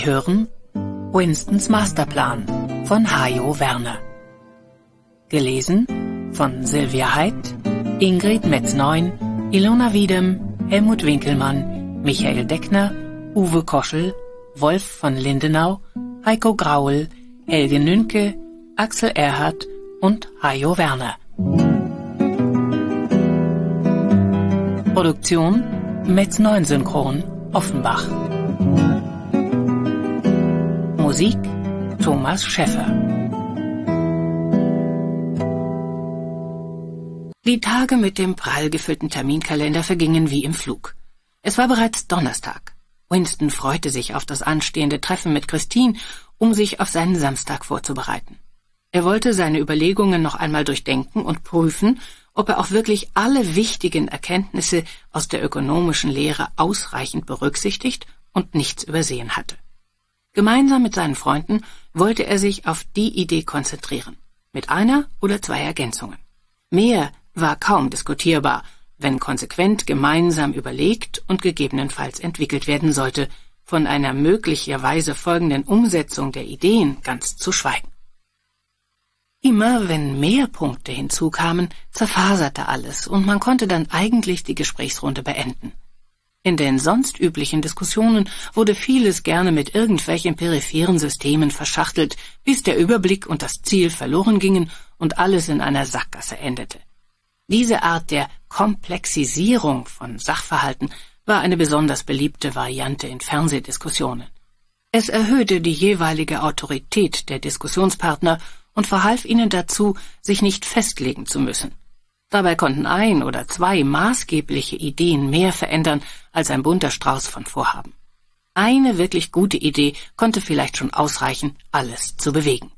Sie hören Winstons Masterplan von Hajo Werner. Gelesen von Sylvia Heidt, Ingrid Metz-Neun, Ilona Wiedem, Helmut Winkelmann, Michael Deckner, Uwe Koschel, Wolf von Lindenau, Heiko Graul, Helge Nünke, Axel Erhardt und Hajo Werner. Produktion Metz-Neun Synchron, Offenbach. Musik Thomas Schäffer. Die Tage mit dem prall gefüllten Terminkalender vergingen wie im Flug. Es war bereits Donnerstag. Winston freute sich auf das anstehende Treffen mit Christine, um sich auf seinen Samstag vorzubereiten. Er wollte seine Überlegungen noch einmal durchdenken und prüfen, ob er auch wirklich alle wichtigen Erkenntnisse aus der ökonomischen Lehre ausreichend berücksichtigt und nichts übersehen hatte. Gemeinsam mit seinen Freunden wollte er sich auf die Idee konzentrieren, mit einer oder zwei Ergänzungen. Mehr war kaum diskutierbar, wenn konsequent gemeinsam überlegt und gegebenenfalls entwickelt werden sollte, von einer möglicherweise folgenden Umsetzung der Ideen ganz zu schweigen. Immer wenn mehr Punkte hinzukamen, zerfaserte alles und man konnte dann eigentlich die Gesprächsrunde beenden. In den sonst üblichen Diskussionen wurde vieles gerne mit irgendwelchen peripheren Systemen verschachtelt, bis der Überblick und das Ziel verloren gingen und alles in einer Sackgasse endete. Diese Art der Komplexisierung von Sachverhalten war eine besonders beliebte Variante in Fernsehdiskussionen. Es erhöhte die jeweilige Autorität der Diskussionspartner und verhalf ihnen dazu, sich nicht festlegen zu müssen. Dabei konnten ein oder zwei maßgebliche Ideen mehr verändern als ein bunter Strauß von Vorhaben. Eine wirklich gute Idee konnte vielleicht schon ausreichen, alles zu bewegen.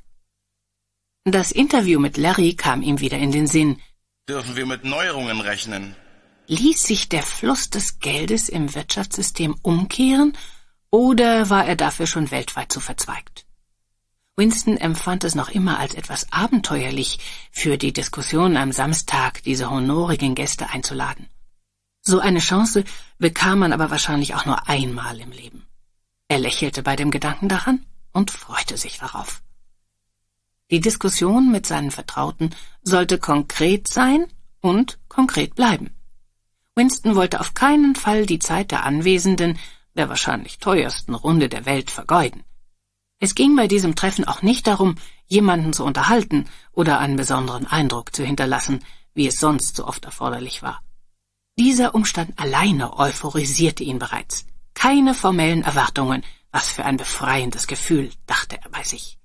Das Interview mit Larry kam ihm wieder in den Sinn. Dürfen wir mit Neuerungen rechnen? Ließ sich der Fluss des Geldes im Wirtschaftssystem umkehren, oder war er dafür schon weltweit zu verzweigt? Winston empfand es noch immer als etwas abenteuerlich, für die Diskussion am Samstag diese honorigen Gäste einzuladen. So eine Chance bekam man aber wahrscheinlich auch nur einmal im Leben. Er lächelte bei dem Gedanken daran und freute sich darauf. Die Diskussion mit seinen Vertrauten sollte konkret sein und konkret bleiben. Winston wollte auf keinen Fall die Zeit der Anwesenden, der wahrscheinlich teuersten Runde der Welt, vergeuden. Es ging bei diesem Treffen auch nicht darum, jemanden zu unterhalten oder einen besonderen Eindruck zu hinterlassen, wie es sonst so oft erforderlich war. Dieser Umstand alleine euphorisierte ihn bereits. Keine formellen Erwartungen, was für ein befreiendes Gefühl, dachte er bei sich.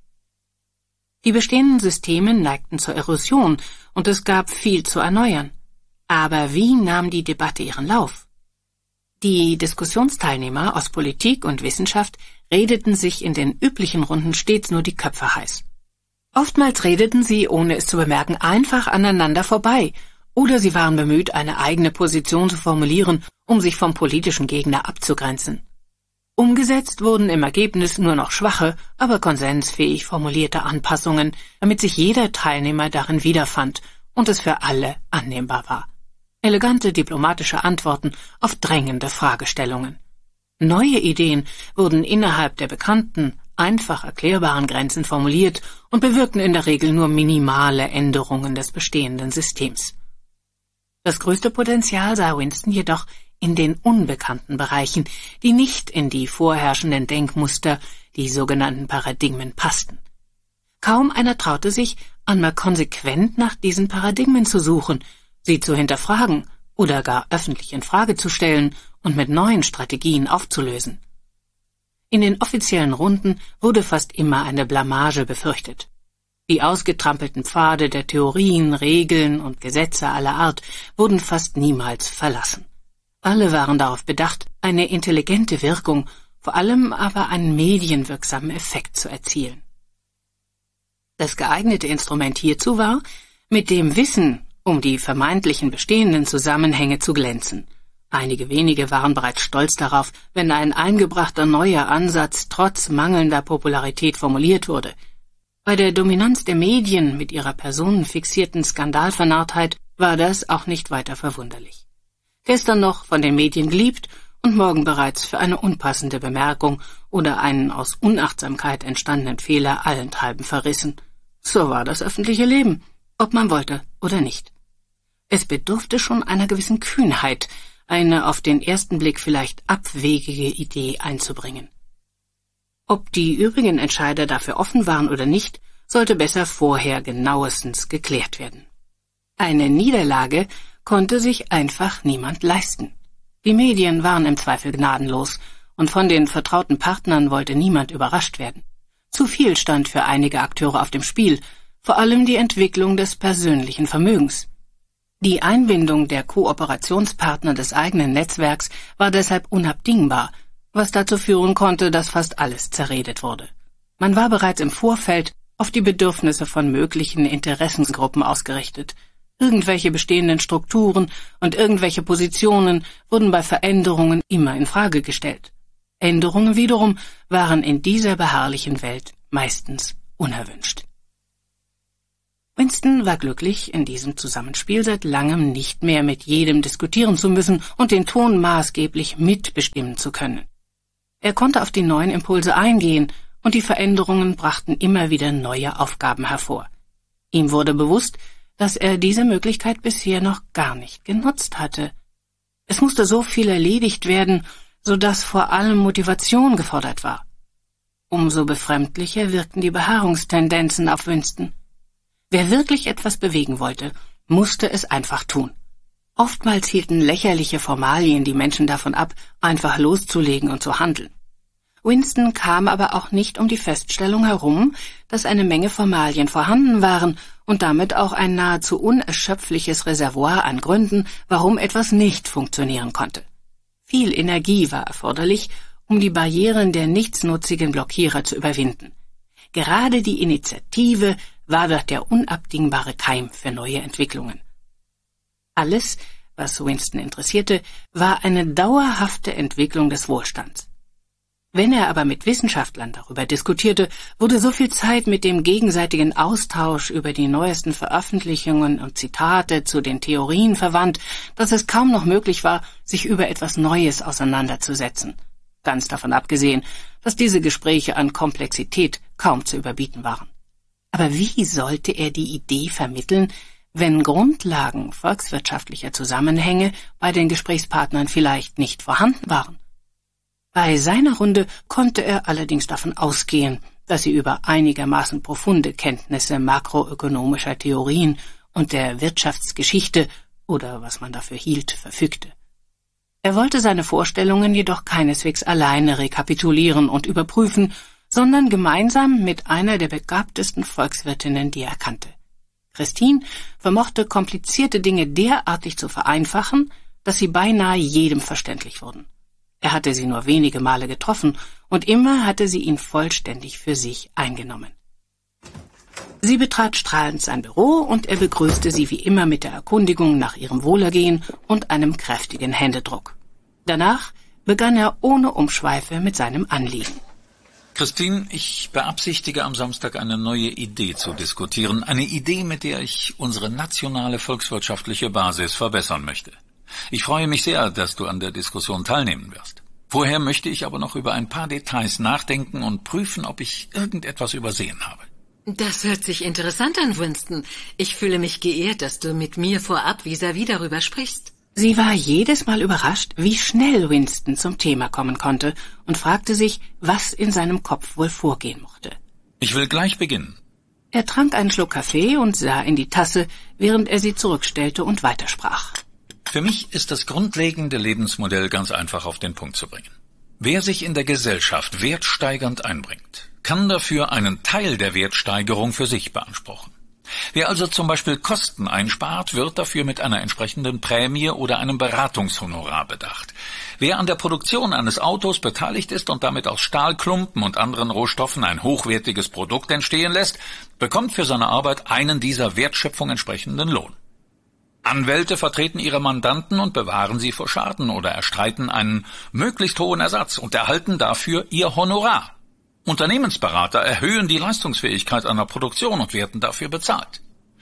Die bestehenden Systeme neigten zur Erosion und es gab viel zu erneuern. Aber wie nahm die Debatte ihren Lauf? Die Diskussionsteilnehmer aus Politik und Wissenschaft redeten sich in den üblichen Runden stets nur die Köpfe heiß. Oftmals redeten sie, ohne es zu bemerken, einfach aneinander vorbei, oder sie waren bemüht, eine eigene Position zu formulieren, um sich vom politischen Gegner abzugrenzen. Umgesetzt wurden im Ergebnis nur noch schwache, aber konsensfähig formulierte Anpassungen, damit sich jeder Teilnehmer darin wiederfand und es für alle annehmbar war. Elegante diplomatische Antworten auf drängende Fragestellungen. Neue Ideen wurden innerhalb der bekannten, einfach erklärbaren Grenzen formuliert und bewirkten in der Regel nur minimale Änderungen des bestehenden Systems. Das größte Potenzial sah Winston jedoch in den unbekannten Bereichen, die nicht in die vorherrschenden Denkmuster, die sogenannten Paradigmen, passten. Kaum einer traute sich, einmal konsequent nach diesen Paradigmen zu suchen, sie zu hinterfragen oder gar öffentlich in Frage zu stellen und mit neuen Strategien aufzulösen. In den offiziellen Runden wurde fast immer eine Blamage befürchtet. Die ausgetrampelten Pfade der Theorien, Regeln und Gesetze aller Art wurden fast niemals verlassen. Alle waren darauf bedacht, eine intelligente Wirkung, vor allem aber einen medienwirksamen Effekt zu erzielen. Das geeignete Instrument hierzu war, mit dem Wissen um die vermeintlichen bestehenden Zusammenhänge zu glänzen. Einige wenige waren bereits stolz darauf, wenn ein eingebrachter neuer Ansatz trotz mangelnder Popularität formuliert wurde. Bei der Dominanz der Medien mit ihrer personenfixierten Skandalvernarrtheit war das auch nicht weiter verwunderlich. Gestern noch von den Medien geliebt und morgen bereits für eine unpassende Bemerkung oder einen aus Unachtsamkeit entstandenen Fehler allenthalben verrissen. So war das öffentliche Leben, ob man wollte oder nicht. Es bedurfte schon einer gewissen Kühnheit, eine auf den ersten Blick vielleicht abwegige Idee einzubringen. Ob die übrigen Entscheider dafür offen waren oder nicht, sollte besser vorher genauestens geklärt werden. Eine Niederlage konnte sich einfach niemand leisten. Die Medien waren im Zweifel gnadenlos, und von den vertrauten Partnern wollte niemand überrascht werden. Zu viel stand für einige Akteure auf dem Spiel, vor allem die Entwicklung des persönlichen Vermögens. Die Einbindung der Kooperationspartner des eigenen Netzwerks war deshalb unabdingbar, was dazu führen konnte, dass fast alles zerredet wurde. Man war bereits im Vorfeld auf die Bedürfnisse von möglichen Interessensgruppen ausgerichtet. Irgendwelche bestehenden Strukturen und irgendwelche Positionen wurden bei Veränderungen immer in Frage gestellt. Änderungen wiederum waren in dieser beharrlichen Welt meistens unerwünscht. Winston war glücklich, in diesem Zusammenspiel seit langem nicht mehr mit jedem diskutieren zu müssen und den Ton maßgeblich mitbestimmen zu können. Er konnte auf die neuen Impulse eingehen, und die Veränderungen brachten immer wieder neue Aufgaben hervor. Ihm wurde bewusst, dass er diese Möglichkeit bisher noch gar nicht genutzt hatte. Es musste so viel erledigt werden, so dass vor allem Motivation gefordert war. Umso befremdlicher wirkten die Beharrungstendenzen auf Winston. Wer wirklich etwas bewegen wollte, musste es einfach tun. Oftmals hielten lächerliche Formalien die Menschen davon ab, einfach loszulegen und zu handeln. Winston kam aber auch nicht um die Feststellung herum, dass eine Menge Formalien vorhanden waren und damit auch ein nahezu unerschöpfliches Reservoir an Gründen, warum etwas nicht funktionieren konnte. Viel Energie war erforderlich, um die Barrieren der nichtsnutzigen Blockierer zu überwinden. Gerade die Initiative war doch der unabdingbare Keim für neue Entwicklungen. Alles, was Winston interessierte, war eine dauerhafte Entwicklung des Wohlstands. Wenn er aber mit Wissenschaftlern darüber diskutierte, wurde so viel Zeit mit dem gegenseitigen Austausch über die neuesten Veröffentlichungen und Zitate zu den Theorien verwandt, dass es kaum noch möglich war, sich über etwas Neues auseinanderzusetzen. Ganz davon abgesehen, dass diese Gespräche an Komplexität kaum zu überbieten waren. Aber wie sollte er die Idee vermitteln, wenn Grundlagen volkswirtschaftlicher Zusammenhänge bei den Gesprächspartnern vielleicht nicht vorhanden waren? Bei seiner Runde konnte er allerdings davon ausgehen, dass sie über einigermaßen profunde Kenntnisse makroökonomischer Theorien und der Wirtschaftsgeschichte oder was man dafür hielt, verfügte. Er wollte seine Vorstellungen jedoch keineswegs alleine rekapitulieren und überprüfen, sondern gemeinsam mit einer der begabtesten Volkswirtinnen, die er kannte. Christine vermochte komplizierte Dinge derartig zu vereinfachen, dass sie beinahe jedem verständlich wurden. Er hatte sie nur wenige Male getroffen, und immer hatte sie ihn vollständig für sich eingenommen. Sie betrat strahlend sein Büro, und er begrüßte sie wie immer mit der Erkundigung nach ihrem Wohlergehen und einem kräftigen Händedruck. Danach begann er ohne Umschweife mit seinem Anliegen. Christine, ich beabsichtige am Samstag eine neue Idee zu diskutieren. Eine Idee, mit der ich unsere nationale volkswirtschaftliche Basis verbessern möchte. Ich freue mich sehr, dass du an der Diskussion teilnehmen wirst. Vorher möchte ich aber noch über ein paar Details nachdenken und prüfen, ob ich irgendetwas übersehen habe. Das hört sich interessant an, Winston. Ich fühle mich geehrt, dass du mit mir vorab vis-à-vis darüber sprichst. Sie war jedes Mal überrascht, wie schnell Winston zum Thema kommen konnte und fragte sich, was in seinem Kopf wohl vorgehen mochte. Ich will gleich beginnen. Er trank einen Schluck Kaffee und sah in die Tasse, während er sie zurückstellte und weitersprach. Für mich ist das grundlegende Lebensmodell ganz einfach auf den Punkt zu bringen. Wer sich in der Gesellschaft wertsteigernd einbringt, kann dafür einen Teil der Wertsteigerung für sich beanspruchen. Wer also zum Beispiel Kosten einspart, wird dafür mit einer entsprechenden Prämie oder einem Beratungshonorar bedacht. Wer an der Produktion eines Autos beteiligt ist und damit aus Stahlklumpen und anderen Rohstoffen ein hochwertiges Produkt entstehen lässt, bekommt für seine Arbeit einen dieser Wertschöpfung entsprechenden Lohn. Anwälte vertreten ihre Mandanten und bewahren sie vor Schaden oder erstreiten einen möglichst hohen Ersatz und erhalten dafür ihr Honorar. Unternehmensberater erhöhen die Leistungsfähigkeit einer Produktion und werden dafür bezahlt.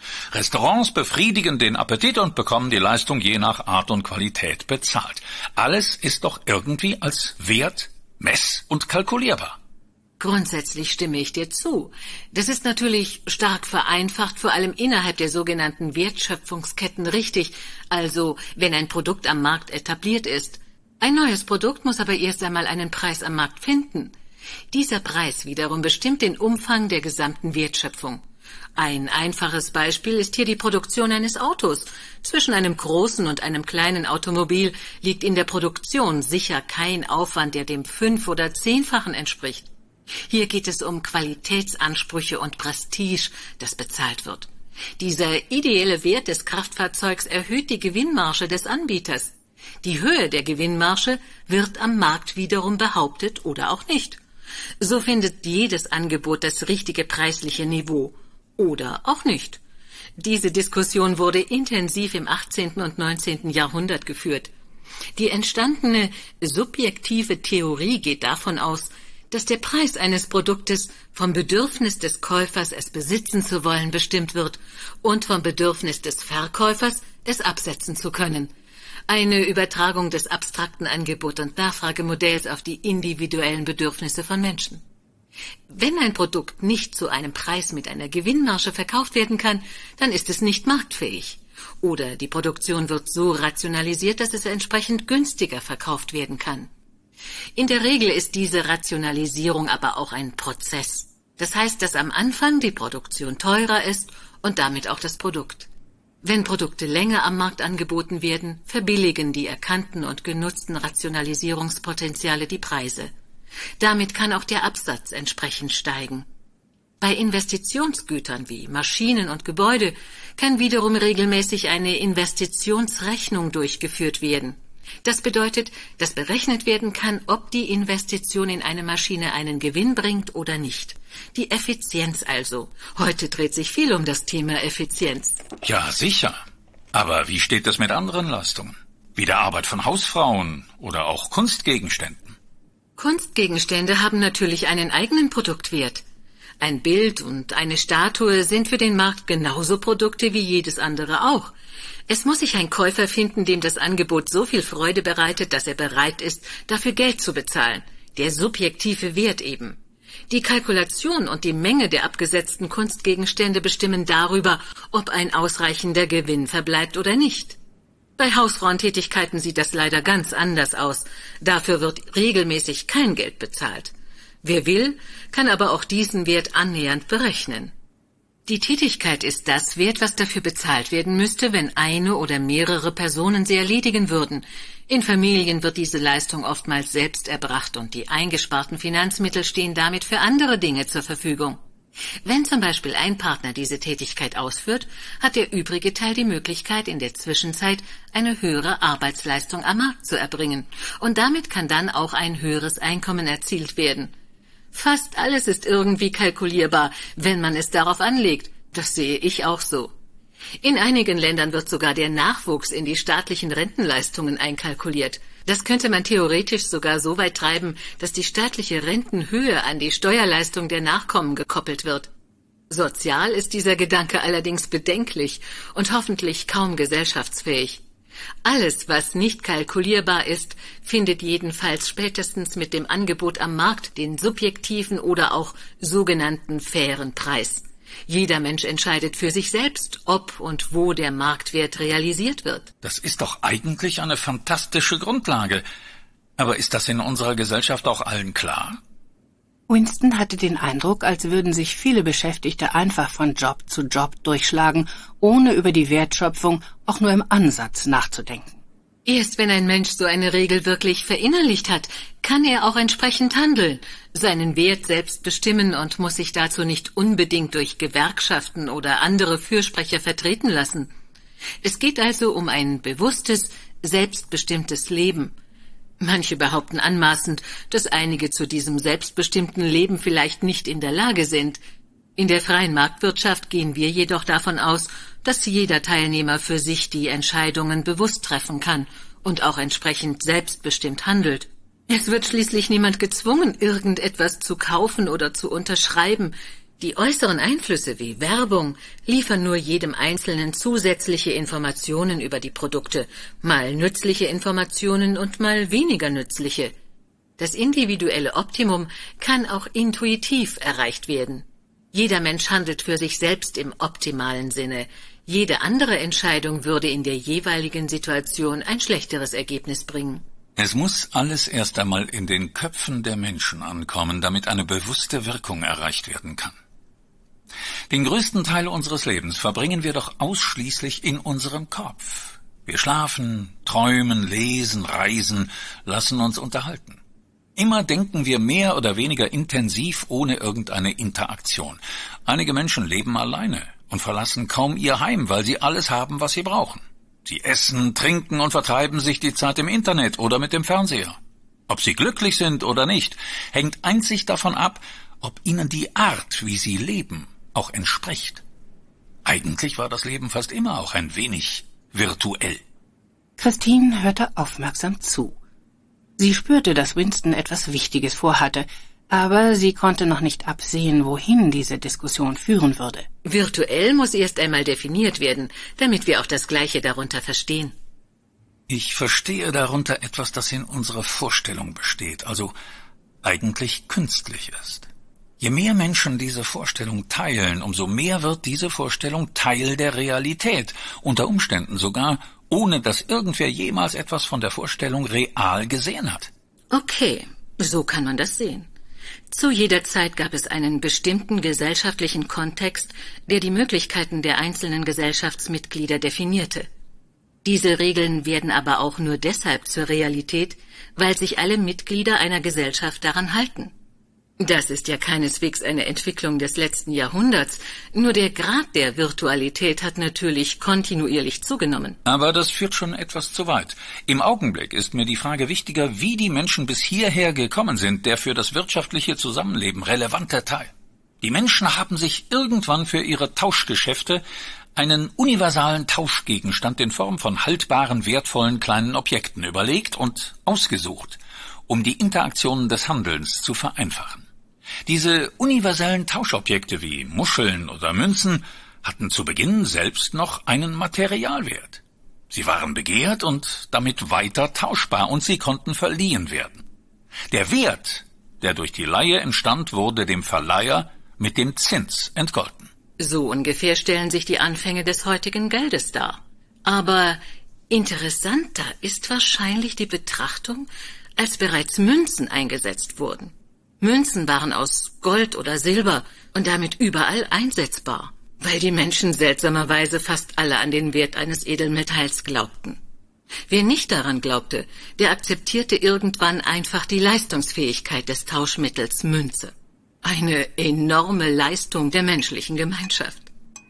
Restaurants befriedigen den Appetit und bekommen die Leistung je nach Art und Qualität bezahlt. Alles ist doch irgendwie als Wert, mess- und kalkulierbar. Grundsätzlich stimme ich dir zu. Das ist natürlich stark vereinfacht, vor allem innerhalb der sogenannten Wertschöpfungsketten richtig, also wenn ein Produkt am Markt etabliert ist. Ein neues Produkt muss aber erst einmal einen Preis am Markt finden. Dieser Preis wiederum bestimmt den Umfang der gesamten Wertschöpfung. Ein einfaches Beispiel ist hier die Produktion eines Autos. Zwischen einem großen und einem kleinen Automobil liegt in der Produktion sicher kein Aufwand, der dem 5- oder 10-fachen entspricht. Hier geht es um Qualitätsansprüche und Prestige, das bezahlt wird. Dieser ideelle Wert des Kraftfahrzeugs erhöht die Gewinnmarge des Anbieters. Die Höhe der Gewinnmarge wird am Markt wiederum behauptet oder auch nicht. So findet jedes Angebot das richtige preisliche Niveau oder auch nicht. Diese Diskussion wurde intensiv im 18. und 19. Jahrhundert geführt. Die entstandene subjektive Theorie geht davon aus, dass der Preis eines Produktes vom Bedürfnis des Käufers, es besitzen zu wollen, bestimmt wird und vom Bedürfnis des Verkäufers, es absetzen zu können. Eine Übertragung des abstrakten Angebot- und Nachfragemodells auf die individuellen Bedürfnisse von Menschen. Wenn ein Produkt nicht zu einem Preis mit einer Gewinnmarge verkauft werden kann, dann ist es nicht marktfähig. Oder die Produktion wird so rationalisiert, dass es entsprechend günstiger verkauft werden kann. In der Regel ist diese Rationalisierung aber auch ein Prozess. Das heißt, dass am Anfang die Produktion teurer ist und damit auch das Produkt. Wenn Produkte länger am Markt angeboten werden, verbilligen die erkannten und genutzten Rationalisierungspotenziale die Preise. Damit kann auch der Absatz entsprechend steigen. Bei Investitionsgütern wie Maschinen und Gebäude kann wiederum regelmäßig eine Investitionsrechnung durchgeführt werden. Das bedeutet, dass berechnet werden kann, ob die Investition in eine Maschine einen Gewinn bringt oder nicht. Die Effizienz also. Heute dreht sich viel um das Thema Effizienz. Ja, sicher. Aber wie steht es mit anderen Leistungen? Wie der Arbeit von Hausfrauen oder auch Kunstgegenständen? Kunstgegenstände haben natürlich einen eigenen Produktwert. Ein Bild und eine Statue sind für den Markt genauso Produkte wie jedes andere auch. Es muss sich ein Käufer finden, dem das Angebot so viel Freude bereitet, dass er bereit ist, dafür Geld zu bezahlen. Der subjektive Wert eben. Die Kalkulation und die Menge der abgesetzten Kunstgegenstände bestimmen darüber, ob ein ausreichender Gewinn verbleibt oder nicht. Bei Hausfrauentätigkeiten sieht das leider ganz anders aus. Dafür wird regelmäßig kein Geld bezahlt. Wer will, kann aber auch diesen Wert annähernd berechnen. Die Tätigkeit ist das wert, was dafür bezahlt werden müsste, wenn eine oder mehrere Personen sie erledigen würden. In Familien wird diese Leistung oftmals selbst erbracht und die eingesparten Finanzmittel stehen damit für andere Dinge zur Verfügung. Wenn zum Beispiel ein Partner diese Tätigkeit ausführt, hat der übrige Teil die Möglichkeit, in der Zwischenzeit eine höhere Arbeitsleistung am Markt zu erbringen. Und damit kann dann auch ein höheres Einkommen erzielt werden. Fast alles ist irgendwie kalkulierbar, wenn man es darauf anlegt. Das sehe ich auch so. In einigen Ländern wird sogar der Nachwuchs in die staatlichen Rentenleistungen einkalkuliert. Das könnte man theoretisch sogar so weit treiben, dass die staatliche Rentenhöhe an die Steuerleistung der Nachkommen gekoppelt wird. Sozial ist dieser Gedanke allerdings bedenklich und hoffentlich kaum gesellschaftsfähig. Alles, was nicht kalkulierbar ist, findet jedenfalls spätestens mit dem Angebot am Markt den subjektiven oder auch sogenannten fairen Preis. Jeder Mensch entscheidet für sich selbst, ob und wo der Marktwert realisiert wird. Das ist doch eigentlich eine fantastische Grundlage. Aber ist das in unserer Gesellschaft auch allen klar? Winston hatte den Eindruck, als würden sich viele Beschäftigte einfach von Job zu Job durchschlagen, ohne über die Wertschöpfung auch nur im Ansatz nachzudenken. Erst wenn ein Mensch so eine Regel wirklich verinnerlicht hat, kann er auch entsprechend handeln, seinen Wert selbst bestimmen und muss sich dazu nicht unbedingt durch Gewerkschaften oder andere Fürsprecher vertreten lassen. Es geht also um ein bewusstes, selbstbestimmtes Leben. Manche behaupten anmaßend, dass einige zu diesem selbstbestimmten Leben vielleicht nicht in der Lage sind. In der freien Marktwirtschaft gehen wir jedoch davon aus, dass jeder Teilnehmer für sich die Entscheidungen bewusst treffen kann und auch entsprechend selbstbestimmt handelt. Es wird schließlich niemand gezwungen, irgendetwas zu kaufen oder zu unterschreiben. Die äußeren Einflüsse wie Werbung liefern nur jedem Einzelnen zusätzliche Informationen über die Produkte, mal nützliche Informationen und mal weniger nützliche. Das individuelle Optimum kann auch intuitiv erreicht werden. Jeder Mensch handelt für sich selbst im optimalen Sinne. Jede andere Entscheidung würde in der jeweiligen Situation ein schlechteres Ergebnis bringen. Es muss alles erst einmal in den Köpfen der Menschen ankommen, damit eine bewusste Wirkung erreicht werden kann. Den größten Teil unseres Lebens verbringen wir doch ausschließlich in unserem Kopf. Wir schlafen, träumen, lesen, reisen, lassen uns unterhalten. Immer denken wir mehr oder weniger intensiv ohne irgendeine Interaktion. Einige Menschen leben alleine und verlassen kaum ihr Heim, weil sie alles haben, was sie brauchen. Sie essen, trinken und vertreiben sich die Zeit im Internet oder mit dem Fernseher. Ob sie glücklich sind oder nicht, hängt einzig davon ab, ob ihnen die Art, wie sie leben, auch entspricht. Eigentlich war das Leben fast immer auch ein wenig virtuell. Christine hörte aufmerksam zu. Sie spürte, dass Winston etwas Wichtiges vorhatte, aber sie konnte noch nicht absehen, wohin diese Diskussion führen würde. Virtuell muss erst einmal definiert werden, damit wir auch das Gleiche darunter verstehen. Ich verstehe darunter etwas, das in unserer Vorstellung besteht, also eigentlich künstlich ist. Je mehr Menschen diese Vorstellung teilen, umso mehr wird diese Vorstellung Teil der Realität, unter Umständen sogar, ohne dass irgendwer jemals etwas von der Vorstellung real gesehen hat. Okay, so kann man das sehen. Zu jeder Zeit gab es einen bestimmten gesellschaftlichen Kontext, der die Möglichkeiten der einzelnen Gesellschaftsmitglieder definierte. Diese Regeln werden aber auch nur deshalb zur Realität, weil sich alle Mitglieder einer Gesellschaft daran halten. Das ist ja keineswegs eine Entwicklung des letzten Jahrhunderts, nur der Grad der Virtualität hat natürlich kontinuierlich zugenommen. Aber das führt schon etwas zu weit. Im Augenblick ist mir die Frage wichtiger, wie die Menschen bis hierher gekommen sind, der für das wirtschaftliche Zusammenleben relevante Teil. Die Menschen haben sich irgendwann für ihre Tauschgeschäfte einen universalen Tauschgegenstand in Form von haltbaren, wertvollen kleinen Objekten überlegt und ausgesucht, um die Interaktionen des Handelns zu vereinfachen. Diese universellen Tauschobjekte wie Muscheln oder Münzen hatten zu Beginn selbst noch einen Materialwert. Sie waren begehrt und damit weiter tauschbar und sie konnten verliehen werden. Der Wert, der durch die Leihe entstand, wurde dem Verleiher mit dem Zins entgolten. So ungefähr stellen sich die Anfänge des heutigen Geldes dar. Aber interessanter ist wahrscheinlich die Betrachtung, als bereits Münzen eingesetzt wurden. Münzen waren aus Gold oder Silber und damit überall einsetzbar, weil die Menschen seltsamerweise fast alle an den Wert eines Edelmetalls glaubten. Wer nicht daran glaubte, der akzeptierte irgendwann einfach die Leistungsfähigkeit des Tauschmittels Münze. Eine enorme Leistung der menschlichen Gemeinschaft.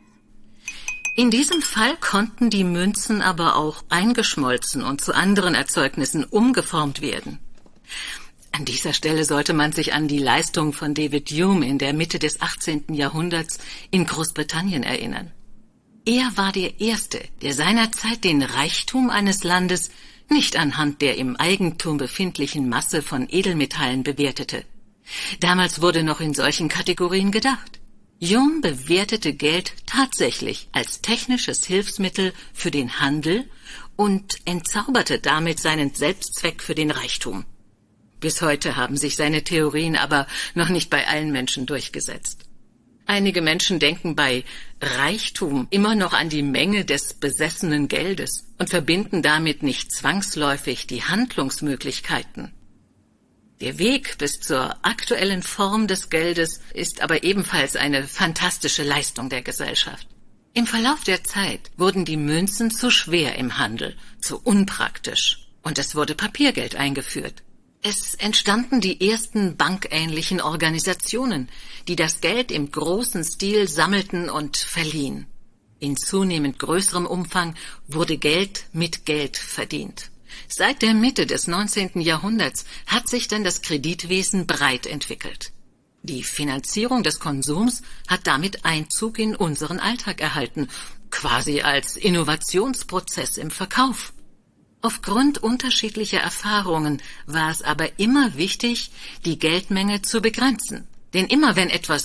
In diesem Fall konnten die Münzen aber auch eingeschmolzen und zu anderen Erzeugnissen umgeformt werden. An dieser Stelle sollte man sich an die Leistung von David Hume in der Mitte des 18. Jahrhunderts in Großbritannien erinnern. Er war der Erste, der seinerzeit den Reichtum eines Landes nicht anhand der im Eigentum befindlichen Masse von Edelmetallen bewertete. Damals wurde noch in solchen Kategorien gedacht. Hume bewertete Geld tatsächlich als technisches Hilfsmittel für den Handel und entzauberte damit seinen Selbstzweck für den Reichtum. Bis heute haben sich seine Theorien aber noch nicht bei allen Menschen durchgesetzt. Einige Menschen denken bei Reichtum immer noch an die Menge des besessenen Geldes und verbinden damit nicht zwangsläufig die Handlungsmöglichkeiten. Der Weg bis zur aktuellen Form des Geldes ist aber ebenfalls eine fantastische Leistung der Gesellschaft. Im Verlauf der Zeit wurden die Münzen zu schwer im Handel, zu unpraktisch, und es wurde Papiergeld eingeführt. Es entstanden die ersten bankähnlichen Organisationen, die das Geld im großen Stil sammelten und verliehen. In zunehmend größerem Umfang wurde Geld mit Geld verdient. Seit der Mitte des 19. Jahrhunderts hat sich dann das Kreditwesen breit entwickelt. Die Finanzierung des Konsums hat damit Einzug in unseren Alltag erhalten, quasi als Innovationsprozess im Verkauf. Aufgrund unterschiedlicher Erfahrungen war es aber immer wichtig, die Geldmenge zu begrenzen. Denn immer wenn etwas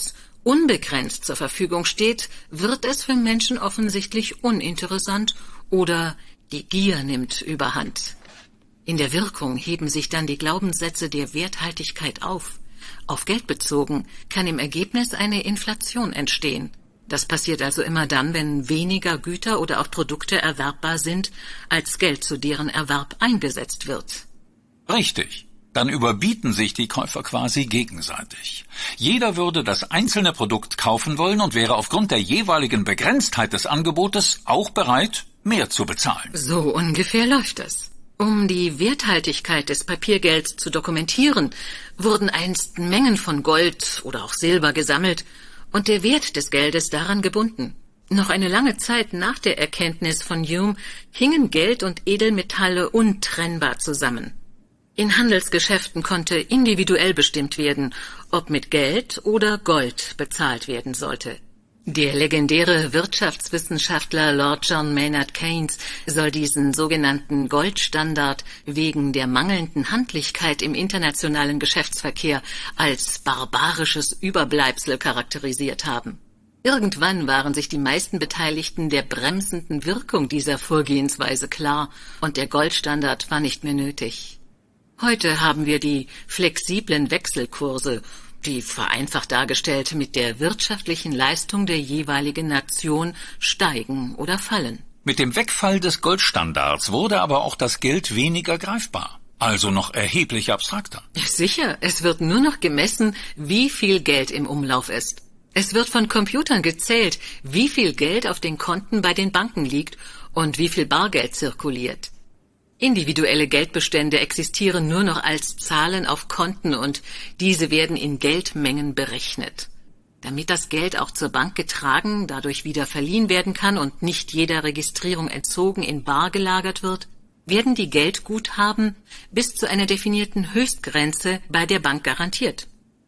unbegrenzt zur Verfügung steht, wird es für Menschen offensichtlich uninteressant oder die Gier nimmt überhand. In der Wirkung heben sich dann die Glaubenssätze der Werthaltigkeit auf. Auf Geld bezogen kann im Ergebnis eine Inflation entstehen. Das passiert also immer dann, wenn weniger Güter oder auch Produkte erwerbbar sind, als Geld zu deren Erwerb eingesetzt wird. Richtig. Dann überbieten sich die Käufer quasi gegenseitig. Jeder würde das einzelne Produkt kaufen wollen und wäre aufgrund der jeweiligen Begrenztheit des Angebotes auch bereit, mehr zu bezahlen. So ungefähr läuft es. Um die Werthaltigkeit des Papiergelds zu dokumentieren, wurden einst Mengen von Gold oder auch Silber gesammelt und der Wert des Geldes daran gebunden. Noch eine lange Zeit nach der Erkenntnis von Hume hingen Geld und Edelmetalle untrennbar zusammen. In Handelsgeschäften konnte individuell bestimmt werden, ob mit Geld oder Gold bezahlt werden sollte. Der legendäre Wirtschaftswissenschaftler Lord John Maynard Keynes soll diesen sogenannten Goldstandard wegen der mangelnden Handlichkeit im internationalen Geschäftsverkehr als barbarisches Überbleibsel charakterisiert haben. Irgendwann waren sich die meisten Beteiligten der bremsenden Wirkung dieser Vorgehensweise klar und der Goldstandard war nicht mehr nötig. Heute haben wir die flexiblen Wechselkurse, die vereinfacht dargestellt mit der wirtschaftlichen Leistung der jeweiligen Nation steigen oder fallen. Mit dem Wegfall des Goldstandards wurde aber auch das Geld weniger greifbar, also noch erheblich abstrakter. Sicher, es wird nur noch gemessen, wie viel Geld im Umlauf ist. Es wird von Computern gezählt, wie viel Geld auf den Konten bei den Banken liegt und wie viel Bargeld zirkuliert. Individuelle Geldbestände existieren nur noch als Zahlen auf Konten und diese werden in Geldmengen berechnet. Damit das Geld auch zur Bank getragen, dadurch wieder verliehen werden kann und nicht jeder Registrierung entzogen in bar gelagert wird, werden die Geldguthaben bis zu einer definierten Höchstgrenze bei der Bank garantiert.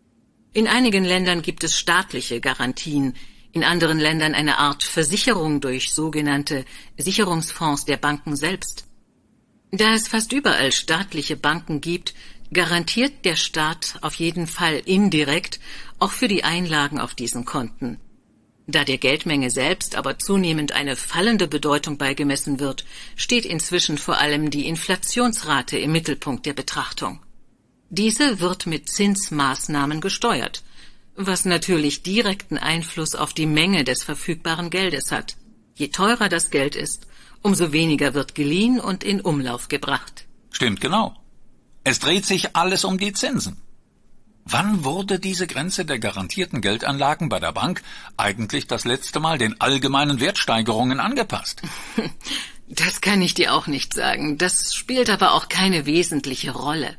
In einigen Ländern gibt es staatliche Garantien, in anderen Ländern eine Art Versicherung durch sogenannte Sicherungsfonds der Banken selbst. Da es fast überall staatliche Banken gibt, garantiert der Staat auf jeden Fall indirekt auch für die Einlagen auf diesen Konten. Da der Geldmenge selbst aber zunehmend eine fallende Bedeutung beigemessen wird, steht inzwischen vor allem die Inflationsrate im Mittelpunkt der Betrachtung. Diese wird mit Zinsmaßnahmen gesteuert, was natürlich direkten Einfluss auf die Menge des verfügbaren Geldes hat. Je teurer das Geld ist, umso weniger wird geliehen und in Umlauf gebracht. Stimmt genau. Es dreht sich alles um die Zinsen. Wann wurde diese Grenze der garantierten Geldanlagen bei der Bank eigentlich das letzte Mal den allgemeinen Wertsteigerungen angepasst? Das kann ich dir auch nicht sagen. Das spielt aber auch keine wesentliche Rolle.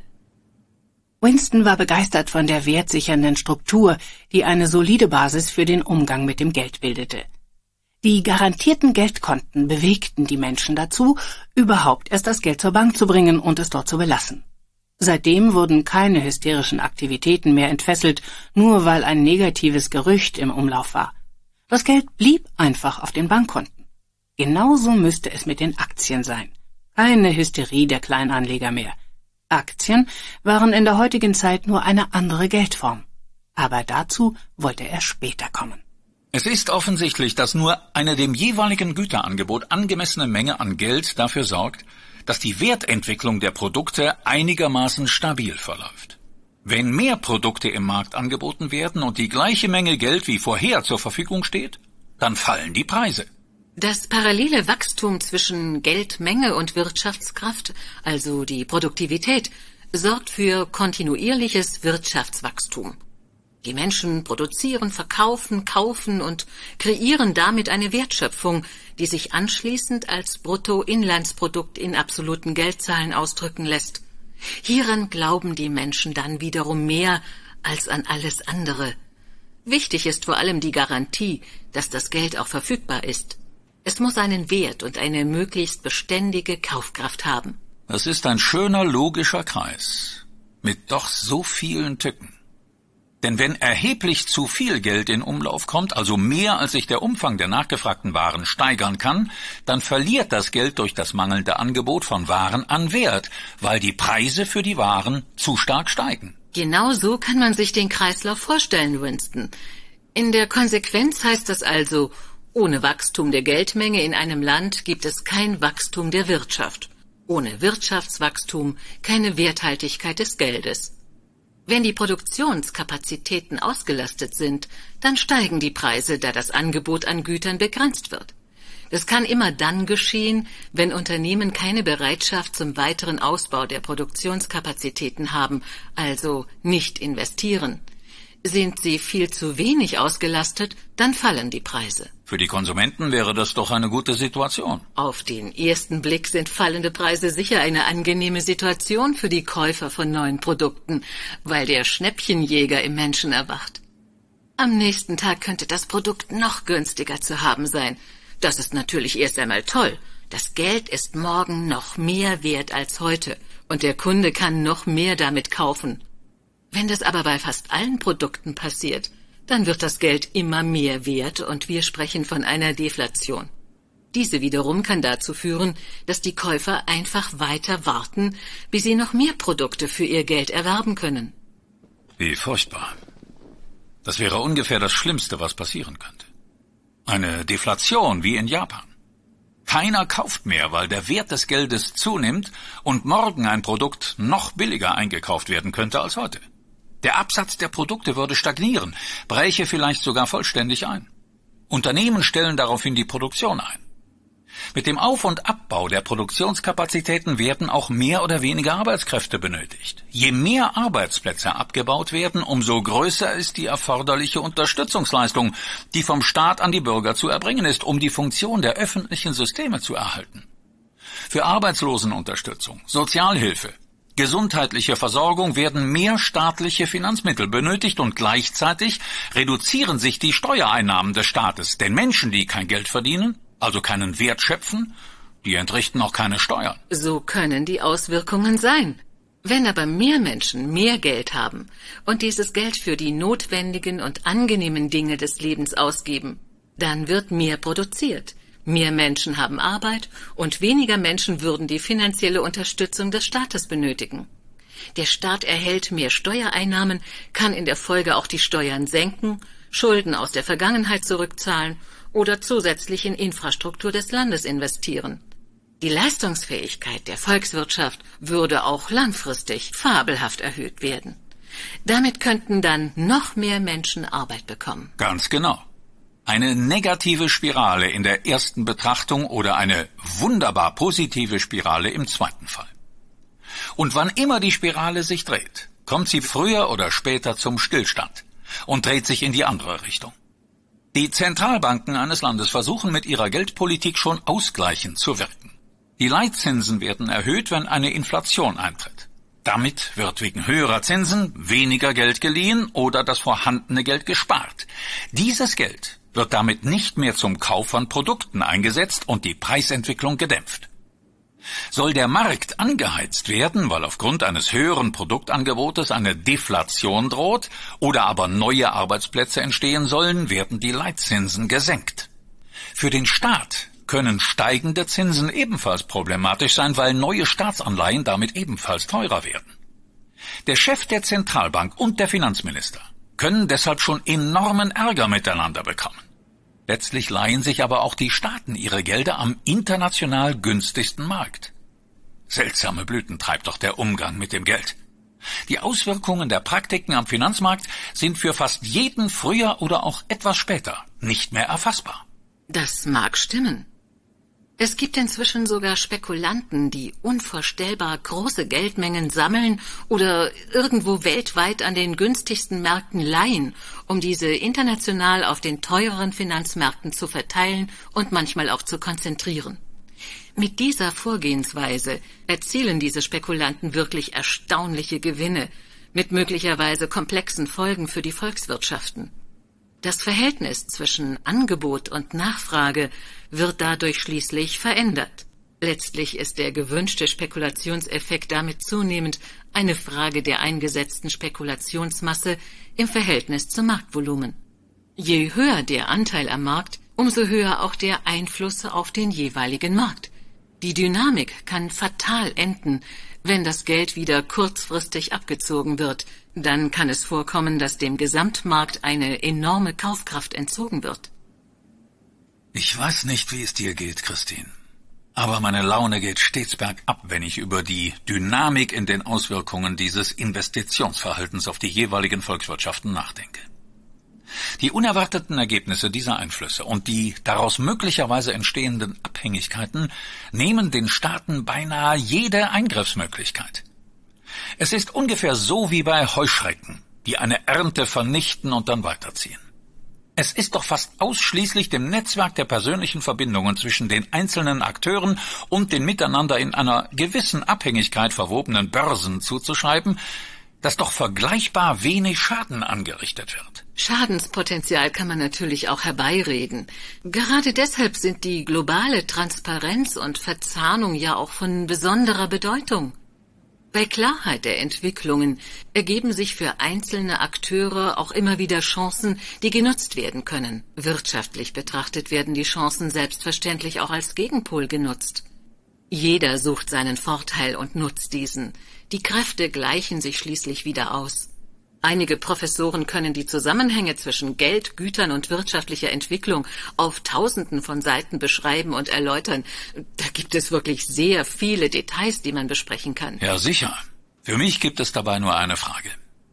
Winston war begeistert von der wertsichernden Struktur, die eine solide Basis für den Umgang mit dem Geld bildete. Die garantierten Geldkonten bewegten die Menschen dazu, überhaupt erst das Geld zur Bank zu bringen und es dort zu belassen. Seitdem wurden keine hysterischen Aktivitäten mehr entfesselt, nur weil ein negatives Gerücht im Umlauf war. Das Geld blieb einfach auf den Bankkonten. Genauso müsste es mit den Aktien sein. Keine Hysterie der Kleinanleger mehr. Aktien waren in der heutigen Zeit nur eine andere Geldform. Aber dazu wollte er später kommen. Es ist offensichtlich, dass nur eine dem jeweiligen Güterangebot angemessene Menge an Geld dafür sorgt, dass die Wertentwicklung der Produkte einigermaßen stabil verläuft. Wenn mehr Produkte im Markt angeboten werden und die gleiche Menge Geld wie vorher zur Verfügung steht, dann fallen die Preise. Das parallele Wachstum zwischen Geldmenge und Wirtschaftskraft, also die Produktivität, sorgt für kontinuierliches Wirtschaftswachstum. Die Menschen produzieren, verkaufen, kaufen und kreieren damit eine Wertschöpfung, die sich anschließend als Bruttoinlandsprodukt in absoluten Geldzahlen ausdrücken lässt. Hieran glauben die Menschen dann wiederum mehr als an alles andere. Wichtig ist vor allem die Garantie, dass das Geld auch verfügbar ist. Es muss einen Wert und eine möglichst beständige Kaufkraft haben. Das ist ein schöner, logischer Kreis, mit doch so vielen Tücken. Denn wenn erheblich zu viel Geld in Umlauf kommt, also mehr als sich der Umfang der nachgefragten Waren steigern kann, dann verliert das Geld durch das mangelnde Angebot von Waren an Wert, weil die Preise für die Waren zu stark steigen. Genau so kann man sich den Kreislauf vorstellen, Winston. In der Konsequenz heißt das also, ohne Wachstum der Geldmenge in einem Land gibt es kein Wachstum der Wirtschaft. Ohne Wirtschaftswachstum keine Werthaltigkeit des Geldes. Wenn die Produktionskapazitäten ausgelastet sind, dann steigen die Preise, da das Angebot an Gütern begrenzt wird. Das kann immer dann geschehen, wenn Unternehmen keine Bereitschaft zum weiteren Ausbau der Produktionskapazitäten haben, also nicht investieren. Sind sie viel zu wenig ausgelastet, dann fallen die Preise. Für die Konsumenten wäre das doch eine gute Situation. Auf den ersten Blick sind fallende Preise sicher eine angenehme Situation für die Käufer von neuen Produkten, weil der Schnäppchenjäger im Menschen erwacht. Am nächsten Tag könnte das Produkt noch günstiger zu haben sein. Das ist natürlich erst einmal toll. Das Geld ist morgen noch mehr wert als heute und der Kunde kann noch mehr damit kaufen. Wenn das aber bei fast allen Produkten passiert, dann wird das Geld immer mehr wert und wir sprechen von einer Deflation. Diese wiederum kann dazu führen, dass die Käufer einfach weiter warten, bis sie noch mehr Produkte für ihr Geld erwerben können. Wie furchtbar. Das wäre ungefähr das Schlimmste, was passieren könnte. Eine Deflation wie in Japan. Keiner kauft mehr, weil der Wert des Geldes zunimmt und morgen ein Produkt noch billiger eingekauft werden könnte als heute. Der Absatz der Produkte würde stagnieren, bräche vielleicht sogar vollständig ein. Unternehmen stellen daraufhin die Produktion ein. Mit dem Auf- und Abbau der Produktionskapazitäten werden auch mehr oder weniger Arbeitskräfte benötigt. Je mehr Arbeitsplätze abgebaut werden, umso größer ist die erforderliche Unterstützungsleistung, die vom Staat an die Bürger zu erbringen ist, um die Funktion der öffentlichen Systeme zu erhalten. Für Arbeitslosenunterstützung, Sozialhilfe, gesundheitliche Versorgung werden mehr staatliche Finanzmittel benötigt und gleichzeitig reduzieren sich die Steuereinnahmen des Staates. Denn Menschen, die kein Geld verdienen, also keinen Wert schöpfen, die entrichten auch keine Steuern. So können die Auswirkungen sein. Wenn aber mehr Menschen mehr Geld haben und dieses Geld für die notwendigen und angenehmen Dinge des Lebens ausgeben, dann wird mehr produziert. Mehr Menschen haben Arbeit und weniger Menschen würden die finanzielle Unterstützung des Staates benötigen. Der Staat erhält mehr Steuereinnahmen, kann in der Folge auch die Steuern senken, Schulden aus der Vergangenheit zurückzahlen oder zusätzlich in Infrastruktur des Landes investieren. Die Leistungsfähigkeit der Volkswirtschaft würde auch langfristig fabelhaft erhöht werden. Damit könnten dann noch mehr Menschen Arbeit bekommen. Ganz genau. Eine negative Spirale in der ersten Betrachtung oder eine wunderbar positive Spirale im zweiten Fall. Und wann immer die Spirale sich dreht, kommt sie früher oder später zum Stillstand und dreht sich in die andere Richtung. Die Zentralbanken eines Landes versuchen mit ihrer Geldpolitik schon ausgleichend zu wirken. Die Leitzinsen werden erhöht, wenn eine Inflation eintritt. Damit wird wegen höherer Zinsen weniger Geld geliehen oder das vorhandene Geld gespart. Dieses Geld wird damit nicht mehr zum Kauf von Produkten eingesetzt und die Preisentwicklung gedämpft. Soll der Markt angeheizt werden, weil aufgrund eines höheren Produktangebotes eine Deflation droht oder aber neue Arbeitsplätze entstehen sollen, werden die Leitzinsen gesenkt. Für den Staat können steigende Zinsen ebenfalls problematisch sein, weil neue Staatsanleihen damit ebenfalls teurer werden. Der Chef der Zentralbank und der Finanzminister können deshalb schon enormen Ärger miteinander bekommen. Letztlich leihen sich aber auch die Staaten ihre Gelder am international günstigsten Markt. Seltsame Blüten treibt doch der Umgang mit dem Geld. Die Auswirkungen der Praktiken am Finanzmarkt sind für fast jeden früher oder auch etwas später nicht mehr erfassbar. Das mag stimmen. Es gibt inzwischen sogar Spekulanten, die unvorstellbar große Geldmengen sammeln oder irgendwo weltweit an den günstigsten Märkten leihen, um diese international auf den teureren Finanzmärkten zu verteilen und manchmal auch zu konzentrieren. Mit dieser Vorgehensweise erzielen diese Spekulanten wirklich erstaunliche Gewinne, mit möglicherweise komplexen Folgen für die Volkswirtschaften. Das Verhältnis zwischen Angebot und Nachfrage wird dadurch schließlich verändert. Letztlich ist der gewünschte Spekulationseffekt damit zunehmend eine Frage der eingesetzten Spekulationsmasse im Verhältnis zum Marktvolumen. Je höher der Anteil am Markt, umso höher auch der Einfluss auf den jeweiligen Markt. Die Dynamik kann fatal enden, wenn das Geld wieder kurzfristig abgezogen wird. Dann kann es vorkommen, dass dem Gesamtmarkt eine enorme Kaufkraft entzogen wird. Ich weiß nicht, wie es dir geht, Christine. Aber meine Laune geht stets bergab, wenn ich über die Dynamik in den Auswirkungen dieses Investitionsverhaltens auf die jeweiligen Volkswirtschaften nachdenke. Die unerwarteten Ergebnisse dieser Einflüsse und die daraus möglicherweise entstehenden Abhängigkeiten nehmen den Staaten beinahe jede Eingriffsmöglichkeit. Es ist ungefähr so wie bei Heuschrecken, die eine Ernte vernichten und dann weiterziehen. Es ist doch fast ausschließlich dem Netzwerk der persönlichen Verbindungen zwischen den einzelnen Akteuren und den miteinander in einer gewissen Abhängigkeit verwobenen Börsen zuzuschreiben, dass doch vergleichbar wenig Schaden angerichtet wird. Schadenspotenzial kann man natürlich auch herbeireden. Gerade deshalb sind die globale Transparenz und Verzahnung ja auch von besonderer Bedeutung. Bei Klarheit der Entwicklungen ergeben sich für einzelne Akteure auch immer wieder Chancen, die genutzt werden können. Wirtschaftlich betrachtet werden die Chancen selbstverständlich auch als Gegenpol genutzt. Jeder sucht seinen Vorteil und nutzt diesen. Die Kräfte gleichen sich schließlich wieder aus. Einige Professoren können die Zusammenhänge zwischen Geld, Gütern und wirtschaftlicher Entwicklung auf Tausenden von Seiten beschreiben und erläutern. Da gibt es wirklich sehr viele Details, die man besprechen kann. Ja, sicher. Für mich gibt es dabei nur eine Frage.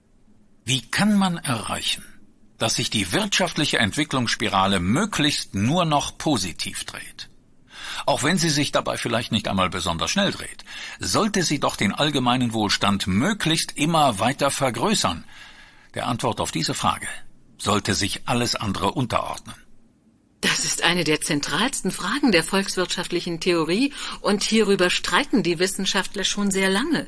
Wie kann man erreichen, dass sich die wirtschaftliche Entwicklungsspirale möglichst nur noch positiv dreht? Auch wenn sie sich dabei vielleicht nicht einmal besonders schnell dreht, sollte sie doch den allgemeinen Wohlstand möglichst immer weiter vergrößern. Der Antwort auf diese Frage sollte sich alles andere unterordnen. Das ist eine der zentralsten Fragen der volkswirtschaftlichen Theorie und hierüber streiten die Wissenschaftler schon sehr lange.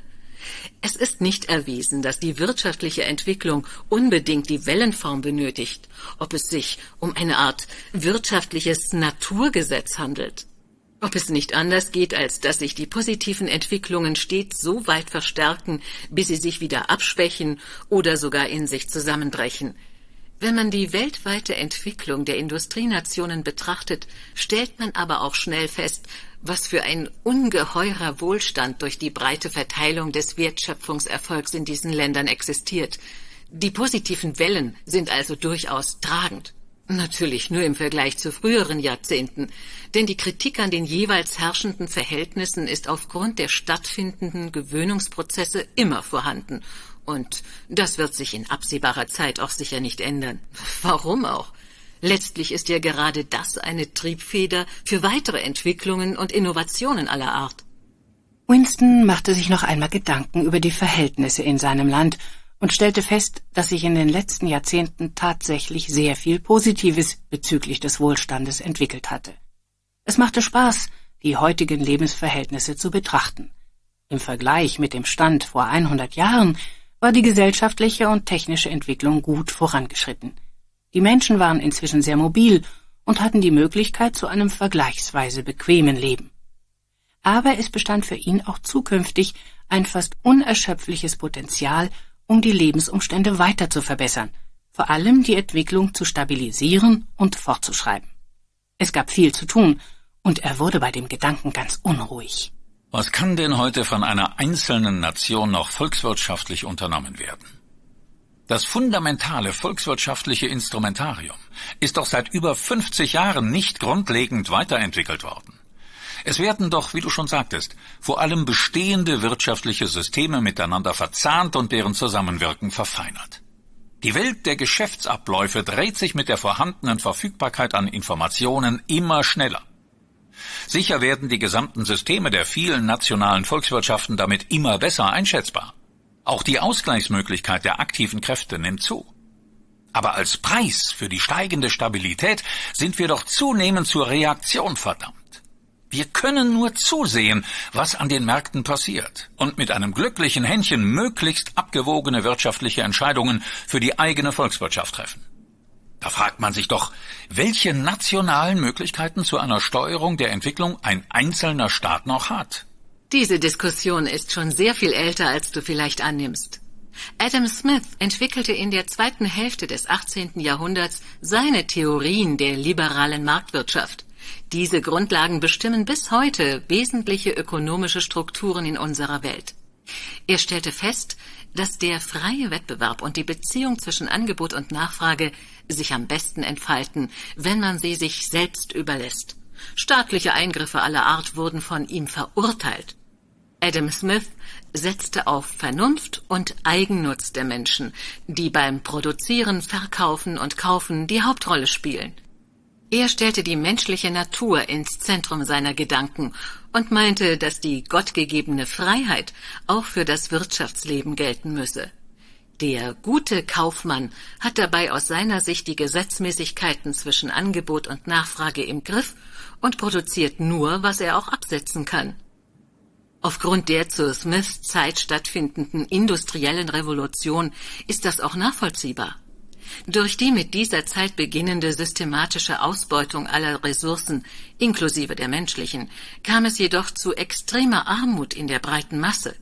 Es ist nicht erwiesen, dass die wirtschaftliche Entwicklung unbedingt die Wellenform benötigt, ob es sich um eine Art wirtschaftliches Naturgesetz handelt. Ob es nicht anders geht, als dass sich die positiven Entwicklungen stets so weit verstärken, bis sie sich wieder abschwächen oder sogar in sich zusammenbrechen. Wenn man die weltweite Entwicklung der Industrienationen betrachtet, stellt man aber auch schnell fest, was für ein ungeheurer Wohlstand durch die breite Verteilung des Wertschöpfungserfolgs in diesen Ländern existiert. Die positiven Wellen sind also durchaus tragend. Natürlich nur im Vergleich zu früheren Jahrzehnten, denn die Kritik an den jeweils herrschenden Verhältnissen ist aufgrund der stattfindenden Gewöhnungsprozesse immer vorhanden. Und das wird sich in absehbarer Zeit auch sicher nicht ändern. Warum auch? Letztlich ist ja gerade das eine Triebfeder für weitere Entwicklungen und Innovationen aller Art. Winston machte sich noch einmal Gedanken über die Verhältnisse in seinem Land und stellte fest, dass sich in den letzten Jahrzehnten tatsächlich sehr viel Positives bezüglich des Wohlstandes entwickelt hatte. Es machte Spaß, die heutigen Lebensverhältnisse zu betrachten. Im Vergleich mit dem Stand vor 100 Jahren war die gesellschaftliche und technische Entwicklung gut vorangeschritten. Die Menschen waren inzwischen sehr mobil und hatten die Möglichkeit zu einem vergleichsweise bequemen Leben. Aber es bestand für ihn auch zukünftig ein fast unerschöpfliches Potenzial, um die Lebensumstände weiter zu verbessern, vor allem die Entwicklung zu stabilisieren und fortzuschreiben. Es gab viel zu tun, und er wurde bei dem Gedanken ganz unruhig. Was kann denn heute von einer einzelnen Nation noch volkswirtschaftlich unternommen werden? Das fundamentale volkswirtschaftliche Instrumentarium ist doch seit über 50 Jahren nicht grundlegend weiterentwickelt worden. Es werden doch, wie du schon sagtest, vor allem bestehende wirtschaftliche Systeme miteinander verzahnt und deren Zusammenwirken verfeinert. Die Welt der Geschäftsabläufe dreht sich mit der vorhandenen Verfügbarkeit an Informationen immer schneller. Sicher werden die gesamten Systeme der vielen nationalen Volkswirtschaften damit immer besser einschätzbar. Auch die Ausgleichsmöglichkeit der aktiven Kräfte nimmt zu. Aber als Preis für die steigende Stabilität sind wir doch zunehmend zur Reaktion verdammt. Wir können nur zusehen, was an den Märkten passiert und mit einem glücklichen Händchen möglichst abgewogene wirtschaftliche Entscheidungen für die eigene Volkswirtschaft treffen. Da fragt man sich doch, welche nationalen Möglichkeiten zu einer Steuerung der Entwicklung ein einzelner Staat noch hat. Diese Diskussion ist schon sehr viel älter, als du vielleicht annimmst. Adam Smith entwickelte in der zweiten Hälfte des 18. Jahrhunderts seine Theorien der liberalen Marktwirtschaft. Diese Grundlagen bestimmen bis heute wesentliche ökonomische Strukturen in unserer Welt. Er stellte fest, dass der freie Wettbewerb und die Beziehung zwischen Angebot und Nachfrage sich am besten entfalten, wenn man sie sich selbst überlässt. Staatliche Eingriffe aller Art wurden von ihm verurteilt. Adam Smith setzte auf Vernunft und Eigennutz der Menschen, die beim Produzieren, Verkaufen und Kaufen die Hauptrolle spielen. Er stellte die menschliche Natur ins Zentrum seiner Gedanken und meinte, dass die gottgegebene Freiheit auch für das Wirtschaftsleben gelten müsse. Der gute Kaufmann hat dabei aus seiner Sicht die Gesetzmäßigkeiten zwischen Angebot und Nachfrage im Griff und produziert nur, was er auch absetzen kann. Aufgrund der zu Smiths Zeit stattfindenden industriellen Revolution ist das auch nachvollziehbar. Durch die mit dieser Zeit beginnende systematische Ausbeutung aller Ressourcen, inklusive der menschlichen, kam es jedoch zu extremer Armut in der breiten Masse.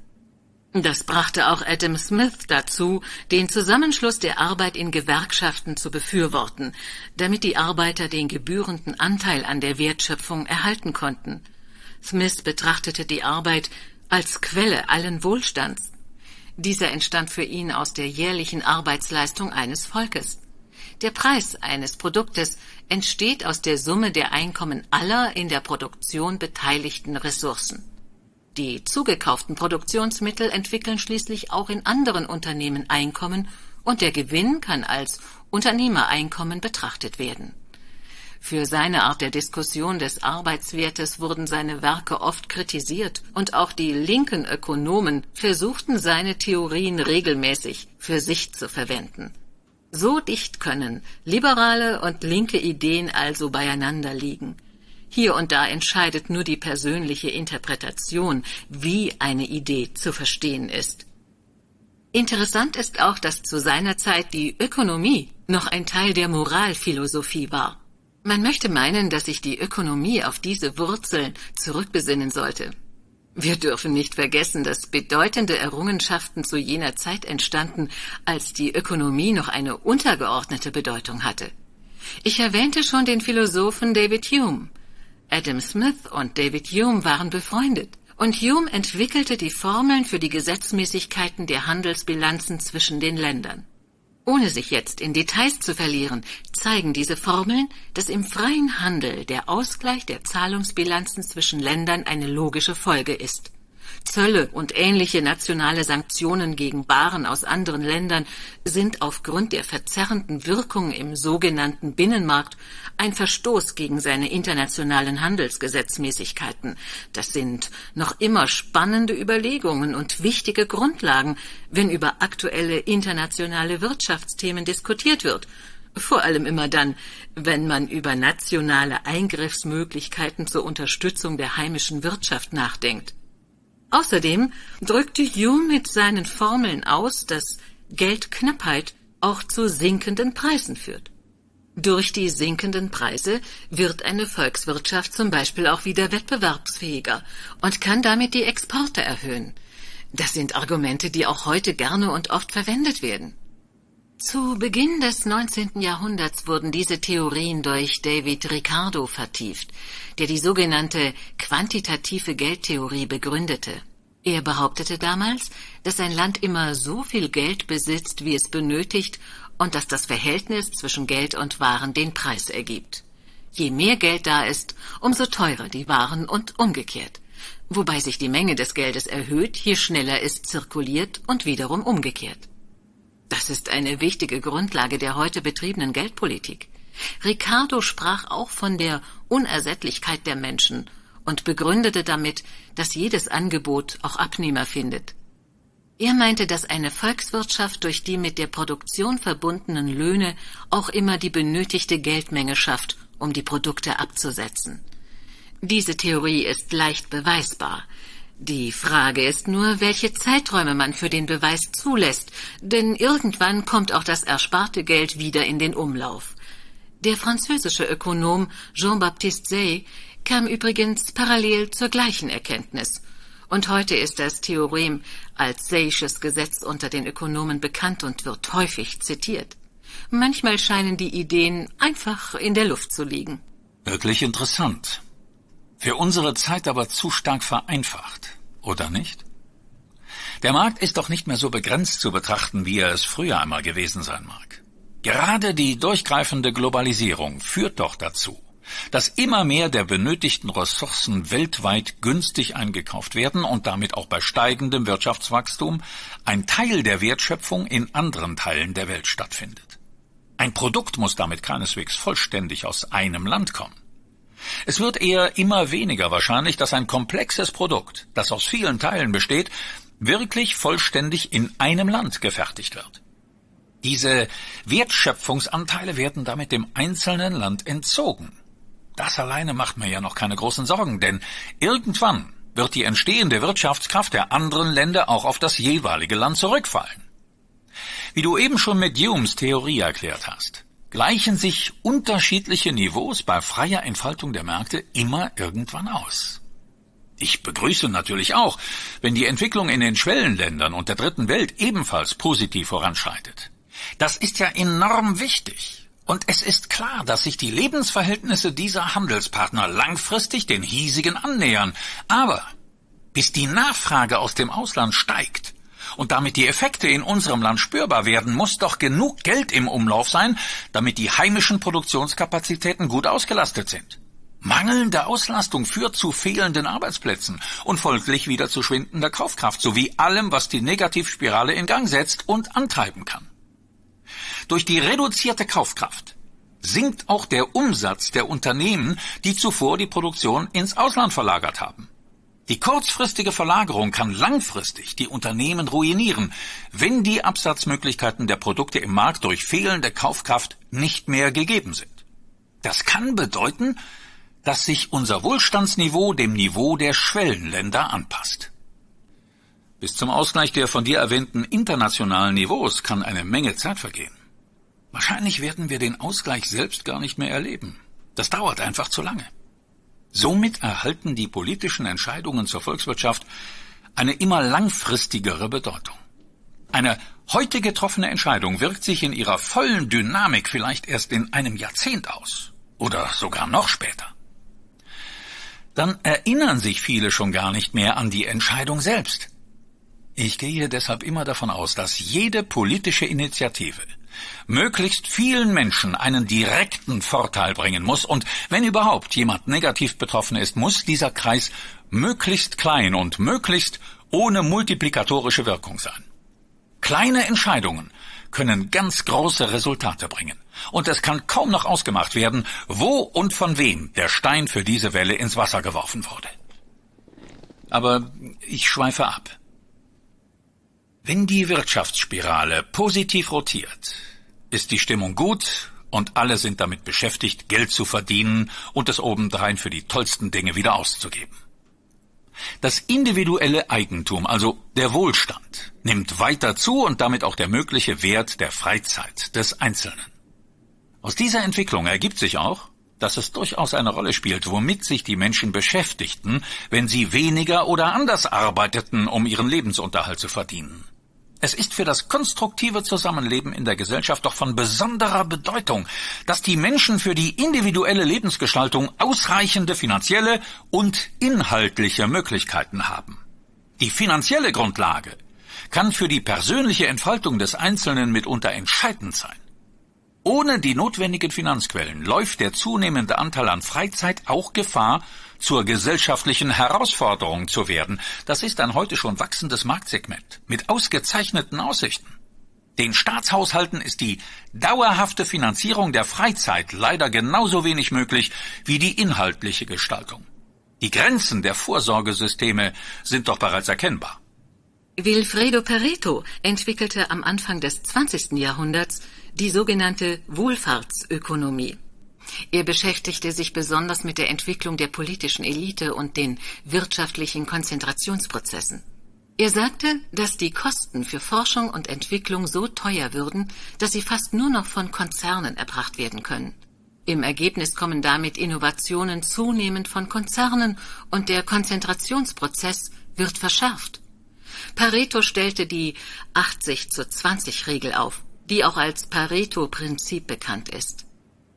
Das brachte auch Adam Smith dazu, den Zusammenschluss der Arbeit in Gewerkschaften zu befürworten, damit die Arbeiter den gebührenden Anteil an der Wertschöpfung erhalten konnten. Smith betrachtete die Arbeit als Quelle allen Wohlstands. Dieser entstand für ihn aus der jährlichen Arbeitsleistung eines Volkes. Der Preis eines Produktes entsteht aus der Summe der Einkommen aller in der Produktion beteiligten Ressourcen. Die zugekauften Produktionsmittel entwickeln schließlich auch in anderen Unternehmen Einkommen und der Gewinn kann als Unternehmereinkommen betrachtet werden. Für seine Art der Diskussion des Arbeitswertes wurden seine Werke oft kritisiert und auch die linken Ökonomen versuchten seine Theorien regelmäßig für sich zu verwenden. So dicht können liberale und linke Ideen also beieinander liegen. Hier und da entscheidet nur die persönliche Interpretation, wie eine Idee zu verstehen ist. Interessant ist auch, dass zu seiner Zeit die Ökonomie noch ein Teil der Moralphilosophie war. Man möchte meinen, dass sich die Ökonomie auf diese Wurzeln zurückbesinnen sollte. Wir dürfen nicht vergessen, dass bedeutende Errungenschaften zu jener Zeit entstanden, als die Ökonomie noch eine untergeordnete Bedeutung hatte. Ich erwähnte schon den Philosophen David Hume. Adam Smith und David Hume waren befreundet, und Hume entwickelte die Formeln für die Gesetzmäßigkeiten der Handelsbilanzen zwischen den Ländern. Ohne sich jetzt in Details zu verlieren, zeigen diese Formeln, dass im freien Handel der Ausgleich der Zahlungsbilanzen zwischen Ländern eine logische Folge ist. Zölle und ähnliche nationale Sanktionen gegen Waren aus anderen Ländern sind aufgrund der verzerrenden Wirkung im sogenannten Binnenmarkt ein Verstoß gegen seine internationalen Handelsgesetzmäßigkeiten. Das sind noch immer spannende Überlegungen und wichtige Grundlagen, wenn über aktuelle internationale Wirtschaftsthemen diskutiert wird. Vor allem immer dann, wenn man über nationale Eingriffsmöglichkeiten zur Unterstützung der heimischen Wirtschaft nachdenkt. Außerdem drückte Hume mit seinen Formeln aus, dass Geldknappheit auch zu sinkenden Preisen führt. Durch die sinkenden Preise wird eine Volkswirtschaft zum Beispiel auch wieder wettbewerbsfähiger und kann damit die Exporte erhöhen. Das sind Argumente, die auch heute gerne und oft verwendet werden. Zu Beginn des 19. Jahrhunderts wurden diese Theorien durch David Ricardo vertieft, der die sogenannte quantitative Geldtheorie begründete. Er behauptete damals, dass ein Land immer so viel Geld besitzt, wie es benötigt, und dass das Verhältnis zwischen Geld und Waren den Preis ergibt. Je mehr Geld da ist, umso teurer die Waren und umgekehrt, wobei sich die Menge des Geldes erhöht, je schneller es zirkuliert und wiederum umgekehrt. Das ist eine wichtige Grundlage der heute betriebenen Geldpolitik. Ricardo sprach auch von der Unersättlichkeit der Menschen und begründete damit, dass jedes Angebot auch Abnehmer findet. Er meinte, dass eine Volkswirtschaft durch die mit der Produktion verbundenen Löhne auch immer die benötigte Geldmenge schafft, um die Produkte abzusetzen. Diese Theorie ist leicht beweisbar. Die Frage ist nur, welche Zeiträume man für den Beweis zulässt, denn irgendwann kommt auch das ersparte Geld wieder in den Umlauf. Der französische Ökonom Jean-Baptiste Say kam übrigens parallel zur gleichen Erkenntnis. Und heute ist das Theorem als Saysches Gesetz unter den Ökonomen bekannt und wird häufig zitiert. Manchmal scheinen die Ideen einfach in der Luft zu liegen. Wirklich interessant. Für unsere Zeit aber zu stark vereinfacht, oder nicht? Der Markt ist doch nicht mehr so begrenzt zu betrachten, wie er es früher einmal gewesen sein mag. Gerade die durchgreifende Globalisierung führt doch dazu, dass immer mehr der benötigten Ressourcen weltweit günstig eingekauft werden und damit auch bei steigendem Wirtschaftswachstum ein Teil der Wertschöpfung in anderen Teilen der Welt stattfindet. Ein Produkt muss damit keineswegs vollständig aus einem Land kommen. Es wird eher immer weniger wahrscheinlich, dass ein komplexes Produkt, das aus vielen Teilen besteht, wirklich vollständig in einem Land gefertigt wird. Diese Wertschöpfungsanteile werden damit dem einzelnen Land entzogen. Das alleine macht mir ja noch keine großen Sorgen, denn irgendwann wird die entstehende Wirtschaftskraft der anderen Länder auch auf das jeweilige Land zurückfallen. Wie du eben schon mit Humes Theorie erklärt hast, gleichen sich unterschiedliche Niveaus bei freier Entfaltung der Märkte immer irgendwann aus. Ich begrüße natürlich auch, wenn die Entwicklung in den Schwellenländern und der dritten Welt ebenfalls positiv voranschreitet. Das ist ja enorm wichtig. Und es ist klar, dass sich die Lebensverhältnisse dieser Handelspartner langfristig den hiesigen annähern. Aber bis die Nachfrage aus dem Ausland steigt und damit die Effekte in unserem Land spürbar werden, muss doch genug Geld im Umlauf sein, damit die heimischen Produktionskapazitäten gut ausgelastet sind. Mangelnde Auslastung führt zu fehlenden Arbeitsplätzen und folglich wieder zu schwindender Kaufkraft sowie allem, was die Negativspirale in Gang setzt und antreiben kann. Durch die reduzierte Kaufkraft sinkt auch der Umsatz der Unternehmen, die zuvor die Produktion ins Ausland verlagert haben. Die kurzfristige Verlagerung kann langfristig die Unternehmen ruinieren, wenn die Absatzmöglichkeiten der Produkte im Markt durch fehlende Kaufkraft nicht mehr gegeben sind. Das kann bedeuten, dass sich unser Wohlstandsniveau dem Niveau der Schwellenländer anpasst. Bis zum Ausgleich der von dir erwähnten internationalen Niveaus kann eine Menge Zeit vergehen. Wahrscheinlich werden wir den Ausgleich selbst gar nicht mehr erleben. Das dauert einfach zu lange. Somit erhalten die politischen Entscheidungen zur Volkswirtschaft eine immer langfristigere Bedeutung. Eine heute getroffene Entscheidung wirkt sich in ihrer vollen Dynamik vielleicht erst in einem Jahrzehnt aus oder sogar noch später. Dann erinnern sich viele schon gar nicht mehr an die Entscheidung selbst. Ich gehe deshalb immer davon aus, dass jede politische Initiative möglichst vielen Menschen einen direkten Vorteil bringen muss und wenn überhaupt jemand negativ betroffen ist, muss dieser Kreis möglichst klein und möglichst ohne multiplikatorische Wirkung sein. Kleine Entscheidungen können ganz große Resultate bringen und es kann kaum noch ausgemacht werden, wo und von wem der Stein für diese Welle ins Wasser geworfen wurde. Aber ich schweife ab. Wenn die Wirtschaftsspirale positiv rotiert, ist die Stimmung gut und alle sind damit beschäftigt, Geld zu verdienen und es obendrein für die tollsten Dinge wieder auszugeben. Das individuelle Eigentum, also der Wohlstand, nimmt weiter zu und damit auch der mögliche Wert der Freizeit des Einzelnen. Aus dieser Entwicklung ergibt sich auch, dass es durchaus eine Rolle spielt, womit sich die Menschen beschäftigten, wenn sie weniger oder anders arbeiteten, um ihren Lebensunterhalt zu verdienen. Es ist für das konstruktive Zusammenleben in der Gesellschaft doch von besonderer Bedeutung, dass die Menschen für die individuelle Lebensgestaltung ausreichende finanzielle und inhaltliche Möglichkeiten haben. Die finanzielle Grundlage kann für die persönliche Entfaltung des Einzelnen mitunter entscheidend sein. Ohne die notwendigen Finanzquellen läuft der zunehmende Anteil an Freizeit auch Gefahr, zur gesellschaftlichen Herausforderung zu werden. Das ist ein heute schon wachsendes Marktsegment mit ausgezeichneten Aussichten. Den Staatshaushalten ist die dauerhafte Finanzierung der Freizeit leider genauso wenig möglich wie die inhaltliche Gestaltung. Die Grenzen der Vorsorgesysteme sind doch bereits erkennbar. Vilfredo Pareto entwickelte am Anfang des 20. Jahrhunderts die sogenannte Wohlfahrtsökonomie. Er beschäftigte sich besonders mit der Entwicklung der politischen Elite und den wirtschaftlichen Konzentrationsprozessen. Er sagte, dass die Kosten für Forschung und Entwicklung so teuer würden, dass sie fast nur noch von Konzernen erbracht werden können. Im Ergebnis kommen damit Innovationen zunehmend von Konzernen und der Konzentrationsprozess wird verschärft. Pareto stellte die 80-zu-20-Regel auf, die auch als Pareto-Prinzip bekannt ist.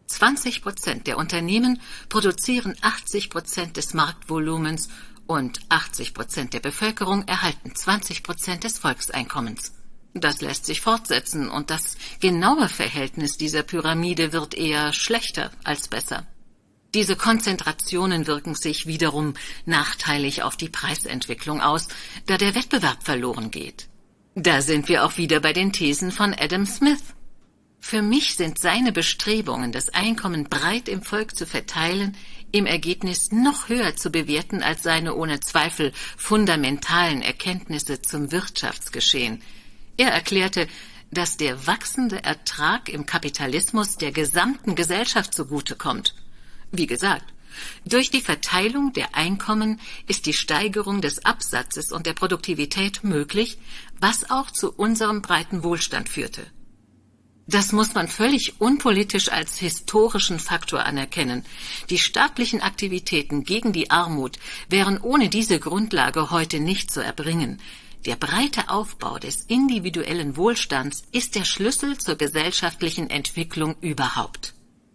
20% der Unternehmen produzieren 80% des Marktvolumens und 80% der Bevölkerung erhalten 20% des Volkseinkommens. Das lässt sich fortsetzen und das genaue Verhältnis dieser Pyramide wird eher schlechter als besser. Diese Konzentrationen wirken sich wiederum nachteilig auf die Preisentwicklung aus, da der Wettbewerb verloren geht. Da sind wir auch wieder bei den Thesen von Adam Smith. Für mich sind seine Bestrebungen, das Einkommen breit im Volk zu verteilen, im Ergebnis noch höher zu bewerten als seine ohne Zweifel fundamentalen Erkenntnisse zum Wirtschaftsgeschehen. Er erklärte, dass der wachsende Ertrag im Kapitalismus der gesamten Gesellschaft zugutekommt. Wie gesagt, durch die Verteilung der Einkommen ist die Steigerung des Absatzes und der Produktivität möglich, was auch zu unserem breiten Wohlstand führte. Das muss man völlig unpolitisch als historischen Faktor anerkennen. Die staatlichen Aktivitäten gegen die Armut wären ohne diese Grundlage heute nicht zu erbringen. Der breite Aufbau des individuellen Wohlstands ist der Schlüssel zur gesellschaftlichen Entwicklung überhaupt.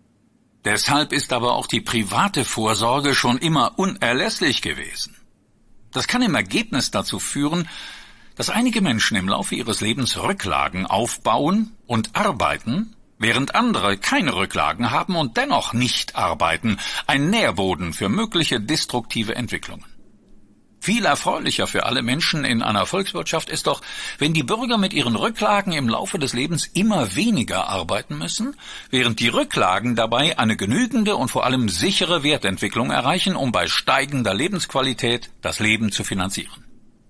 Deshalb ist aber auch die private Vorsorge schon immer unerlässlich gewesen. Das kann im Ergebnis dazu führen, dass einige Menschen im Laufe ihres Lebens Rücklagen aufbauen und arbeiten, während andere keine Rücklagen haben und dennoch nicht arbeiten, ein Nährboden für mögliche destruktive Entwicklungen. Viel erfreulicher für alle Menschen in einer Volkswirtschaft ist doch, wenn die Bürger mit ihren Rücklagen im Laufe des Lebens immer weniger arbeiten müssen, während die Rücklagen dabei eine genügende und vor allem sichere Wertentwicklung erreichen, um bei steigender Lebensqualität das Leben zu finanzieren.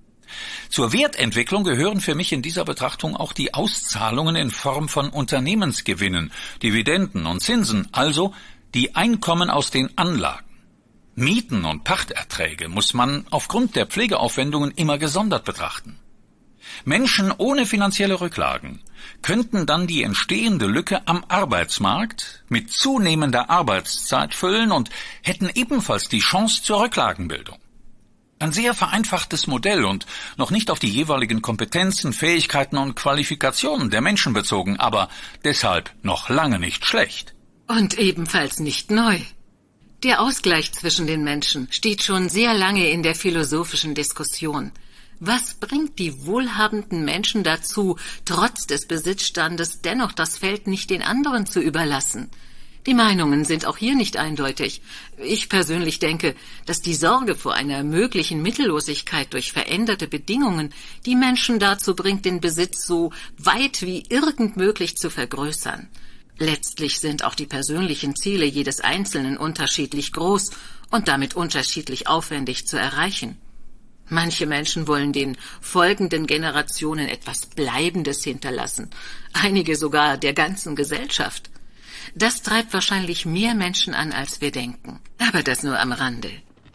Zur Wertentwicklung gehören für mich in dieser Betrachtung auch die Auszahlungen in Form von Unternehmensgewinnen, Dividenden und Zinsen, also die Einkommen aus den Anlagen. Mieten und Pachterträge muss man aufgrund der Pflegeaufwendungen immer gesondert betrachten. Menschen ohne finanzielle Rücklagen könnten dann die entstehende Lücke am Arbeitsmarkt mit zunehmender Arbeitszeit füllen und hätten ebenfalls die Chance zur Rücklagenbildung. Ein sehr vereinfachtes Modell und noch nicht auf die jeweiligen Kompetenzen, Fähigkeiten und Qualifikationen der Menschen bezogen, aber deshalb noch lange nicht schlecht. Und ebenfalls nicht neu. Der Ausgleich zwischen den Menschen steht schon sehr lange in der philosophischen Diskussion. Was bringt die wohlhabenden Menschen dazu, trotz des Besitzstandes dennoch das Feld nicht den anderen zu überlassen? Die Meinungen sind auch hier nicht eindeutig. Ich persönlich denke, dass die Sorge vor einer möglichen Mittellosigkeit durch veränderte Bedingungen die Menschen dazu bringt, den Besitz so weit wie irgend möglich zu vergrößern. Letztlich sind auch die persönlichen Ziele jedes Einzelnen unterschiedlich groß und damit unterschiedlich aufwendig zu erreichen. Manche Menschen wollen den folgenden Generationen etwas Bleibendes hinterlassen, einige sogar der ganzen Gesellschaft. Das treibt wahrscheinlich mehr Menschen an, als wir denken, aber das nur am Rande.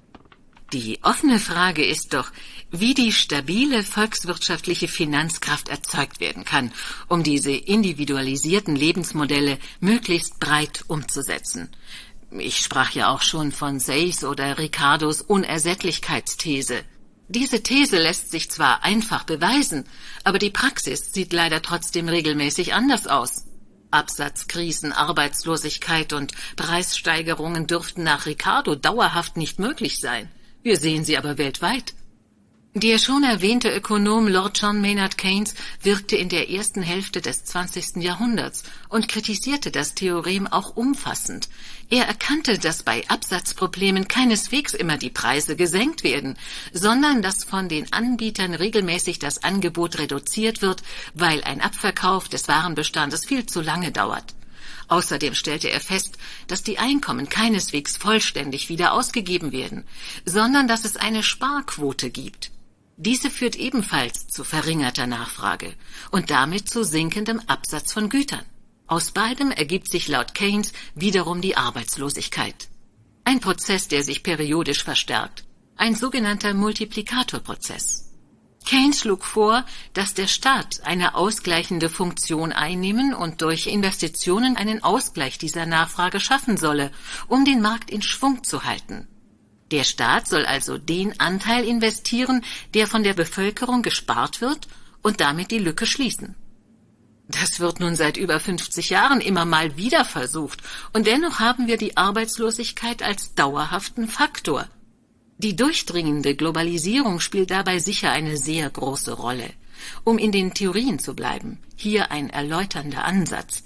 Die offene Frage ist doch, wie die stabile volkswirtschaftliche Finanzkraft erzeugt werden kann, um diese individualisierten Lebensmodelle möglichst breit umzusetzen. Ich sprach ja auch schon von Say's oder Ricardos Unersättlichkeitsthese. Diese These lässt sich zwar einfach beweisen, aber die Praxis sieht leider trotzdem regelmäßig anders aus. Absatzkrisen, Arbeitslosigkeit und Preissteigerungen dürften nach Ricardo dauerhaft nicht möglich sein. Wir sehen sie aber weltweit. Der schon erwähnte Ökonom Lord John Maynard Keynes wirkte in der ersten Hälfte des 20. Jahrhunderts und kritisierte das Theorem auch umfassend. Er erkannte, dass bei Absatzproblemen keineswegs immer die Preise gesenkt werden, sondern dass von den Anbietern regelmäßig das Angebot reduziert wird, weil ein Abverkauf des Warenbestandes viel zu lange dauert. Außerdem stellte er fest, dass die Einkommen keineswegs vollständig wieder ausgegeben werden, sondern dass es eine Sparquote gibt. Diese führt ebenfalls zu verringerter Nachfrage und damit zu sinkendem Absatz von Gütern. Aus beidem ergibt sich laut Keynes wiederum die Arbeitslosigkeit. Ein Prozess, der sich periodisch verstärkt. Ein sogenannter Multiplikatorprozess. Keynes schlug vor, dass der Staat eine ausgleichende Funktion einnehmen und durch Investitionen einen Ausgleich dieser Nachfrage schaffen solle, um den Markt in Schwung zu halten. Der Staat soll also den Anteil investieren, der von der Bevölkerung gespart wird, und damit die Lücke schließen. Das wird nun seit über 50 Jahren immer mal wieder versucht, und dennoch haben wir die Arbeitslosigkeit als dauerhaften Faktor. Die durchdringende Globalisierung spielt dabei sicher eine sehr große Rolle. Um in den Theorien zu bleiben, hier ein erläuternder Ansatz.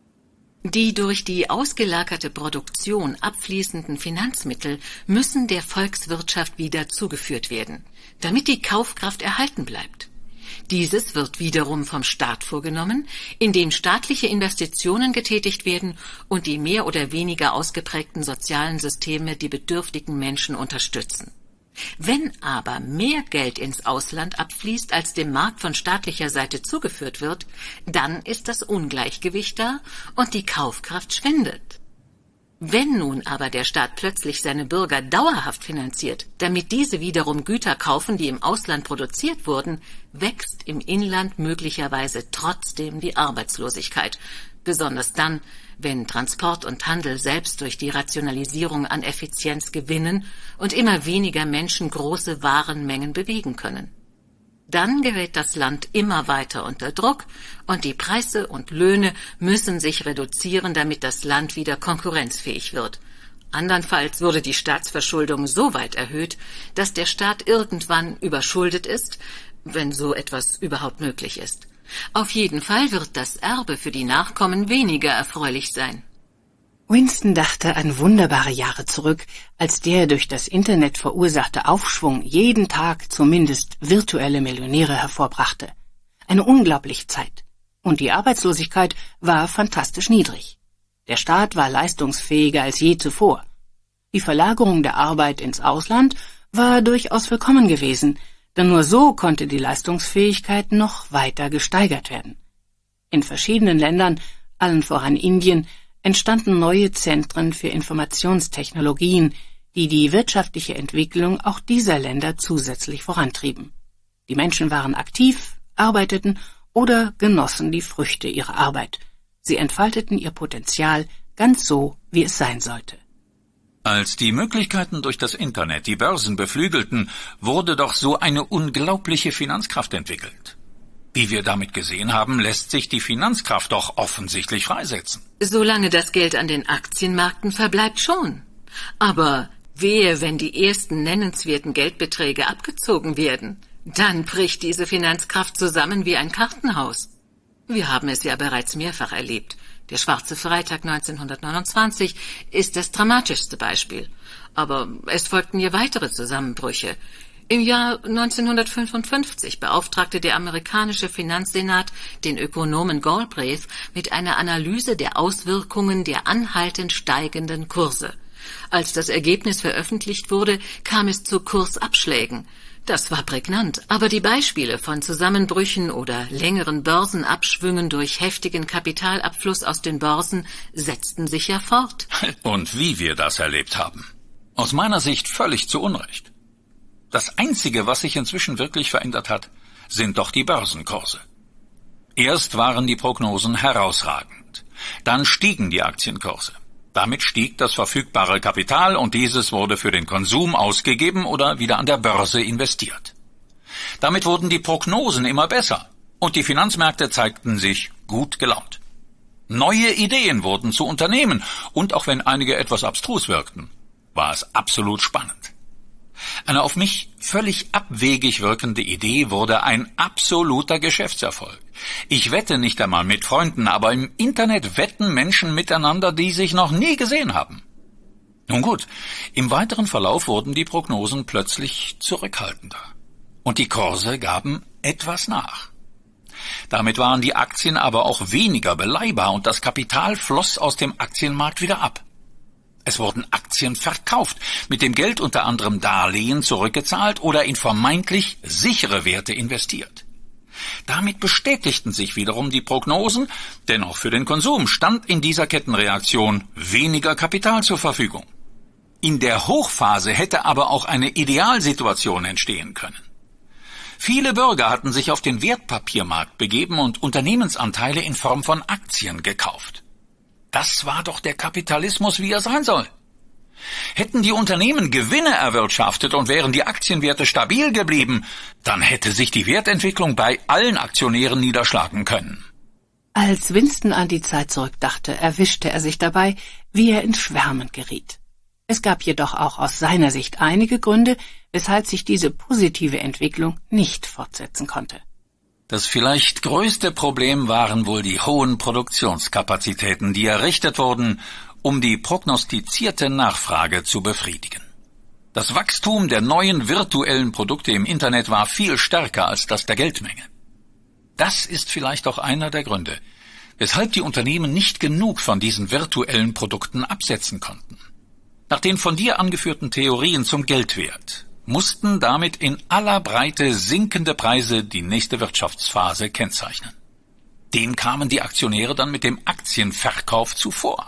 Die durch die ausgelagerte Produktion abfließenden Finanzmittel müssen der Volkswirtschaft wieder zugeführt werden, damit die Kaufkraft erhalten bleibt. Dieses wird wiederum vom Staat vorgenommen, indem staatliche Investitionen getätigt werden und die mehr oder weniger ausgeprägten sozialen Systeme die bedürftigen Menschen unterstützen. Wenn aber mehr Geld ins Ausland abfließt, als dem Markt von staatlicher Seite zugeführt wird, dann ist das Ungleichgewicht da und die Kaufkraft schwindet. Wenn nun aber der Staat plötzlich seine Bürger dauerhaft finanziert, damit diese wiederum Güter kaufen, die im Ausland produziert wurden, wächst im Inland möglicherweise trotzdem die Arbeitslosigkeit, besonders dann, wenn Transport und Handel selbst durch die Rationalisierung an Effizienz gewinnen und immer weniger Menschen große Warenmengen bewegen können. Dann gerät das Land immer weiter unter Druck und die Preise und Löhne müssen sich reduzieren, damit das Land wieder konkurrenzfähig wird. Andernfalls würde die Staatsverschuldung so weit erhöht, dass der Staat irgendwann überschuldet ist, wenn so etwas überhaupt möglich ist. Auf jeden Fall wird das Erbe für die Nachkommen weniger erfreulich sein. Winston dachte an wunderbare Jahre zurück, als der durch das Internet verursachte Aufschwung jeden Tag zumindest virtuelle Millionäre hervorbrachte. Eine unglaubliche Zeit. Und die Arbeitslosigkeit war fantastisch niedrig. Der Staat war leistungsfähiger als je zuvor. Die Verlagerung der Arbeit ins Ausland war durchaus willkommen gewesen, denn nur so konnte die Leistungsfähigkeit noch weiter gesteigert werden. In verschiedenen Ländern, allen voran Indien, entstanden neue Zentren für Informationstechnologien, die die wirtschaftliche Entwicklung auch dieser Länder zusätzlich vorantrieben. Die Menschen waren aktiv, arbeiteten oder genossen die Früchte ihrer Arbeit. Sie entfalteten ihr Potenzial ganz so, wie es sein sollte. Als die Möglichkeiten durch das Internet die Börsen beflügelten, wurde doch so eine unglaubliche Finanzkraft entwickelt. Wie wir damit gesehen haben, lässt sich die Finanzkraft doch offensichtlich freisetzen. Solange das Geld an den Aktienmärkten verbleibt, schon. Aber wehe, wenn die ersten nennenswerten Geldbeträge abgezogen werden, dann bricht diese Finanzkraft zusammen wie ein Kartenhaus. Wir haben es ja bereits mehrfach erlebt. Der Schwarze Freitag 1929 ist das dramatischste Beispiel. Aber es folgten hier weitere Zusammenbrüche. Im Jahr 1955 beauftragte der amerikanische Finanzsenat den Ökonomen Galbraith mit einer Analyse der Auswirkungen der anhaltend steigenden Kurse. Als das Ergebnis veröffentlicht wurde, kam es zu Kursabschlägen. Das war prägnant, aber die Beispiele von Zusammenbrüchen oder längeren Börsenabschwüngen durch heftigen Kapitalabfluss aus den Börsen setzten sich ja fort. Und wie wir das erlebt haben. Aus meiner Sicht völlig zu Unrecht. Das Einzige, was sich inzwischen wirklich verändert hat, sind doch die Börsenkurse. Erst waren die Prognosen herausragend. Dann stiegen die Aktienkurse. Damit stieg das verfügbare Kapital und dieses wurde für den Konsum ausgegeben oder wieder an der Börse investiert. Damit wurden die Prognosen immer besser und die Finanzmärkte zeigten sich gut gelaunt. Neue Ideen wurden zu Unternehmen und auch wenn einige etwas abstrus wirkten, war es absolut spannend. Eine auf mich völlig abwegig wirkende Idee wurde ein absoluter Geschäftserfolg. Ich wette nicht einmal mit Freunden, aber im Internet wetten Menschen miteinander, die sich noch nie gesehen haben. Nun gut, im weiteren Verlauf wurden die Prognosen plötzlich zurückhaltender. Und die Kurse gaben etwas nach. Damit waren die Aktien aber auch weniger beleihbar und das Kapital floss aus dem Aktienmarkt wieder ab. Es wurden Aktien verkauft, mit dem Geld unter anderem Darlehen zurückgezahlt oder in vermeintlich sichere Werte investiert. Damit bestätigten sich wiederum die Prognosen, denn auch für den Konsum stand in dieser Kettenreaktion weniger Kapital zur Verfügung. In der Hochphase hätte aber auch eine Idealsituation entstehen können. Viele Bürger hatten sich auf den Wertpapiermarkt begeben und Unternehmensanteile in Form von Aktien gekauft. Das war doch der Kapitalismus, wie er sein soll. Hätten die Unternehmen Gewinne erwirtschaftet und wären die Aktienwerte stabil geblieben, dann hätte sich die Wertentwicklung bei allen Aktionären niederschlagen können. Als Winston an die Zeit zurückdachte, erwischte er sich dabei, wie er ins Schwärmen geriet. Es gab jedoch auch aus seiner Sicht einige Gründe, weshalb sich diese positive Entwicklung nicht fortsetzen konnte. Das vielleicht größte Problem waren wohl die hohen Produktionskapazitäten, die errichtet wurden, um die prognostizierte Nachfrage zu befriedigen. Das Wachstum der neuen virtuellen Produkte im Internet war viel stärker als das der Geldmenge. Das ist vielleicht auch einer der Gründe, weshalb die Unternehmen nicht genug von diesen virtuellen Produkten absetzen konnten. Nach den von dir angeführten Theorien zum Geldwert mussten damit in aller Breite sinkende Preise die nächste Wirtschaftsphase kennzeichnen. Dem kamen die Aktionäre dann mit dem Aktienverkauf zuvor.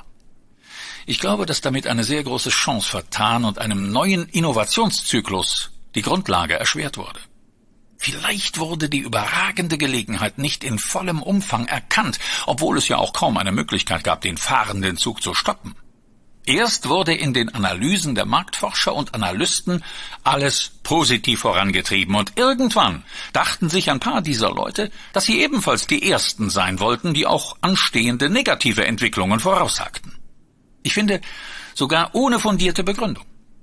Ich glaube, dass damit eine sehr große Chance vertan und einem neuen Innovationszyklus die Grundlage erschwert wurde. Vielleicht wurde die überragende Gelegenheit nicht in vollem Umfang erkannt, obwohl es ja auch kaum eine Möglichkeit gab, den fahrenden Zug zu stoppen. Erst wurde in den Analysen der Marktforscher und Analysten alles positiv vorangetrieben und irgendwann dachten sich ein paar dieser Leute, dass sie ebenfalls die Ersten sein wollten, die auch anstehende negative Entwicklungen voraussagten. Ich finde, sogar ohne fundierte Begründung.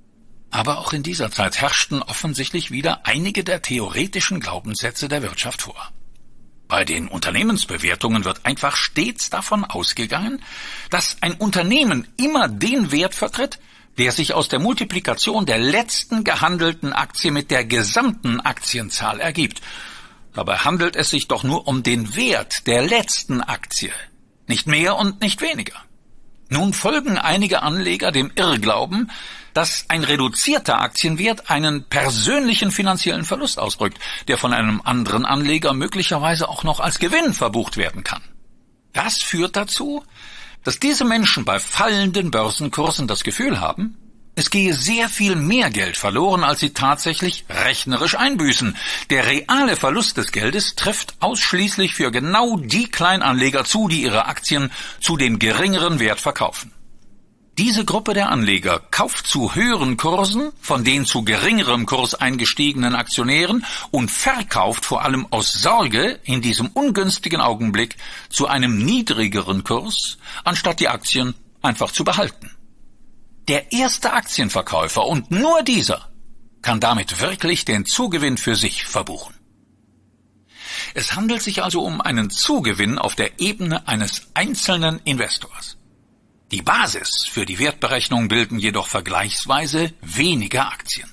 Aber auch in dieser Zeit herrschten offensichtlich wieder einige der theoretischen Glaubenssätze der Wirtschaft vor. Bei den Unternehmensbewertungen wird einfach stets davon ausgegangen, dass ein Unternehmen immer den Wert vertritt, der sich aus der Multiplikation der letzten gehandelten Aktie mit der gesamten Aktienzahl ergibt. Dabei handelt es sich doch nur um den Wert der letzten Aktie, nicht mehr und nicht weniger. Nun folgen einige Anleger dem Irrglauben, dass ein reduzierter Aktienwert einen persönlichen finanziellen Verlust ausdrückt, der von einem anderen Anleger möglicherweise auch noch als Gewinn verbucht werden kann. Das führt dazu, dass diese Menschen bei fallenden Börsenkursen das Gefühl haben, es gehe sehr viel mehr Geld verloren, als sie tatsächlich rechnerisch einbüßen. Der reale Verlust des Geldes trifft ausschließlich für genau die Kleinanleger zu, die ihre Aktien zu dem geringeren Wert verkaufen. Diese Gruppe der Anleger kauft zu höheren Kursen von den zu geringerem Kurs eingestiegenen Aktionären und verkauft vor allem aus Sorge in diesem ungünstigen Augenblick zu einem niedrigeren Kurs, anstatt die Aktien einfach zu behalten. Der erste Aktienverkäufer und nur dieser kann damit wirklich den Zugewinn für sich verbuchen. Es handelt sich also um einen Zugewinn auf der Ebene eines einzelnen Investors. Die Basis für die Wertberechnung bilden jedoch vergleichsweise weniger Aktien.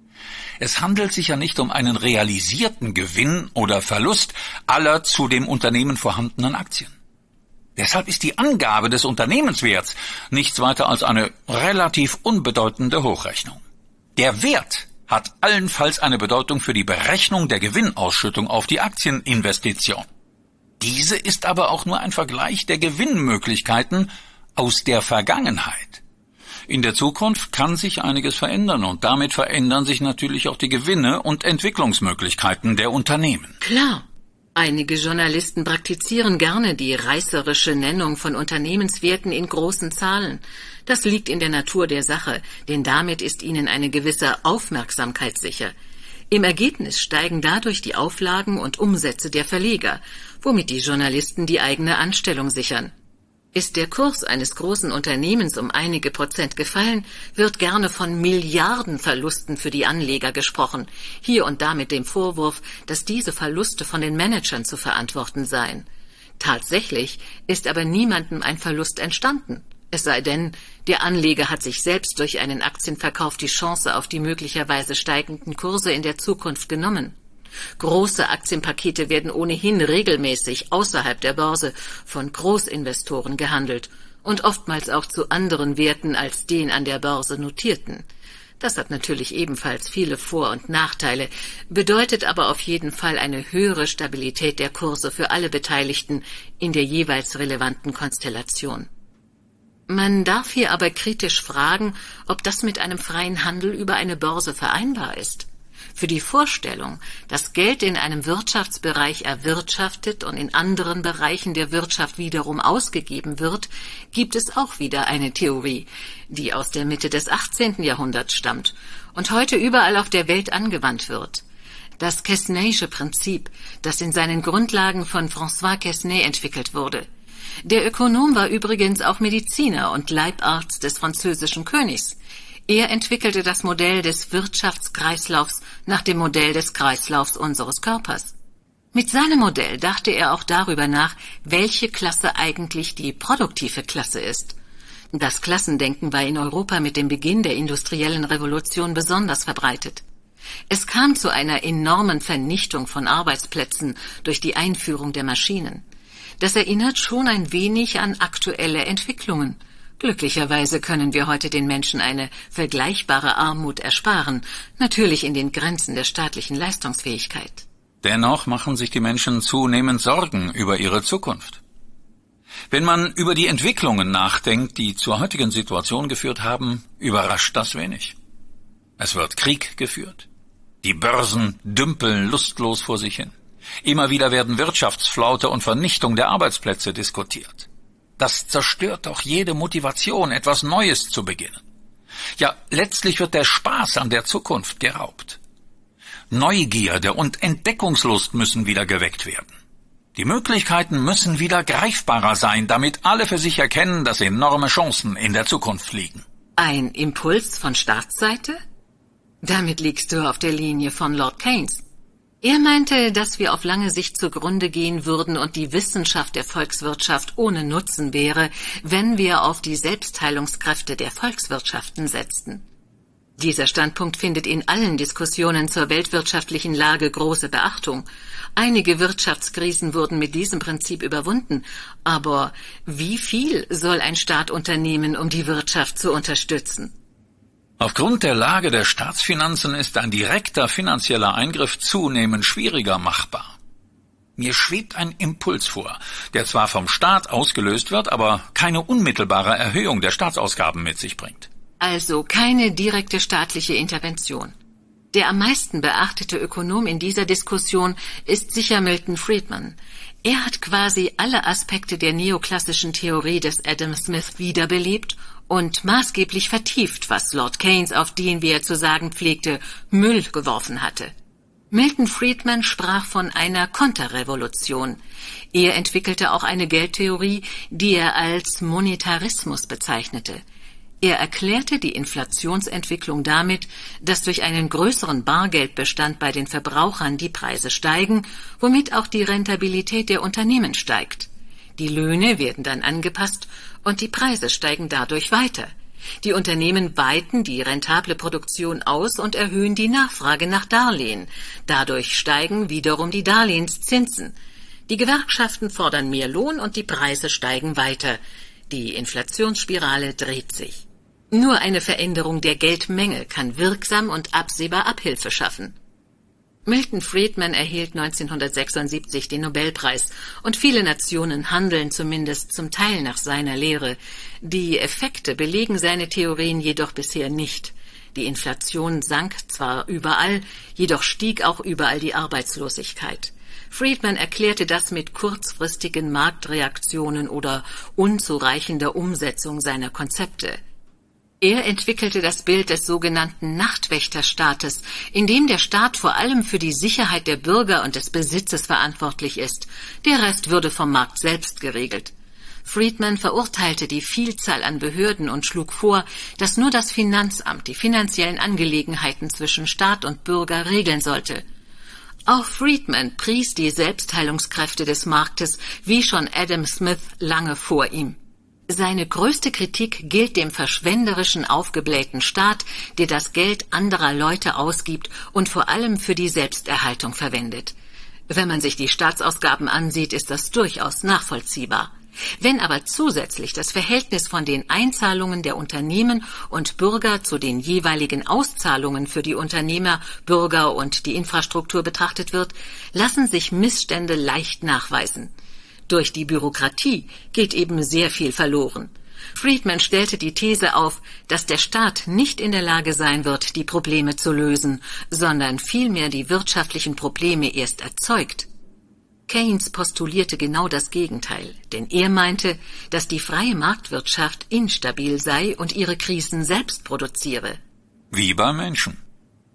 Es handelt sich ja nicht um einen realisierten Gewinn oder Verlust aller zu dem Unternehmen vorhandenen Aktien. Deshalb ist die Angabe des Unternehmenswerts nichts weiter als eine relativ unbedeutende Hochrechnung. Der Wert hat allenfalls eine Bedeutung für die Berechnung der Gewinnausschüttung auf die Aktieninvestition. Diese ist aber auch nur ein Vergleich der Gewinnmöglichkeiten aus der Vergangenheit. In der Zukunft kann sich einiges verändern und damit verändern sich natürlich auch die Gewinne und Entwicklungsmöglichkeiten der Unternehmen. Klar. Einige Journalisten praktizieren gerne die reißerische Nennung von Unternehmenswerten in großen Zahlen. Das liegt in der Natur der Sache, denn damit ist ihnen eine gewisse Aufmerksamkeit sicher. Im Ergebnis steigen dadurch die Auflagen und Umsätze der Verleger, womit die Journalisten die eigene Anstellung sichern. Ist der Kurs eines großen Unternehmens um einige Prozent gefallen, wird gerne von Milliardenverlusten für die Anleger gesprochen, hier und da mit dem Vorwurf, dass diese Verluste von den Managern zu verantworten seien. Tatsächlich ist aber niemandem ein Verlust entstanden, es sei denn, der Anleger hat sich selbst durch einen Aktienverkauf die Chance auf die möglicherweise steigenden Kurse in der Zukunft genommen. Große Aktienpakete werden ohnehin regelmäßig außerhalb der Börse von Großinvestoren gehandelt und oftmals auch zu anderen Werten als den an der Börse notierten. Das hat natürlich ebenfalls viele Vor- und Nachteile, bedeutet aber auf jeden Fall eine höhere Stabilität der Kurse für alle Beteiligten in der jeweils relevanten Konstellation. Man darf hier aber kritisch fragen, ob das mit einem freien Handel über eine Börse vereinbar ist. Für die Vorstellung, dass Geld in einem Wirtschaftsbereich erwirtschaftet und in anderen Bereichen der Wirtschaft wiederum ausgegeben wird, gibt es auch wieder eine Theorie, die aus der Mitte des 18. Jahrhunderts stammt und heute überall auf der Welt angewandt wird. das Quesneysche Prinzip, das in seinen Grundlagen von François Quesnay entwickelt wurde. Der Ökonom war übrigens auch Mediziner und Leibarzt des französischen Königs. Er entwickelte das Modell des Wirtschaftskreislaufs nach dem Modell des Kreislaufs unseres Körpers. Mit seinem Modell dachte er auch darüber nach, welche Klasse eigentlich die produktive Klasse ist. Das Klassendenken war in Europa mit dem Beginn der industriellen Revolution besonders verbreitet. Es kam zu einer enormen Vernichtung von Arbeitsplätzen durch die Einführung der Maschinen. Das erinnert schon ein wenig an aktuelle Entwicklungen. Glücklicherweise können wir heute den Menschen eine vergleichbare Armut ersparen, natürlich in den Grenzen der staatlichen Leistungsfähigkeit. Dennoch machen sich die Menschen zunehmend Sorgen über ihre Zukunft. Wenn man über die Entwicklungen nachdenkt, die zur heutigen Situation geführt haben, überrascht das wenig. Es wird Krieg geführt. Die Börsen dümpeln lustlos vor sich hin. Immer wieder werden Wirtschaftsflaute und Vernichtung der Arbeitsplätze diskutiert. Das zerstört doch jede Motivation, etwas Neues zu beginnen. Ja, letztlich wird der Spaß an der Zukunft geraubt. Neugierde und Entdeckungslust müssen wieder geweckt werden. Die Möglichkeiten müssen wieder greifbarer sein, damit alle für sich erkennen, dass enorme Chancen in der Zukunft liegen. Ein Impuls von Staatsseite? Damit liegst du auf der Linie von Lord Keynes. Er meinte, dass wir auf lange Sicht zugrunde gehen würden und die Wissenschaft der Volkswirtschaft ohne Nutzen wäre, wenn wir auf die Selbstheilungskräfte der Volkswirtschaften setzten. Dieser Standpunkt findet in allen Diskussionen zur weltwirtschaftlichen Lage große Beachtung. Einige Wirtschaftskrisen wurden mit diesem Prinzip überwunden. Aber wie viel soll ein Staat unternehmen, um die Wirtschaft zu unterstützen? Aufgrund der Lage der Staatsfinanzen ist ein direkter finanzieller Eingriff zunehmend schwieriger machbar. Mir schwebt ein Impuls vor, der zwar vom Staat ausgelöst wird, aber keine unmittelbare Erhöhung der Staatsausgaben mit sich bringt. Also keine direkte staatliche Intervention. Der am meisten beachtete Ökonom in dieser Diskussion ist sicher Milton Friedman. Er hat quasi alle Aspekte der neoklassischen Theorie des Adam Smith wiederbelebt und maßgeblich vertieft, was Lord Keynes auf den, wie er zu sagen pflegte, Müll geworfen hatte. Milton Friedman sprach von einer Konterrevolution. Er entwickelte auch eine Geldtheorie, die er als Monetarismus bezeichnete. Er erklärte die Inflationsentwicklung damit, dass durch einen größeren Bargeldbestand bei den Verbrauchern die Preise steigen, womit auch die Rentabilität der Unternehmen steigt. Die Löhne werden dann angepasst und die Preise steigen dadurch weiter. Die Unternehmen weiten die rentable Produktion aus und erhöhen die Nachfrage nach Darlehen. Dadurch steigen wiederum die Darlehenszinsen. Die Gewerkschaften fordern mehr Lohn und die Preise steigen weiter. Die Inflationsspirale dreht sich. Nur eine Veränderung der Geldmenge kann wirksam und absehbar Abhilfe schaffen. Milton Friedman erhielt 1976 den Nobelpreis und viele Nationen handeln zumindest zum Teil nach seiner Lehre. Die Effekte belegen seine Theorien jedoch bisher nicht. Die Inflation sank zwar überall, jedoch stieg auch überall die Arbeitslosigkeit. Friedman erklärte das mit kurzfristigen Marktreaktionen oder unzureichender Umsetzung seiner Konzepte. Er entwickelte das Bild des sogenannten Nachtwächterstaates, in dem der Staat vor allem für die Sicherheit der Bürger und des Besitzes verantwortlich ist. Der Rest würde vom Markt selbst geregelt. Friedman verurteilte die Vielzahl an Behörden und schlug vor, dass nur das Finanzamt die finanziellen Angelegenheiten zwischen Staat und Bürger regeln sollte. Auch Friedman pries die Selbstheilungskräfte des Marktes, wie schon Adam Smith lange vor ihm. Seine größte Kritik gilt dem verschwenderischen, aufgeblähten Staat, der das Geld anderer Leute ausgibt und vor allem für die Selbsterhaltung verwendet. Wenn man sich die Staatsausgaben ansieht, ist das durchaus nachvollziehbar. Wenn aber zusätzlich das Verhältnis von den Einzahlungen der Unternehmen und Bürger zu den jeweiligen Auszahlungen für die Unternehmer, Bürger und die Infrastruktur betrachtet wird, lassen sich Missstände leicht nachweisen. Durch die Bürokratie geht eben sehr viel verloren. Friedman stellte die These auf, dass der Staat nicht in der Lage sein wird, die Probleme zu lösen, sondern vielmehr die wirtschaftlichen Probleme erst erzeugt. Keynes postulierte genau das Gegenteil, denn er meinte, dass die freie Marktwirtschaft instabil sei und ihre Krisen selbst produziere. Wie bei Menschen.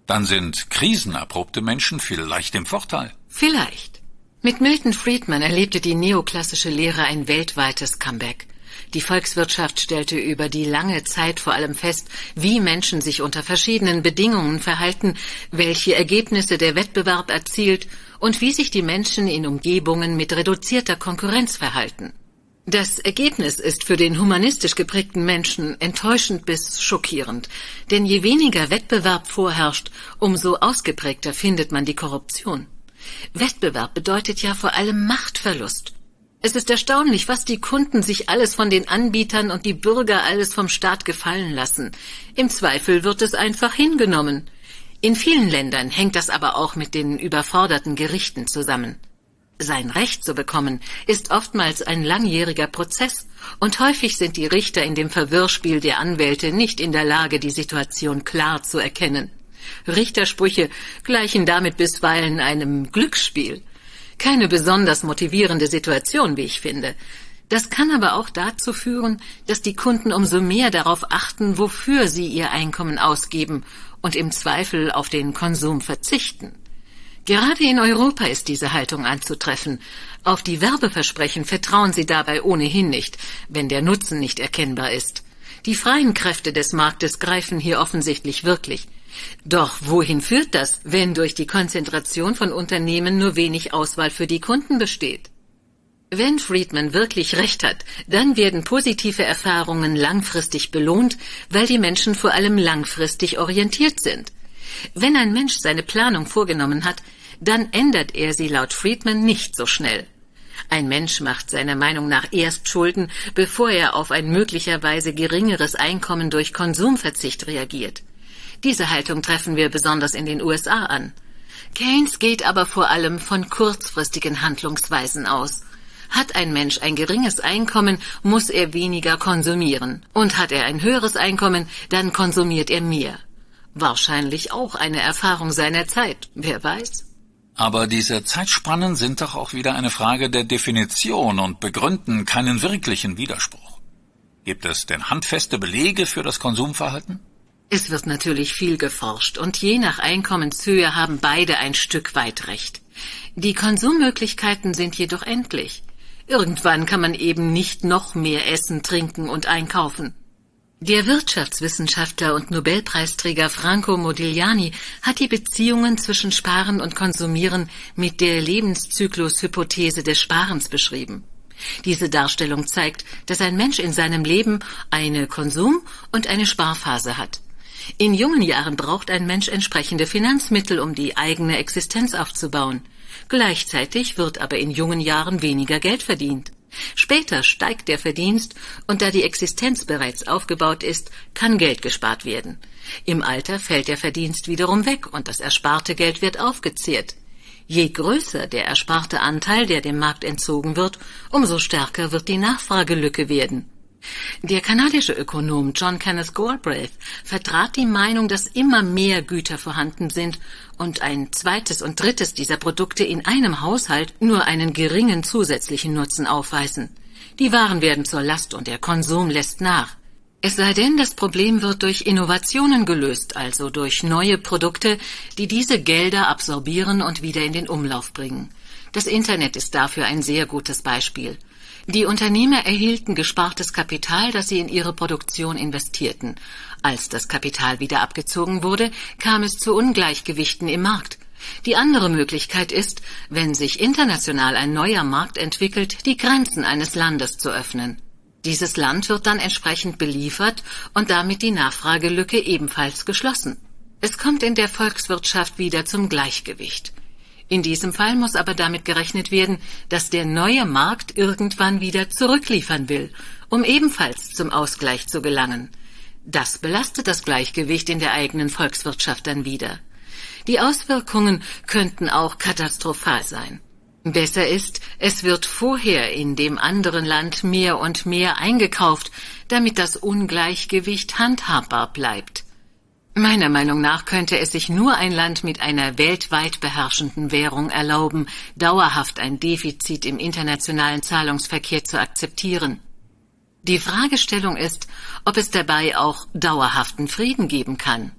Dann sind krisenerprobte Menschen vielleicht im Vorteil. Vielleicht. Mit Milton Friedman erlebte die neoklassische Lehre ein weltweites Comeback. Die Volkswirtschaft stellte über die lange Zeit vor allem fest, wie Menschen sich unter verschiedenen Bedingungen verhalten, welche Ergebnisse der Wettbewerb erzielt und wie sich die Menschen in Umgebungen mit reduzierter Konkurrenz verhalten. Das Ergebnis ist für den humanistisch geprägten Menschen enttäuschend bis schockierend, denn je weniger Wettbewerb vorherrscht, umso ausgeprägter findet man die Korruption. Wettbewerb bedeutet ja vor allem Machtverlust. Es ist erstaunlich, was die Kunden sich alles von den Anbietern und die Bürger alles vom Staat gefallen lassen. Im Zweifel wird es einfach hingenommen. In vielen Ländern hängt das aber auch mit den überforderten Gerichten zusammen. Sein Recht zu bekommen, ist oftmals ein langjähriger Prozess und häufig sind die Richter in dem Verwirrspiel der Anwälte nicht in der Lage, die Situation klar zu erkennen. Richtersprüche gleichen damit bisweilen einem Glücksspiel. Keine besonders motivierende Situation, wie ich finde. Das kann aber auch dazu führen, dass die Kunden umso mehr darauf achten, wofür sie ihr Einkommen ausgeben und im Zweifel auf den Konsum verzichten. Gerade in Europa ist diese Haltung anzutreffen. Auf die Werbeversprechen vertrauen sie dabei ohnehin nicht, wenn der Nutzen nicht erkennbar ist. Die freien Kräfte des Marktes greifen hier offensichtlich wirklich. Doch wohin führt das, wenn durch die Konzentration von Unternehmen nur wenig Auswahl für die Kunden besteht? Wenn Friedman wirklich recht hat, dann werden positive Erfahrungen langfristig belohnt, weil die Menschen vor allem langfristig orientiert sind. Wenn ein Mensch seine Planung vorgenommen hat, dann ändert er sie laut Friedman nicht so schnell. Ein Mensch macht seiner Meinung nach erst Schulden, bevor er auf ein möglicherweise geringeres Einkommen durch Konsumverzicht reagiert. Diese Haltung treffen wir besonders in den USA an. Keynes geht aber vor allem von kurzfristigen Handlungsweisen aus. Hat ein Mensch ein geringes Einkommen, muss er weniger konsumieren. Und hat er ein höheres Einkommen, dann konsumiert er mehr. Wahrscheinlich auch eine Erfahrung seiner Zeit, wer weiß. Aber diese Zeitspannen sind doch auch wieder eine Frage der Definition und begründen keinen wirklichen Widerspruch. Gibt es denn handfeste Belege für das Konsumverhalten? Es wird natürlich viel geforscht und je nach Einkommenshöhe haben beide ein Stück weit recht. Die Konsummöglichkeiten sind jedoch endlich. Irgendwann kann man eben nicht noch mehr essen, trinken und einkaufen. Der Wirtschaftswissenschaftler und Nobelpreisträger Franco Modigliani hat die Beziehungen zwischen Sparen und Konsumieren mit der Lebenszyklushypothese des Sparens beschrieben. Diese Darstellung zeigt, dass ein Mensch in seinem Leben eine Konsum- und eine Sparphase hat. In jungen Jahren braucht ein Mensch entsprechende Finanzmittel, um die eigene Existenz aufzubauen. Gleichzeitig wird aber in jungen Jahren weniger Geld verdient. Später steigt der Verdienst und da die Existenz bereits aufgebaut ist, kann Geld gespart werden. Im Alter fällt der Verdienst wiederum weg und das ersparte Geld wird aufgezehrt. Je größer der ersparte Anteil, der dem Markt entzogen wird, umso stärker wird die Nachfragelücke werden. Der kanadische Ökonom John Kenneth Galbraith vertrat die Meinung, dass immer mehr Güter vorhanden sind und ein zweites und drittes dieser Produkte in einem Haushalt nur einen geringen zusätzlichen Nutzen aufweisen. Die Waren werden zur Last und der Konsum lässt nach. Es sei denn, das Problem wird durch Innovationen gelöst, also durch neue Produkte, die diese Gelder absorbieren und wieder in den Umlauf bringen. Das Internet ist dafür ein sehr gutes Beispiel. Die Unternehmer erhielten gespartes Kapital, das sie in ihre Produktion investierten. Als das Kapital wieder abgezogen wurde, kam es zu Ungleichgewichten im Markt. Die andere Möglichkeit ist, wenn sich international ein neuer Markt entwickelt, die Grenzen eines Landes zu öffnen. Dieses Land wird dann entsprechend beliefert und damit die Nachfragelücke ebenfalls geschlossen. Es kommt in der Volkswirtschaft wieder zum Gleichgewicht. In diesem Fall muss aber damit gerechnet werden, dass der neue Markt irgendwann wieder zurückliefern will, um ebenfalls zum Ausgleich zu gelangen. Das belastet das Gleichgewicht in der eigenen Volkswirtschaft dann wieder. Die Auswirkungen könnten auch katastrophal sein. Besser ist, es wird vorher in dem anderen Land mehr und mehr eingekauft, damit das Ungleichgewicht handhabbar bleibt. Meiner Meinung nach könnte es sich nur ein Land mit einer weltweit beherrschenden Währung erlauben, dauerhaft ein Defizit im internationalen Zahlungsverkehr zu akzeptieren. Die Fragestellung ist, ob es dabei auch dauerhaften Frieden geben kann.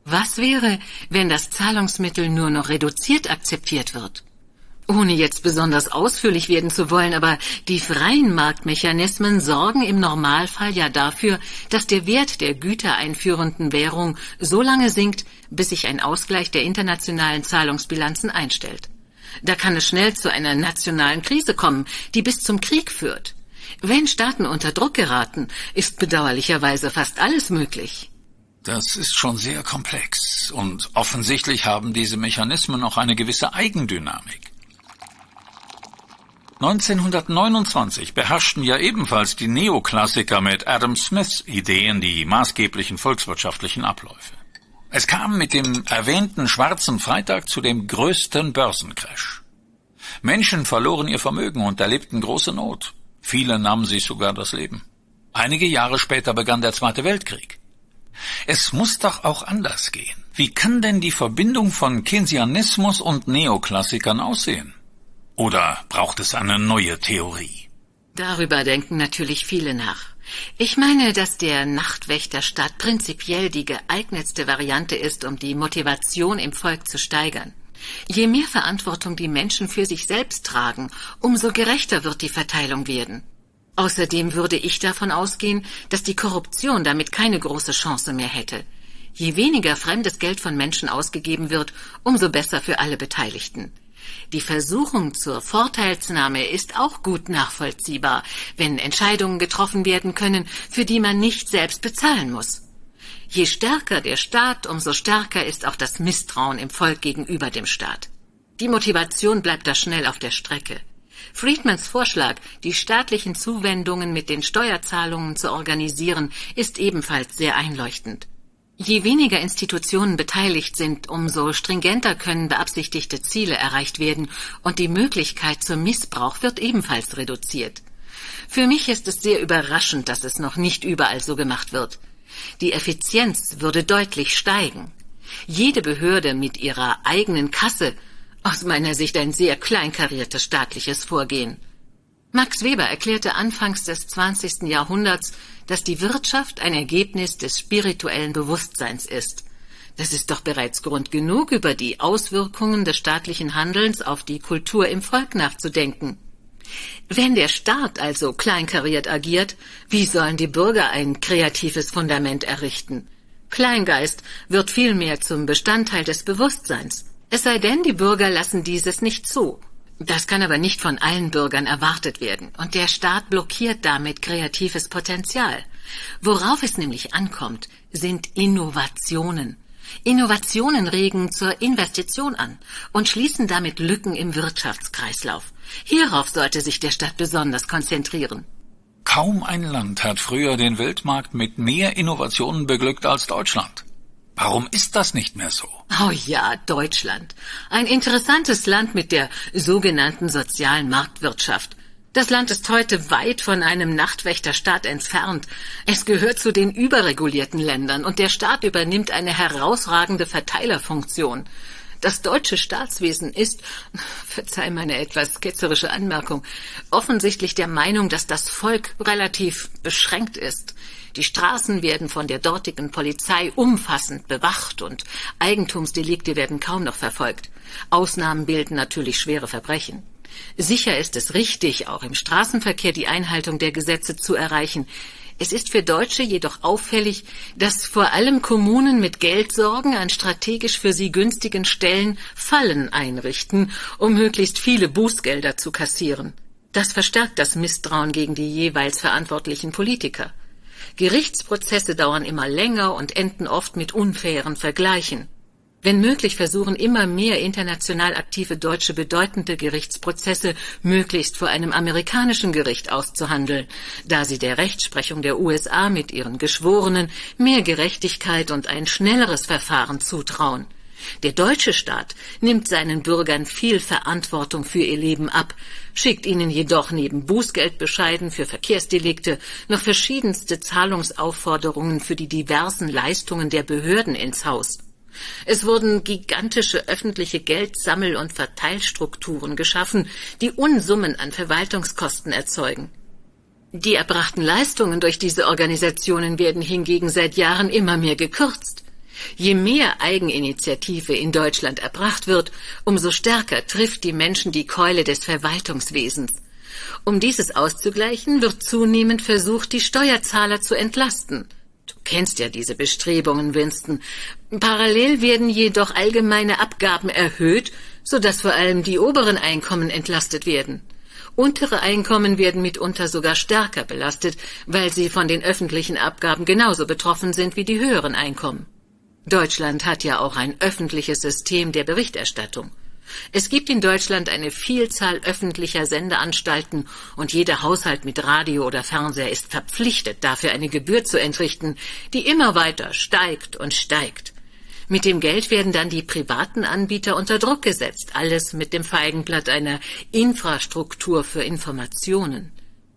Was wäre, wenn das Zahlungsmittel nur noch reduziert akzeptiert wird? Ohne jetzt besonders ausführlich werden zu wollen, aber die freien Marktmechanismen sorgen im Normalfall ja dafür, dass der Wert der gütereinführenden Währung so lange sinkt, bis sich ein Ausgleich der internationalen Zahlungsbilanzen einstellt. Da kann es schnell zu einer nationalen Krise kommen, die bis zum Krieg führt. Wenn Staaten unter Druck geraten, ist bedauerlicherweise fast alles möglich. Das ist schon sehr komplex und offensichtlich haben diese Mechanismen auch eine gewisse Eigendynamik. 1929 beherrschten ja ebenfalls die Neoklassiker mit Adam Smiths Ideen die maßgeblichen volkswirtschaftlichen Abläufe. Es kam mit dem erwähnten Schwarzen Freitag zu dem größten Börsencrash. Menschen verloren ihr Vermögen und erlebten große Not. Viele nahmen sich sogar das Leben. Einige Jahre später begann der Zweite Weltkrieg. Es muss doch auch anders gehen. Wie kann denn die Verbindung von Keynesianismus und Neoklassikern aussehen? Oder braucht es eine neue Theorie? Darüber denken natürlich viele nach. Ich meine, dass der Nachtwächterstaat prinzipiell die geeignetste Variante ist, um die Motivation im Volk zu steigern. Je mehr Verantwortung die Menschen für sich selbst tragen, umso gerechter wird die Verteilung werden. Außerdem würde ich davon ausgehen, dass die Korruption damit keine große Chance mehr hätte. Je weniger fremdes Geld von Menschen ausgegeben wird, umso besser für alle Beteiligten. Die Versuchung zur Vorteilsnahme ist auch gut nachvollziehbar, wenn Entscheidungen getroffen werden können, für die man nicht selbst bezahlen muss. Je stärker der Staat, umso stärker ist auch das Misstrauen im Volk gegenüber dem Staat. Die Motivation bleibt da schnell auf der Strecke. Friedmans Vorschlag, die staatlichen Zuwendungen mit den Steuerzahlungen zu organisieren, ist ebenfalls sehr einleuchtend. Je weniger Institutionen beteiligt sind, umso stringenter können beabsichtigte Ziele erreicht werden und die Möglichkeit zum Missbrauch wird ebenfalls reduziert. Für mich ist es sehr überraschend, dass es noch nicht überall so gemacht wird. Die Effizienz würde deutlich steigen. Jede Behörde mit ihrer eigenen Kasse, aus meiner Sicht ein sehr kleinkariertes staatliches Vorgehen. Max Weber erklärte anfangs des 20. Jahrhunderts, dass die Wirtschaft ein Ergebnis des spirituellen Bewusstseins ist. Das ist doch bereits Grund genug, über die Auswirkungen des staatlichen Handelns auf die Kultur im Volk nachzudenken. Wenn der Staat also kleinkariert agiert, wie sollen die Bürger ein kreatives Fundament errichten? Kleingeist wird vielmehr zum Bestandteil des Bewusstseins. Es sei denn, die Bürger lassen dieses nicht zu. Das kann aber nicht von allen Bürgern erwartet werden, und der Staat blockiert damit kreatives Potenzial. Worauf es nämlich ankommt, sind Innovationen. Innovationen regen zur Investition an und schließen damit Lücken im Wirtschaftskreislauf. Hierauf sollte sich der Staat besonders konzentrieren. Kaum ein Land hat früher den Weltmarkt mit mehr Innovationen beglückt als Deutschland. Warum ist das nicht mehr so? Oh ja, Deutschland. Ein interessantes Land mit der sogenannten sozialen Marktwirtschaft. Das Land ist heute weit von einem Nachtwächterstaat entfernt. Es gehört zu den überregulierten Ländern und der Staat übernimmt eine herausragende Verteilerfunktion. Das deutsche Staatswesen ist, verzeih meine etwas ketzerische Anmerkung, offensichtlich der Meinung, dass das Volk relativ beschränkt ist. Die Straßen werden von der dortigen Polizei umfassend bewacht und Eigentumsdelikte werden kaum noch verfolgt. Ausnahmen bilden natürlich schwere Verbrechen. Sicher ist es richtig, auch im Straßenverkehr die Einhaltung der Gesetze zu erreichen. Es ist für Deutsche jedoch auffällig, dass vor allem Kommunen mit Geldsorgen an strategisch für sie günstigen Stellen Fallen einrichten, um möglichst viele Bußgelder zu kassieren. Das verstärkt das Misstrauen gegen die jeweils verantwortlichen Politiker. Gerichtsprozesse dauern immer länger und enden oft mit unfairen Vergleichen. Wenn möglich versuchen immer mehr international aktive Deutsche bedeutende Gerichtsprozesse möglichst vor einem amerikanischen Gericht auszuhandeln, da sie der Rechtsprechung der USA mit ihren Geschworenen mehr Gerechtigkeit und ein schnelleres Verfahren zutrauen. Der deutsche Staat nimmt seinen Bürgern viel Verantwortung für ihr Leben ab, schickt ihnen jedoch neben Bußgeldbescheiden für Verkehrsdelikte noch verschiedenste Zahlungsaufforderungen für die diversen Leistungen der Behörden ins Haus. Es wurden gigantische öffentliche Geldsammel- und Verteilstrukturen geschaffen, die Unsummen an Verwaltungskosten erzeugen. Die erbrachten Leistungen durch diese Organisationen werden hingegen seit Jahren immer mehr gekürzt. Je mehr Eigeninitiative in Deutschland erbracht wird, umso stärker trifft die Menschen die Keule des Verwaltungswesens. Um dieses auszugleichen, wird zunehmend versucht, die Steuerzahler zu entlasten. Du kennst ja diese Bestrebungen, Winston. Parallel werden jedoch allgemeine Abgaben erhöht, sodass vor allem die oberen Einkommen entlastet werden. Untere Einkommen werden mitunter sogar stärker belastet, weil sie von den öffentlichen Abgaben genauso betroffen sind wie die höheren Einkommen. Deutschland hat ja auch ein öffentliches System der Berichterstattung. Es gibt in Deutschland eine Vielzahl öffentlicher Sendeanstalten und jeder Haushalt mit Radio oder Fernseher ist verpflichtet, dafür eine Gebühr zu entrichten, die immer weiter steigt und steigt. Mit dem Geld werden dann die privaten Anbieter unter Druck gesetzt, alles mit dem Feigenblatt einer Infrastruktur für Informationen.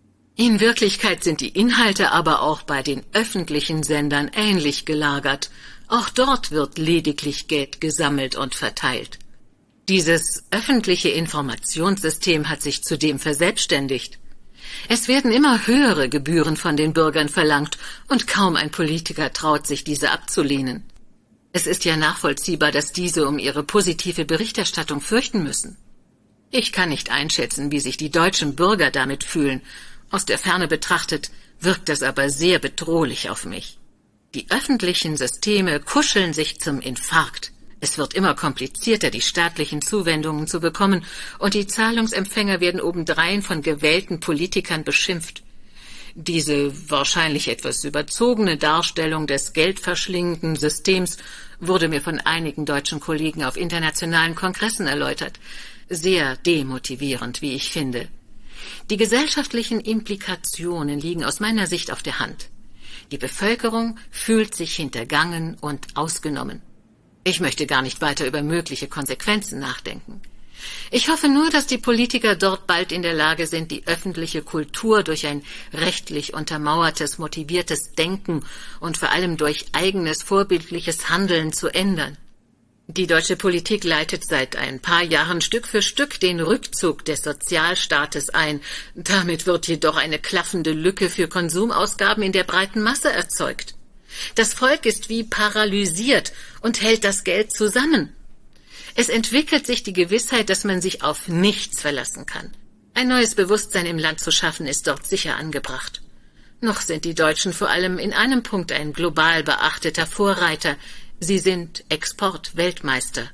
In Wirklichkeit sind die Inhalte aber auch bei den öffentlichen Sendern ähnlich gelagert. Auch dort wird lediglich Geld gesammelt und verteilt. Dieses öffentliche Informationssystem hat sich zudem verselbstständigt. Es werden immer höhere Gebühren von den Bürgern verlangt und kaum ein Politiker traut sich, diese abzulehnen. Es ist ja nachvollziehbar, dass diese um ihre positive Berichterstattung fürchten müssen. Ich kann nicht einschätzen, wie sich die deutschen Bürger damit fühlen. Aus der Ferne betrachtet wirkt das aber sehr bedrohlich auf mich. Die öffentlichen Systeme kuscheln sich zum Infarkt. Es wird immer komplizierter, die staatlichen Zuwendungen zu bekommen, und die Zahlungsempfänger werden obendrein von gewählten Politikern beschimpft. Diese wahrscheinlich etwas überzogene Darstellung des geldverschlingenden Systems wurde mir von einigen deutschen Kollegen auf internationalen Kongressen erläutert. Sehr demotivierend, wie ich finde. Die gesellschaftlichen Implikationen liegen aus meiner Sicht auf der Hand. Die Bevölkerung fühlt sich hintergangen und ausgenommen. Ich möchte gar nicht weiter über mögliche Konsequenzen nachdenken. Ich hoffe nur, dass die Politiker dort bald in der Lage sind, die öffentliche Kultur durch ein rechtlich untermauertes, motiviertes Denken und vor allem durch eigenes, vorbildliches Handeln zu ändern. Die deutsche Politik leitet seit ein paar Jahren Stück für Stück den Rückzug des Sozialstaates ein. Damit wird jedoch eine klaffende Lücke für Konsumausgaben in der breiten Masse erzeugt. Das Volk ist wie paralysiert und hält das Geld zusammen. Es entwickelt sich die Gewissheit, dass man sich auf nichts verlassen kann. Ein neues Bewusstsein im Land zu schaffen, ist dort sicher angebracht. Noch sind die Deutschen vor allem in einem Punkt ein global beachteter Vorreiter. Sie sind Exportweltmeister.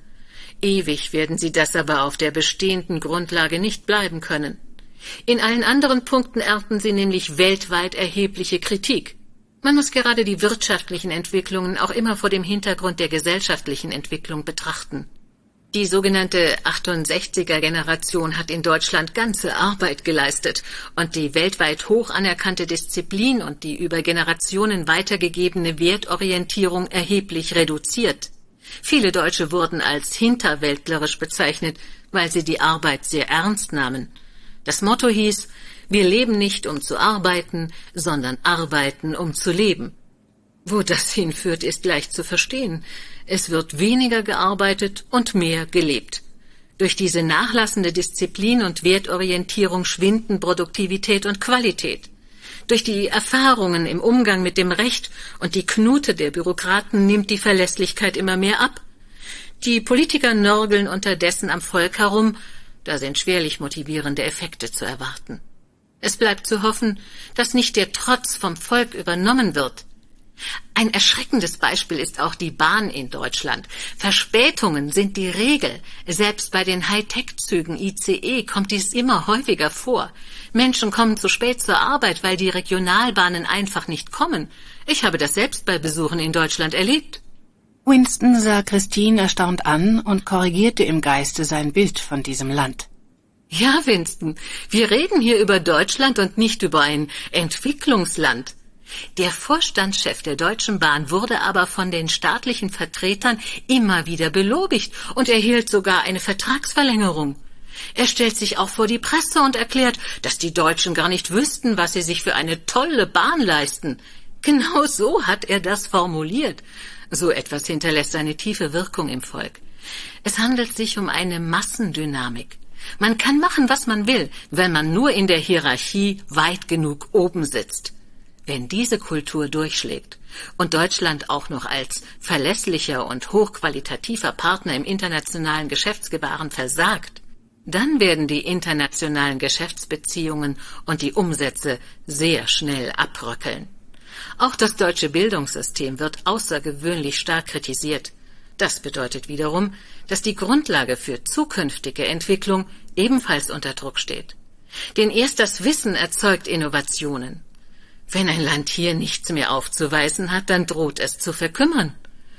Ewig werden sie das aber auf der bestehenden Grundlage nicht bleiben können. In allen anderen Punkten ernten sie nämlich weltweit erhebliche Kritik. Man muss gerade die wirtschaftlichen Entwicklungen auch immer vor dem Hintergrund der gesellschaftlichen Entwicklung betrachten. Die sogenannte 68er-Generation hat in Deutschland ganze Arbeit geleistet und die weltweit hoch anerkannte Disziplin und die über Generationen weitergegebene Wertorientierung erheblich reduziert. Viele Deutsche wurden als hinterwäldlerisch bezeichnet, weil sie die Arbeit sehr ernst nahmen. Das Motto hieß: Wir leben nicht, um zu arbeiten, sondern arbeiten, um zu leben. Wo das hinführt, ist leicht zu verstehen. Es wird weniger gearbeitet und mehr gelebt. Durch diese nachlassende Disziplin und Wertorientierung schwinden Produktivität und Qualität. Durch die Erfahrungen im Umgang mit dem Recht und die Knute der Bürokraten nimmt die Verlässlichkeit immer mehr ab. Die Politiker nörgeln unterdessen am Volk herum, da sind schwerlich motivierende Effekte zu erwarten. Es bleibt zu hoffen, dass nicht der Trotz vom Volk übernommen wird. Ein erschreckendes Beispiel ist auch die Bahn in Deutschland. Verspätungen sind die Regel. Selbst bei den Hightech-Zügen ICE kommt dies immer häufiger vor. Menschen kommen zu spät zur Arbeit, weil die Regionalbahnen einfach nicht kommen. Ich habe das selbst bei Besuchen in Deutschland erlebt. Winston sah Christine erstaunt an und korrigierte im Geiste sein Bild von diesem Land. Ja, Winston, wir reden hier über Deutschland und nicht über ein Entwicklungsland. Der Vorstandschef der Deutschen Bahn wurde aber von den staatlichen Vertretern immer wieder belobigt und erhielt sogar eine Vertragsverlängerung. Er stellt sich auch vor die Presse und erklärt, dass die Deutschen gar nicht wüssten, was sie sich für eine tolle Bahn leisten. Genau so hat er das formuliert. So etwas hinterlässt eine tiefe Wirkung im Volk. Es handelt sich um eine Massendynamik. Man kann machen, was man will, wenn man nur in der Hierarchie weit genug oben sitzt. Wenn diese Kultur durchschlägt und Deutschland auch noch als verlässlicher und hochqualitativer Partner im internationalen Geschäftsgebaren versagt, dann werden die internationalen Geschäftsbeziehungen und die Umsätze sehr schnell abbröckeln. Auch das deutsche Bildungssystem wird außergewöhnlich stark kritisiert. Das bedeutet wiederum, dass die Grundlage für zukünftige Entwicklung ebenfalls unter Druck steht. Denn erst das Wissen erzeugt Innovationen. Wenn ein Land hier nichts mehr aufzuweisen hat, dann droht es zu verkümmern.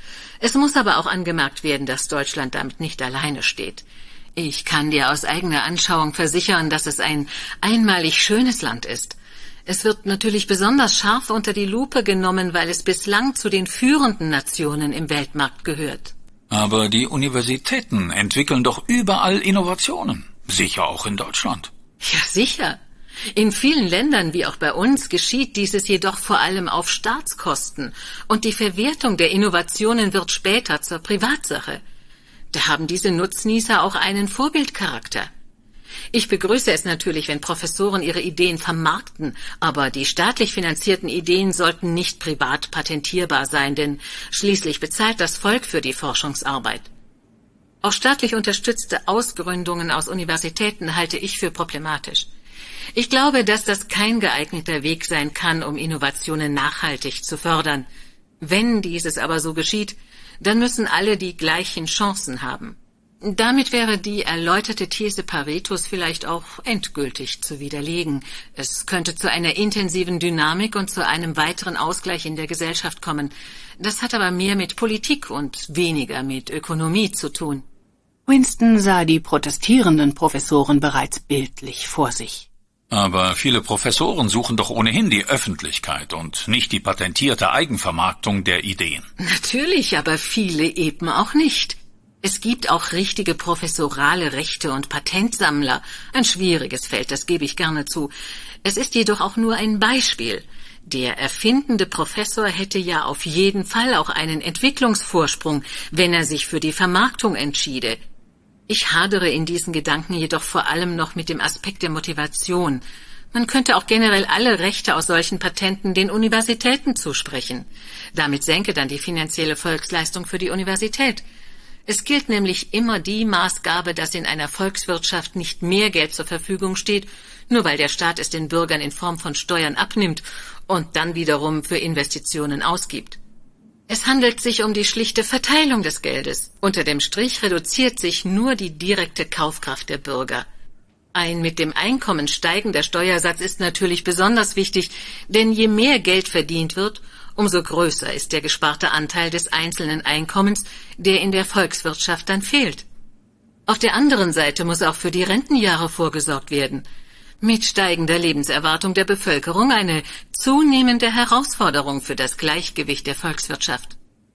Es muss aber auch angemerkt werden, dass Deutschland damit nicht alleine steht. Ich kann dir aus eigener Anschauung versichern, dass es ein einmalig schönes Land ist. Es wird natürlich besonders scharf unter die Lupe genommen, weil es bislang zu den führenden Nationen im Weltmarkt gehört. Aber die Universitäten entwickeln doch überall Innovationen. Sicher auch in Deutschland. Ja, sicher. In vielen Ländern wie auch bei uns geschieht dieses jedoch vor allem auf Staatskosten und die Verwertung der Innovationen wird später zur Privatsache. Da haben diese Nutznießer auch einen Vorbildcharakter. Ich begrüße es natürlich, wenn Professoren ihre Ideen vermarkten, aber die staatlich finanzierten Ideen sollten nicht privat patentierbar sein, denn schließlich bezahlt das Volk für die Forschungsarbeit. Auch staatlich unterstützte Ausgründungen aus Universitäten halte ich für problematisch. Ich glaube, dass das kein geeigneter Weg sein kann, um Innovationen nachhaltig zu fördern. Wenn dieses aber so geschieht, dann müssen alle die gleichen Chancen haben. Damit wäre die erläuterte These Paretos vielleicht auch endgültig zu widerlegen. Es könnte zu einer intensiven Dynamik und zu einem weiteren Ausgleich in der Gesellschaft kommen. Das hat aber mehr mit Politik und weniger mit Ökonomie zu tun. Winston sah die protestierenden Professoren bereits bildlich vor sich. Aber viele Professoren suchen doch ohnehin die Öffentlichkeit und nicht die patentierte Eigenvermarktung der Ideen. Natürlich, aber viele eben auch nicht. Es gibt auch richtige professorale Rechte und Patentsammler. Ein schwieriges Feld, das gebe ich gerne zu. Es ist jedoch auch nur ein Beispiel. Der erfindende Professor hätte ja auf jeden Fall auch einen Entwicklungsvorsprung, wenn er sich für die Vermarktung entschiede. Ich hadere in diesen Gedanken jedoch vor allem noch mit dem Aspekt der Motivation. Man könnte auch generell alle Rechte aus solchen Patenten den Universitäten zusprechen. Damit senke dann die finanzielle Volksleistung für die Universität. Es gilt nämlich immer die Maßgabe, dass in einer Volkswirtschaft nicht mehr Geld zur Verfügung steht, nur weil der Staat es den Bürgern in Form von Steuern abnimmt und dann wiederum für Investitionen ausgibt. Es handelt sich um die schlichte Verteilung des Geldes. Unter dem Strich reduziert sich nur die direkte Kaufkraft der Bürger. Ein mit dem Einkommen steigender Steuersatz ist natürlich besonders wichtig, denn je mehr Geld verdient wird, umso größer ist der gesparte Anteil des einzelnen Einkommens, der in der Volkswirtschaft dann fehlt. Auf der anderen Seite muss auch für die Rentenjahre vorgesorgt werden. Mit steigender Lebenserwartung der Bevölkerung eine zunehmende Herausforderung für das Gleichgewicht der Volkswirtschaft.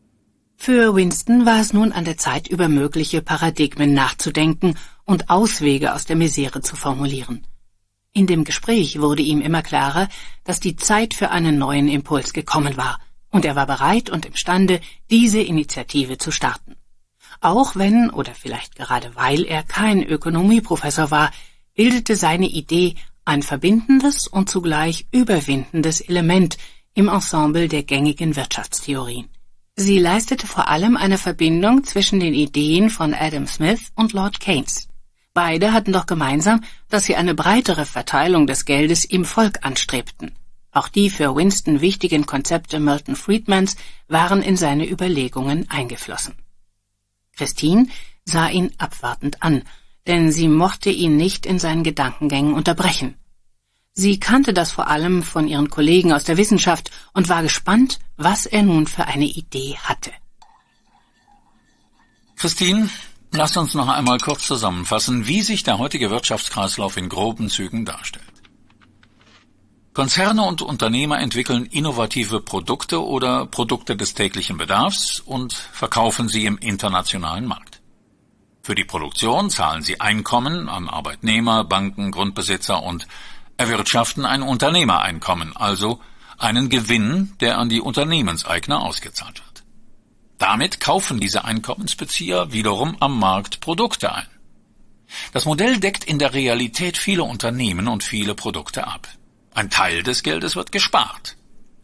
Für Winston war es nun an der Zeit, über mögliche Paradigmen nachzudenken und Auswege aus der Misere zu formulieren. In dem Gespräch wurde ihm immer klarer, dass die Zeit für einen neuen Impuls gekommen war, und er war bereit und imstande, diese Initiative zu starten. Auch wenn, oder vielleicht gerade weil er kein Ökonomieprofessor war, bildete seine Idee ein verbindendes und zugleich überwindendes Element im Ensemble der gängigen Wirtschaftstheorien. Sie leistete vor allem eine Verbindung zwischen den Ideen von Adam Smith und Lord Keynes. Beide hatten doch gemeinsam, dass sie eine breitere Verteilung des Geldes im Volk anstrebten. Auch die für Winston wichtigen Konzepte Milton Friedmans waren in seine Überlegungen eingeflossen. Christine sah ihn abwartend an, denn sie mochte ihn nicht in seinen Gedankengängen unterbrechen. Sie kannte das vor allem von ihren Kollegen aus der Wissenschaft und war gespannt, was er nun für eine Idee hatte. Christine, lass uns noch einmal kurz zusammenfassen, wie sich der heutige Wirtschaftskreislauf in groben Zügen darstellt. Konzerne und Unternehmer entwickeln innovative Produkte oder Produkte des täglichen Bedarfs und verkaufen sie im internationalen Markt. Für die Produktion zahlen sie Einkommen an Arbeitnehmer, Banken, Grundbesitzer und erwirtschaften ein Unternehmereinkommen, also einen Gewinn, der an die Unternehmenseigner ausgezahlt wird. Damit kaufen diese Einkommensbezieher wiederum am Markt Produkte ein. Das Modell deckt in der Realität viele Unternehmen und viele Produkte ab. Ein Teil des Geldes wird gespart.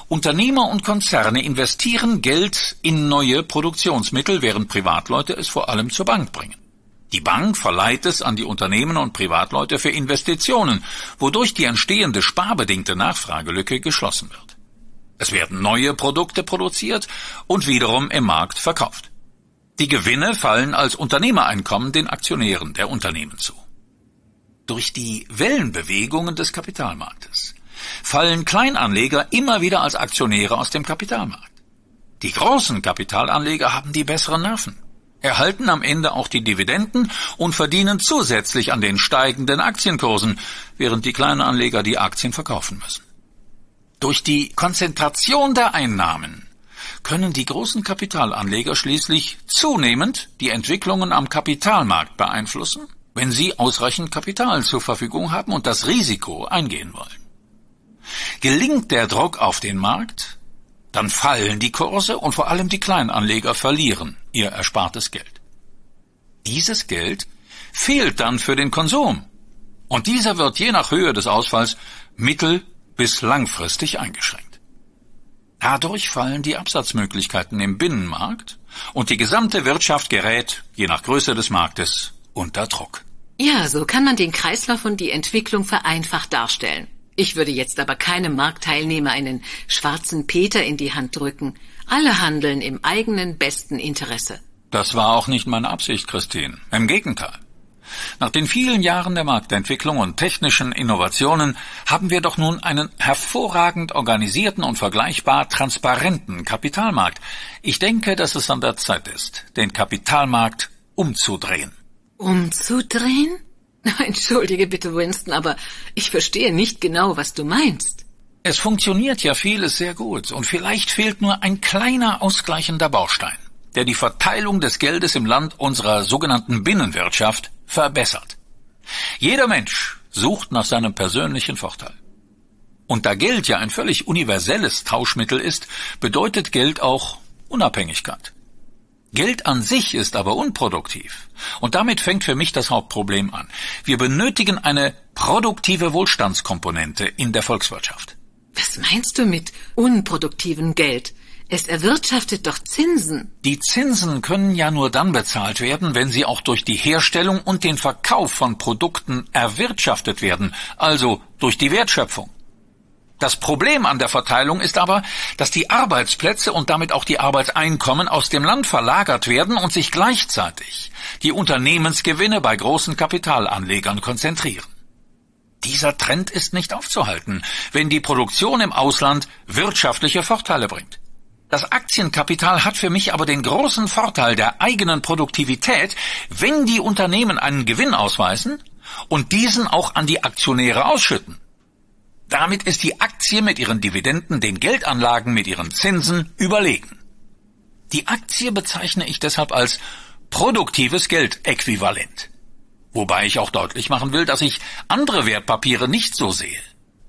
Unternehmer und Konzerne investieren Geld in neue Produktionsmittel, während Privatleute es vor allem zur Bank bringen. Die Bank verleiht es an die Unternehmen und Privatleute für Investitionen, wodurch die entstehende sparbedingte Nachfragelücke geschlossen wird. Es werden neue Produkte produziert und wiederum im Markt verkauft. Die Gewinne fallen als Unternehmereinkommen den Aktionären der Unternehmen zu. Durch die Wellenbewegungen des Kapitalmarktes fallen Kleinanleger immer wieder als Aktionäre aus dem Kapitalmarkt. Die großen Kapitalanleger haben die besseren Nerven, erhalten am Ende auch die Dividenden und verdienen zusätzlich an den steigenden Aktienkursen, während die kleinen Anleger die Aktien verkaufen müssen. Durch die Konzentration der Einnahmen können die großen Kapitalanleger schließlich zunehmend die Entwicklungen am Kapitalmarkt beeinflussen, wenn sie ausreichend Kapital zur Verfügung haben und das Risiko eingehen wollen. Gelingt der Druck auf den Markt, dann fallen die Kurse und vor allem die Kleinanleger verlieren ihr erspartes Geld. Dieses Geld fehlt dann für den Konsum und dieser wird je nach Höhe des Ausfalls mittel- bis langfristig eingeschränkt. Dadurch fallen die Absatzmöglichkeiten im Binnenmarkt und die gesamte Wirtschaft gerät, je nach Größe des Marktes, unter Druck. Ja, so kann man den Kreislauf und die Entwicklung vereinfacht darstellen. Ich würde jetzt aber keinem Marktteilnehmer einen schwarzen Peter in die Hand drücken. Alle handeln im eigenen besten Interesse. Das war auch nicht meine Absicht, Christine. Im Gegenteil. Nach den vielen Jahren der Marktentwicklung und technischen Innovationen haben wir doch nun einen hervorragend organisierten und vergleichbar transparenten Kapitalmarkt. Ich denke, dass es an der Zeit ist, den Kapitalmarkt umzudrehen. Umzudrehen? Entschuldige bitte, Winston, aber ich verstehe nicht genau, was du meinst. Es funktioniert ja vieles sehr gut und vielleicht fehlt nur ein kleiner ausgleichender Baustein, der die Verteilung des Geldes im Land unserer sogenannten Binnenwirtschaft verbessert. Jeder Mensch sucht nach seinem persönlichen Vorteil. Und da Geld ja ein völlig universelles Tauschmittel ist, bedeutet Geld auch Unabhängigkeit. Geld an sich ist aber unproduktiv. Und damit fängt für mich das Hauptproblem an. Wir benötigen eine produktive Wohlstandskomponente in der Volkswirtschaft. Was meinst du mit unproduktivem Geld? Es erwirtschaftet doch Zinsen. Die Zinsen können ja nur dann bezahlt werden, wenn sie auch durch die Herstellung und den Verkauf von Produkten erwirtschaftet werden, also durch die Wertschöpfung. Das Problem an der Verteilung ist aber, dass die Arbeitsplätze und damit auch die Arbeitseinkommen aus dem Land verlagert werden und sich gleichzeitig die Unternehmensgewinne bei großen Kapitalanlegern konzentrieren. Dieser Trend ist nicht aufzuhalten, wenn die Produktion im Ausland wirtschaftliche Vorteile bringt. Das Aktienkapital hat für mich aber den großen Vorteil der eigenen Produktivität, wenn die Unternehmen einen Gewinn ausweisen und diesen auch an die Aktionäre ausschütten. Damit ist die Aktie mit ihren Dividenden den Geldanlagen mit ihren Zinsen überlegen. Die Aktie bezeichne ich deshalb als produktives Geldäquivalent. Wobei ich auch deutlich machen will, dass ich andere Wertpapiere nicht so sehe.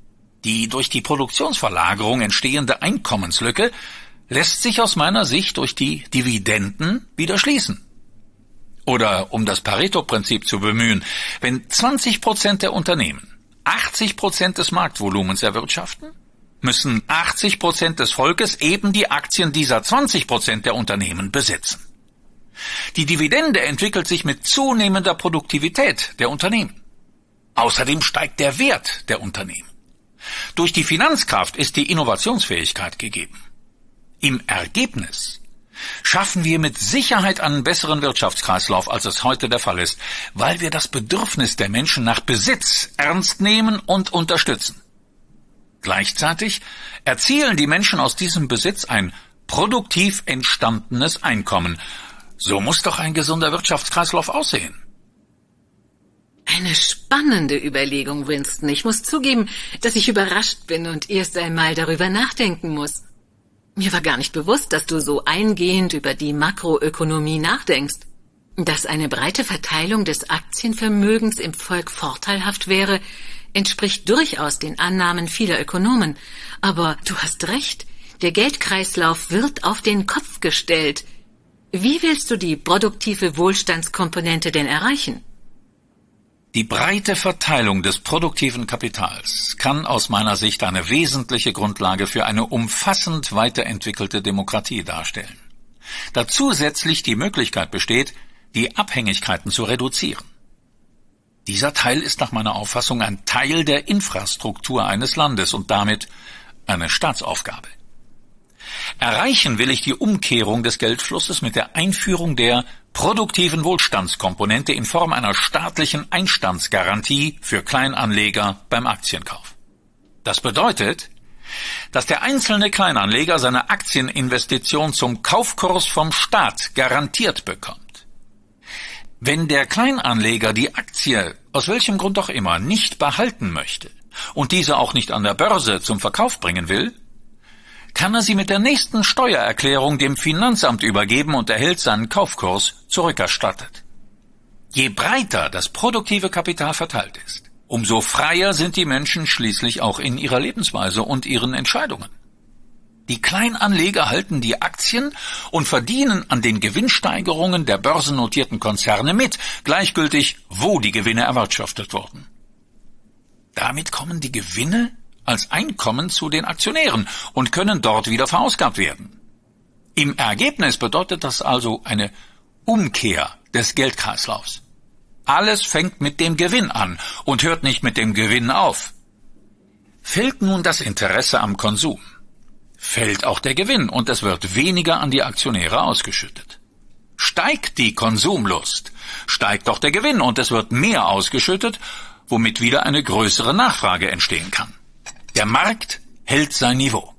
Die durch die Produktionsverlagerung entstehende Einkommenslücke lässt sich aus meiner Sicht durch die Dividenden wieder schließen. Oder um das Pareto-Prinzip zu bemühen, wenn 20% der Unternehmen 80% des Marktvolumens erwirtschaften, müssen 80% des Volkes eben die Aktien dieser 20% der Unternehmen besitzen. Die Dividende entwickelt sich mit zunehmender Produktivität der Unternehmen. Außerdem steigt der Wert der Unternehmen. Durch die Finanzkraft ist die Innovationsfähigkeit gegeben. Im Ergebnis schaffen wir mit Sicherheit einen besseren Wirtschaftskreislauf, als es heute der Fall ist, weil wir das Bedürfnis der Menschen nach Besitz ernst nehmen und unterstützen. Gleichzeitig erzielen die Menschen aus diesem Besitz ein produktiv entstandenes Einkommen. So muss doch ein gesunder Wirtschaftskreislauf aussehen. Eine spannende Überlegung, Winston. Ich muss zugeben, dass ich überrascht bin und erst einmal darüber nachdenken muss. Mir war gar nicht bewusst, dass du so eingehend über die Makroökonomie nachdenkst. Dass eine breite Verteilung des Aktienvermögens im Volk vorteilhaft wäre, entspricht durchaus den Annahmen vieler Ökonomen. Aber du hast recht, der Geldkreislauf wird auf den Kopf gestellt. Wie willst du die produktive Wohlstandskomponente denn erreichen? Die breite Verteilung des produktiven Kapitals kann aus meiner Sicht eine wesentliche Grundlage für eine umfassend weiterentwickelte Demokratie darstellen, da zusätzlich die Möglichkeit besteht, die Abhängigkeiten zu reduzieren. Dieser Teil ist nach meiner Auffassung ein Teil der Infrastruktur eines Landes und damit eine Staatsaufgabe. Erreichen will ich die Umkehrung des Geldflusses mit der Einführung der produktiven Wohlstandskomponente in Form einer staatlichen Einstandsgarantie für Kleinanleger beim Aktienkauf. Das bedeutet, dass der einzelne Kleinanleger seine Aktieninvestition zum Kaufkurs vom Staat garantiert bekommt. Wenn der Kleinanleger die Aktie, aus welchem Grund auch immer, nicht behalten möchte und diese auch nicht an der Börse zum Verkauf bringen will, kann er sie mit der nächsten Steuererklärung dem Finanzamt übergeben und erhält seinen Kaufkurs zurückerstattet. Je breiter das produktive Kapital verteilt ist, umso freier sind die Menschen schließlich auch in ihrer Lebensweise und ihren Entscheidungen. Die Kleinanleger halten die Aktien und verdienen an den Gewinnsteigerungen der börsennotierten Konzerne mit, gleichgültig, wo die Gewinne erwirtschaftet wurden. Damit kommen die Gewinne als Einkommen zu den Aktionären und können dort wieder verausgabt werden. Im Ergebnis bedeutet das also eine Umkehr des Geldkreislaufs. Alles fängt mit dem Gewinn an und hört nicht mit dem Gewinn auf. Fällt nun das Interesse am Konsum, fällt auch der Gewinn und es wird weniger an die Aktionäre ausgeschüttet. Steigt die Konsumlust, steigt auch der Gewinn und es wird mehr ausgeschüttet, womit wieder eine größere Nachfrage entstehen kann. Der Markt hält sein Niveau.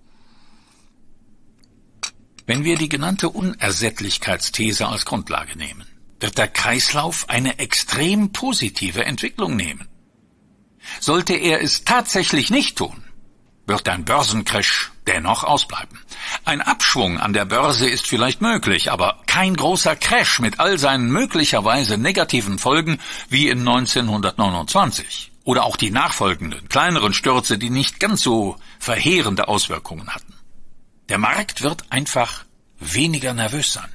Wenn wir die genannte Unersättlichkeitsthese als Grundlage nehmen, wird der Kreislauf eine extrem positive Entwicklung nehmen. Sollte er es tatsächlich nicht tun, wird ein Börsencrash dennoch ausbleiben. Ein Abschwung an der Börse ist vielleicht möglich, aber kein großer Crash mit all seinen möglicherweise negativen Folgen wie in 1929 oder auch die nachfolgenden, kleineren Stürze, die nicht ganz so verheerende Auswirkungen hatten. Der Markt wird einfach weniger nervös sein.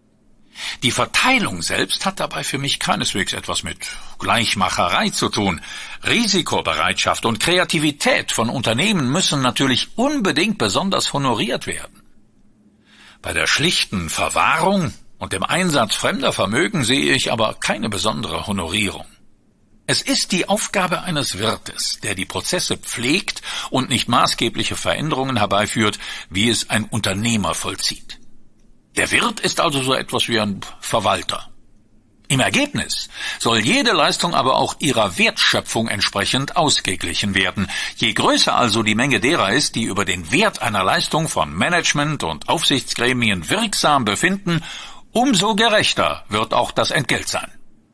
Die Verteilung selbst hat dabei für mich keineswegs etwas mit Gleichmacherei zu tun. Risikobereitschaft und Kreativität von Unternehmen müssen natürlich unbedingt besonders honoriert werden. Bei der schlichten Verwahrung und dem Einsatz fremder Vermögen sehe ich aber keine besondere Honorierung. Es ist die Aufgabe eines Wirtes, der die Prozesse pflegt und nicht maßgebliche Veränderungen herbeiführt, wie es ein Unternehmer vollzieht. Der Wirt ist also so etwas wie ein Verwalter. Im Ergebnis soll jede Leistung aber auch ihrer Wertschöpfung entsprechend ausgeglichen werden. Je größer also die Menge derer ist, die über den Wert einer Leistung von Management und Aufsichtsgremien wirksam befinden, umso gerechter wird auch das Entgelt sein.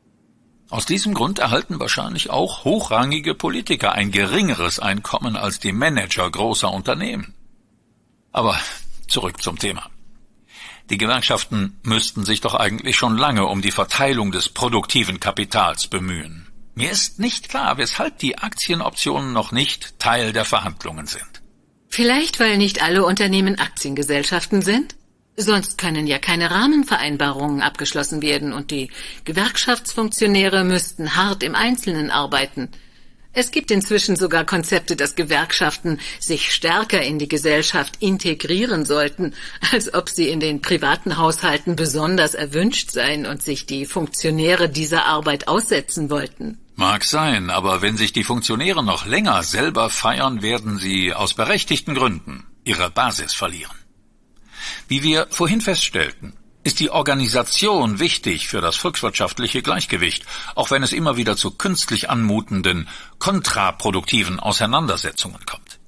Aus diesem Grund erhalten wahrscheinlich auch hochrangige Politiker ein geringeres Einkommen als die Manager großer Unternehmen. Aber zurück zum Thema. Die Gewerkschaften müssten sich doch eigentlich schon lange um die Verteilung des produktiven Kapitals bemühen. Mir ist nicht klar, weshalb die Aktienoptionen noch nicht Teil der Verhandlungen sind. Vielleicht, weil nicht alle Unternehmen Aktiengesellschaften sind? Sonst können ja keine Rahmenvereinbarungen abgeschlossen werden und die Gewerkschaftsfunktionäre müssten hart im Einzelnen arbeiten. Es gibt inzwischen sogar Konzepte, dass Gewerkschaften sich stärker in die Gesellschaft integrieren sollten, als ob sie in den privaten Haushalten besonders erwünscht seien und sich die Funktionäre dieser Arbeit aussetzen wollten. Mag sein, aber wenn sich die Funktionäre noch länger selber feiern, werden sie aus berechtigten Gründen ihre Basis verlieren. Wie wir vorhin feststellten, ist die Organisation wichtig für das volkswirtschaftliche Gleichgewicht, auch wenn es immer wieder zu künstlich anmutenden, kontraproduktiven Auseinandersetzungen kommt.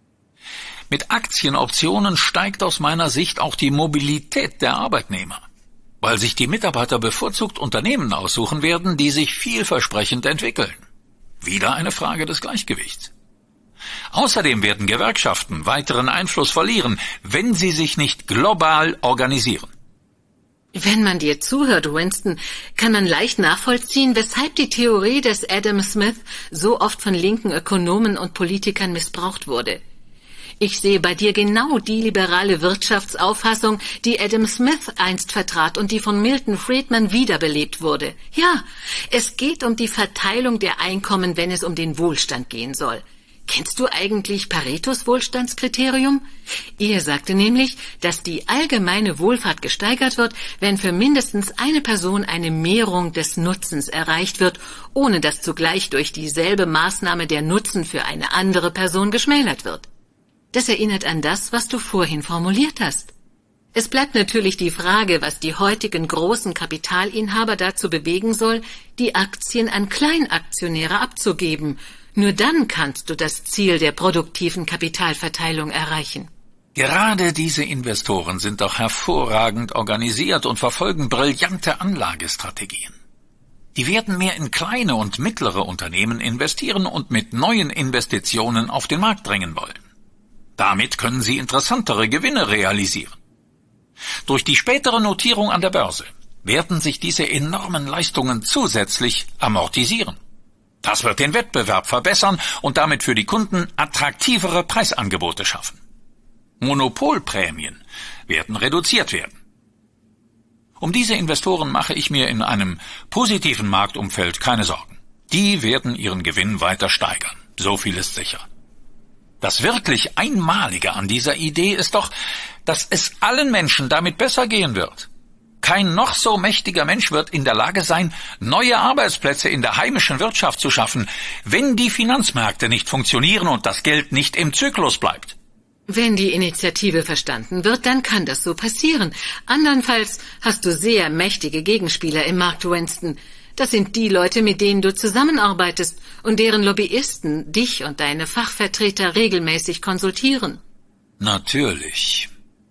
Mit Aktienoptionen steigt aus meiner Sicht auch die Mobilität der Arbeitnehmer, weil sich die Mitarbeiter bevorzugt Unternehmen aussuchen werden, die sich vielversprechend entwickeln. Wieder eine Frage des Gleichgewichts. Außerdem werden Gewerkschaften weiteren Einfluss verlieren, wenn sie sich nicht global organisieren. Wenn man dir zuhört, Winston, kann man leicht nachvollziehen, weshalb die Theorie des Adam Smith so oft von linken Ökonomen und Politikern missbraucht wurde. Ich sehe bei dir genau die liberale Wirtschaftsauffassung, die Adam Smith einst vertrat und die von Milton Friedman wiederbelebt wurde. Ja, es geht um die Verteilung der Einkommen, wenn es um den Wohlstand gehen soll. Kennst du eigentlich Paretos Wohlstandskriterium? Er sagte nämlich, dass die allgemeine Wohlfahrt gesteigert wird, wenn für mindestens eine Person eine Mehrung des Nutzens erreicht wird, ohne dass zugleich durch dieselbe Maßnahme der Nutzen für eine andere Person geschmälert wird. Das erinnert an das, was du vorhin formuliert hast. Es bleibt natürlich die Frage, was die heutigen großen Kapitalinhaber dazu bewegen soll, die Aktien an Kleinaktionäre abzugeben. Nur dann kannst du das Ziel der produktiven Kapitalverteilung erreichen. Gerade diese Investoren sind doch hervorragend organisiert und verfolgen brillante Anlagestrategien. Die werden mehr in kleine und mittlere Unternehmen investieren und mit neuen Investitionen auf den Markt drängen wollen. Damit können sie interessantere Gewinne realisieren. Durch die spätere Notierung an der Börse werden sich diese enormen Leistungen zusätzlich amortisieren. Das wird den Wettbewerb verbessern und damit für die Kunden attraktivere Preisangebote schaffen. Monopolprämien werden reduziert werden. Um diese Investoren mache ich mir in einem positiven Marktumfeld keine Sorgen. Die werden ihren Gewinn weiter steigern. So viel ist sicher. Das wirklich Einmalige an dieser Idee ist doch, dass es allen Menschen damit besser gehen wird. Kein noch so mächtiger Mensch wird in der Lage sein, neue Arbeitsplätze in der heimischen Wirtschaft zu schaffen, wenn die Finanzmärkte nicht funktionieren und das Geld nicht im Zyklus bleibt. Wenn die Initiative verstanden wird, dann kann das so passieren. Andernfalls hast du sehr mächtige Gegenspieler im Markt, Winston. Das sind die Leute, mit denen du zusammenarbeitest und deren Lobbyisten dich und deine Fachvertreter regelmäßig konsultieren. Natürlich.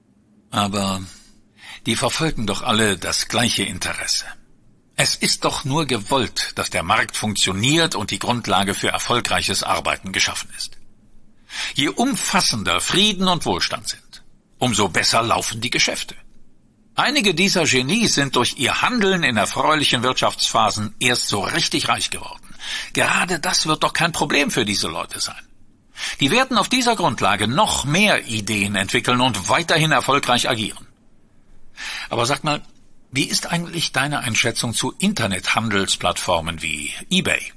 Aber die verfolgen doch alle das gleiche Interesse. Es ist doch nur gewollt, dass der Markt funktioniert und die Grundlage für erfolgreiches Arbeiten geschaffen ist. Je umfassender Frieden und Wohlstand sind, umso besser laufen die Geschäfte. Einige dieser Genies sind durch ihr Handeln in erfreulichen Wirtschaftsphasen erst so richtig reich geworden. Gerade das wird doch kein Problem für diese Leute sein. Die werden auf dieser Grundlage noch mehr Ideen entwickeln und weiterhin erfolgreich agieren. Aber sag mal, wie ist eigentlich deine Einschätzung zu Internethandelsplattformen wie eBay?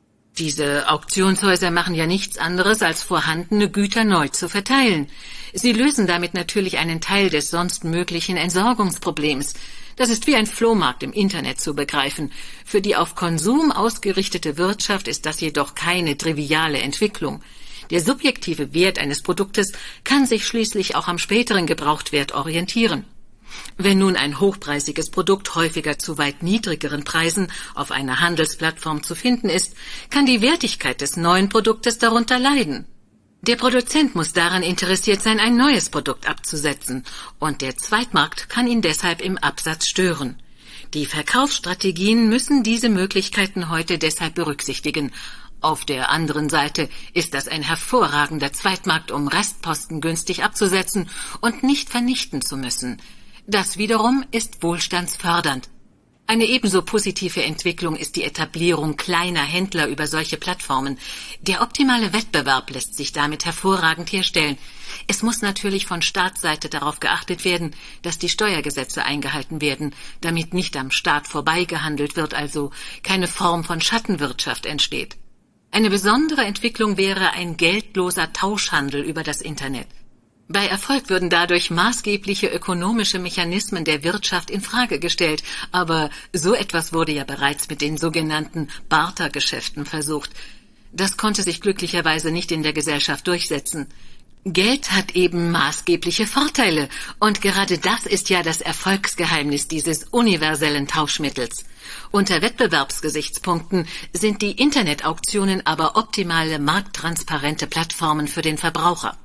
Diese Auktionshäuser machen ja nichts anderes, als vorhandene Güter neu zu verteilen. Sie lösen damit natürlich einen Teil des sonst möglichen Entsorgungsproblems. Das ist wie ein Flohmarkt im Internet zu begreifen. Für die auf Konsum ausgerichtete Wirtschaft ist das jedoch keine triviale Entwicklung. Der subjektive Wert eines Produktes kann sich schließlich auch am späteren Gebrauchtwert orientieren. Wenn nun ein hochpreisiges Produkt häufiger zu weit niedrigeren Preisen auf einer Handelsplattform zu finden ist, kann die Wertigkeit des neuen Produktes darunter leiden. Der Produzent muss daran interessiert sein, ein neues Produkt abzusetzen, und der Zweitmarkt kann ihn deshalb im Absatz stören. Die Verkaufsstrategien müssen diese Möglichkeiten heute deshalb berücksichtigen. Auf der anderen Seite ist das ein hervorragender Zweitmarkt, um Restposten günstig abzusetzen und nicht vernichten zu müssen. Das wiederum ist wohlstandsfördernd. Eine ebenso positive Entwicklung ist die Etablierung kleiner Händler über solche Plattformen. Der optimale Wettbewerb lässt sich damit hervorragend herstellen. Es muss natürlich von Staatsseite darauf geachtet werden, dass die Steuergesetze eingehalten werden, damit nicht am Staat vorbeigehandelt wird, also keine Form von Schattenwirtschaft entsteht. Eine besondere Entwicklung wäre ein geldloser Tauschhandel über das Internet. Bei Erfolg würden dadurch maßgebliche ökonomische Mechanismen der Wirtschaft in Frage gestellt, aber so etwas wurde ja bereits mit den sogenannten Bartergeschäften versucht. Das konnte sich glücklicherweise nicht in der Gesellschaft durchsetzen. Geld hat eben maßgebliche Vorteile, und gerade das ist ja das Erfolgsgeheimnis dieses universellen Tauschmittels. Unter Wettbewerbsgesichtspunkten sind die Internetauktionen aber optimale markttransparente Plattformen für den Verbraucher.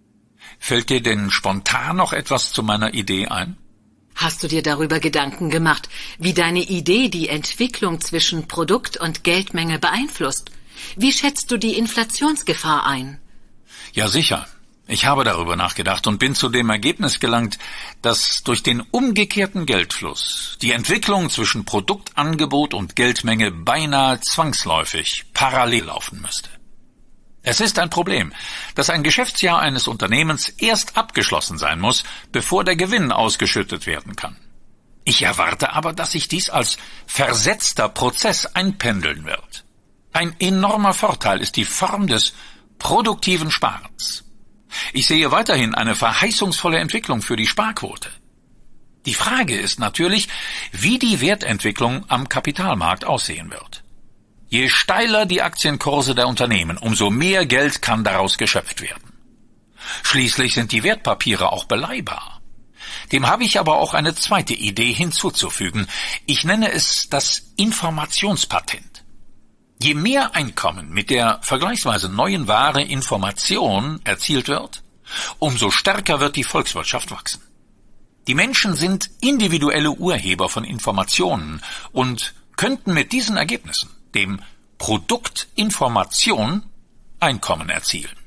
Fällt dir denn spontan noch etwas zu meiner Idee ein? Hast du dir darüber Gedanken gemacht, wie deine Idee die Entwicklung zwischen Produkt und Geldmenge beeinflusst? Wie schätzt du die Inflationsgefahr ein? Ja, sicher. Ich habe darüber nachgedacht und bin zu dem Ergebnis gelangt, dass durch den umgekehrten Geldfluss die Entwicklung zwischen Produktangebot und Geldmenge beinahe zwangsläufig parallel laufen müsste. Es ist ein Problem, dass ein Geschäftsjahr eines Unternehmens erst abgeschlossen sein muss, bevor der Gewinn ausgeschüttet werden kann. Ich erwarte aber, dass sich dies als versetzter Prozess einpendeln wird. Ein enormer Vorteil ist die Form des produktiven Sparens. Ich sehe weiterhin eine verheißungsvolle Entwicklung für die Sparquote. Die Frage ist natürlich, wie die Wertentwicklung am Kapitalmarkt aussehen wird. Je steiler die Aktienkurse der Unternehmen, umso mehr Geld kann daraus geschöpft werden. Schließlich sind die Wertpapiere auch beleihbar. Dem habe ich aber auch eine zweite Idee hinzuzufügen. Ich nenne es das Informationspatent. Je mehr Einkommen mit der vergleichsweise neuen Ware Information erzielt wird, umso stärker wird die Volkswirtschaft wachsen. Die Menschen sind individuelle Urheber von Informationen und könnten mit diesen Ergebnissen, dem Produkt Information, Einkommen erzielen.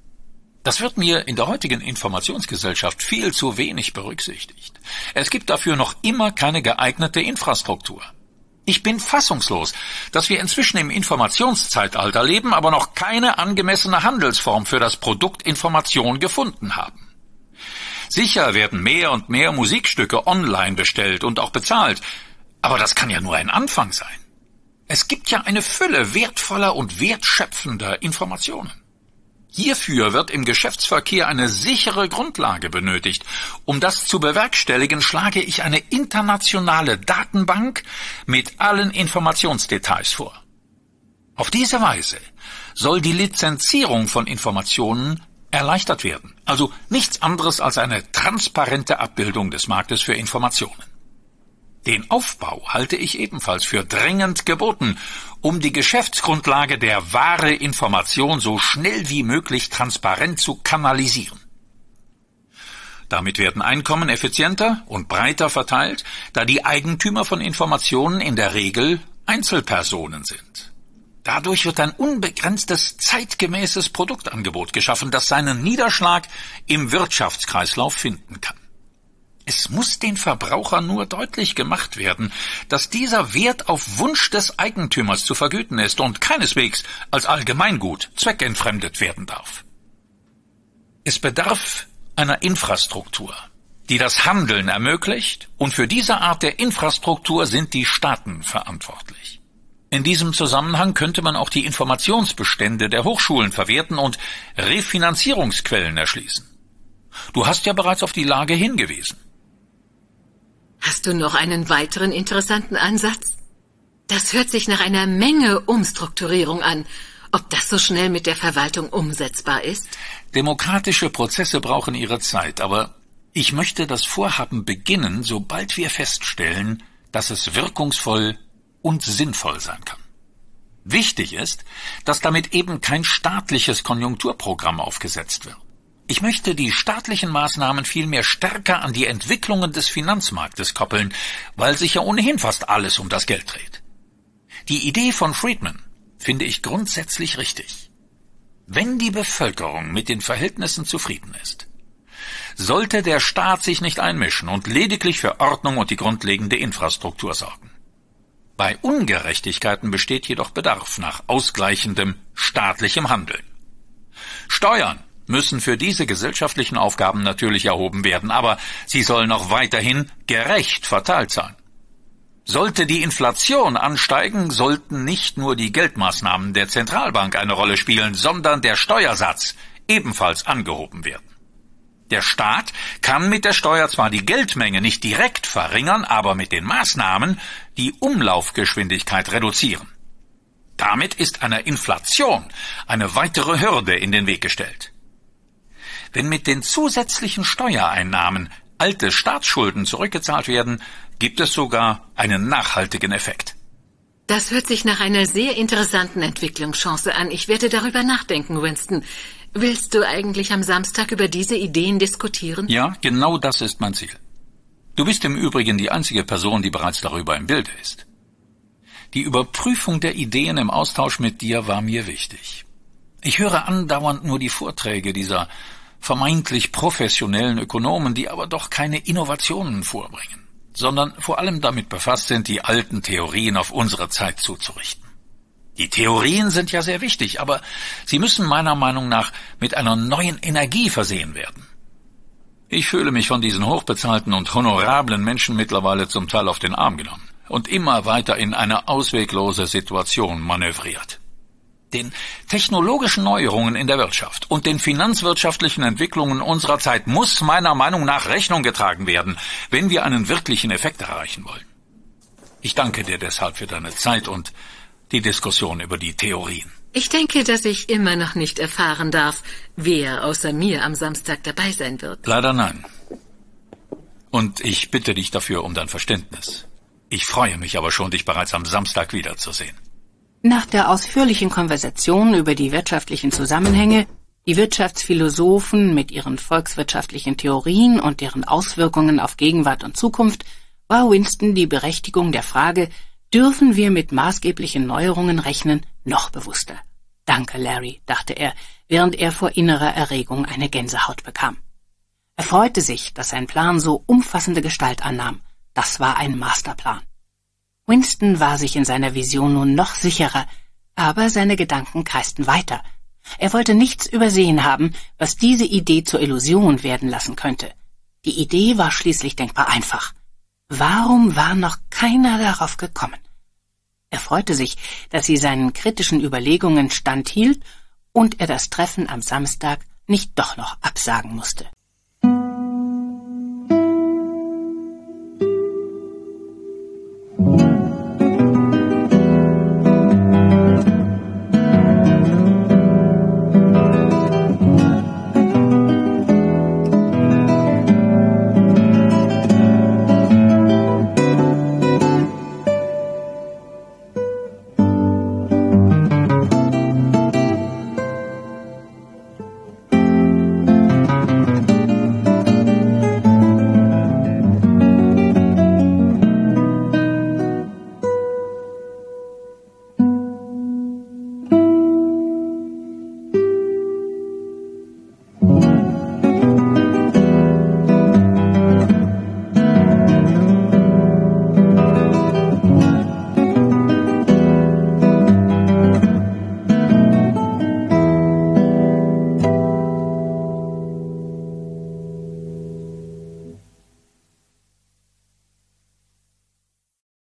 Das wird mir in der heutigen Informationsgesellschaft viel zu wenig berücksichtigt. Es gibt dafür noch immer keine geeignete Infrastruktur. Ich bin fassungslos, dass wir inzwischen im Informationszeitalter leben, aber noch keine angemessene Handelsform für das Produkt Information gefunden haben. Sicher werden mehr und mehr Musikstücke online bestellt und auch bezahlt, aber das kann ja nur ein Anfang sein. Es gibt ja eine Fülle wertvoller und wertschöpfender Informationen. Hierfür wird im Geschäftsverkehr eine sichere Grundlage benötigt. Um das zu bewerkstelligen, schlage ich eine internationale Datenbank mit allen Informationsdetails vor. Auf diese Weise soll die Lizenzierung von Informationen erleichtert werden, also nichts anderes als eine transparente Abbildung des Marktes für Informationen. Den Aufbau halte ich ebenfalls für dringend geboten, um die Geschäftsgrundlage der wahre Information so schnell wie möglich transparent zu kanalisieren. Damit werden Einkommen effizienter und breiter verteilt, da die Eigentümer von Informationen in der Regel Einzelpersonen sind. Dadurch wird ein unbegrenztes, zeitgemäßes Produktangebot geschaffen, das seinen Niederschlag im Wirtschaftskreislauf finden kann. Es muss den Verbrauchern nur deutlich gemacht werden, dass dieser Wert auf Wunsch des Eigentümers zu vergüten ist und keineswegs als Allgemeingut zweckentfremdet werden darf. Es bedarf einer Infrastruktur, die das Handeln ermöglicht, und für diese Art der Infrastruktur sind die Staaten verantwortlich. In diesem Zusammenhang könnte man auch die Informationsbestände der Hochschulen verwerten und Refinanzierungsquellen erschließen. Du hast ja bereits auf die Lage hingewiesen. Hast du noch einen weiteren interessanten Ansatz? Das hört sich nach einer Menge Umstrukturierung an. Ob das so schnell mit der Verwaltung umsetzbar ist? Demokratische Prozesse brauchen ihre Zeit, aber ich möchte das Vorhaben beginnen, sobald wir feststellen, dass es wirkungsvoll und sinnvoll sein kann. Wichtig ist, dass damit eben kein staatliches Konjunkturprogramm aufgesetzt wird. Ich möchte die staatlichen Maßnahmen vielmehr stärker an die Entwicklungen des Finanzmarktes koppeln, weil sich ja ohnehin fast alles um das Geld dreht. Die Idee von Friedman finde ich grundsätzlich richtig. Wenn die Bevölkerung mit den Verhältnissen zufrieden ist, sollte der Staat sich nicht einmischen und lediglich für Ordnung und die grundlegende Infrastruktur sorgen. Bei Ungerechtigkeiten besteht jedoch Bedarf nach ausgleichendem staatlichem Handeln. Steuern müssen für diese gesellschaftlichen Aufgaben natürlich erhoben werden, aber sie sollen auch weiterhin gerecht verteilt sein. Sollte die Inflation ansteigen, sollten nicht nur die Geldmaßnahmen der Zentralbank eine Rolle spielen, sondern der Steuersatz ebenfalls angehoben werden. Der Staat kann mit der Steuer zwar die Geldmenge nicht direkt verringern, aber mit den Maßnahmen die Umlaufgeschwindigkeit reduzieren. Damit ist einer Inflation eine weitere Hürde in den Weg gestellt. Wenn mit den zusätzlichen Steuereinnahmen alte Staatsschulden zurückgezahlt werden, gibt es sogar einen nachhaltigen Effekt. Das hört sich nach einer sehr interessanten Entwicklungschance an. Ich werde darüber nachdenken, Winston. Willst du eigentlich am Samstag über diese Ideen diskutieren? Ja, genau das ist mein Ziel. Du bist im Übrigen die einzige Person, die bereits darüber im Bilde ist. Die Überprüfung der Ideen im Austausch mit dir war mir wichtig. Ich höre andauernd nur die Vorträge dieser vermeintlich professionellen Ökonomen, die aber doch keine Innovationen vorbringen, sondern vor allem damit befasst sind, die alten Theorien auf unsere Zeit zuzurichten. Die Theorien sind ja sehr wichtig, aber sie müssen meiner Meinung nach mit einer neuen Energie versehen werden. Ich fühle mich von diesen hochbezahlten und honorablen Menschen mittlerweile zum Teil auf den Arm genommen und immer weiter in eine ausweglose Situation manövriert. Den technologischen Neuerungen in der Wirtschaft und den finanzwirtschaftlichen Entwicklungen unserer Zeit muss meiner Meinung nach Rechnung getragen werden, wenn wir einen wirklichen Effekt erreichen wollen. Ich danke dir deshalb für deine Zeit und die Diskussion über die Theorien. Ich denke, dass ich immer noch nicht erfahren darf, wer außer mir am Samstag dabei sein wird. Leider nein. Und ich bitte dich dafür um dein Verständnis. Ich freue mich aber schon, dich bereits am Samstag wiederzusehen. Nach der ausführlichen Konversation über die wirtschaftlichen Zusammenhänge, die Wirtschaftsphilosophen mit ihren volkswirtschaftlichen Theorien und deren Auswirkungen auf Gegenwart und Zukunft, war Winston die Berechtigung der Frage, dürfen wir mit maßgeblichen Neuerungen rechnen, noch bewusster. Danke, Larry, dachte er, während er vor innerer Erregung eine Gänsehaut bekam. Er freute sich, dass sein Plan so umfassende Gestalt annahm. Das war ein Masterplan. Winston war sich in seiner Vision nun noch sicherer, aber seine Gedanken kreisten weiter. Er wollte nichts übersehen haben, was diese Idee zur Illusion werden lassen könnte. Die Idee war schließlich denkbar einfach. Warum war noch keiner darauf gekommen? Er freute sich, dass sie seinen kritischen Überlegungen standhielt und er das Treffen am Samstag nicht doch noch absagen musste.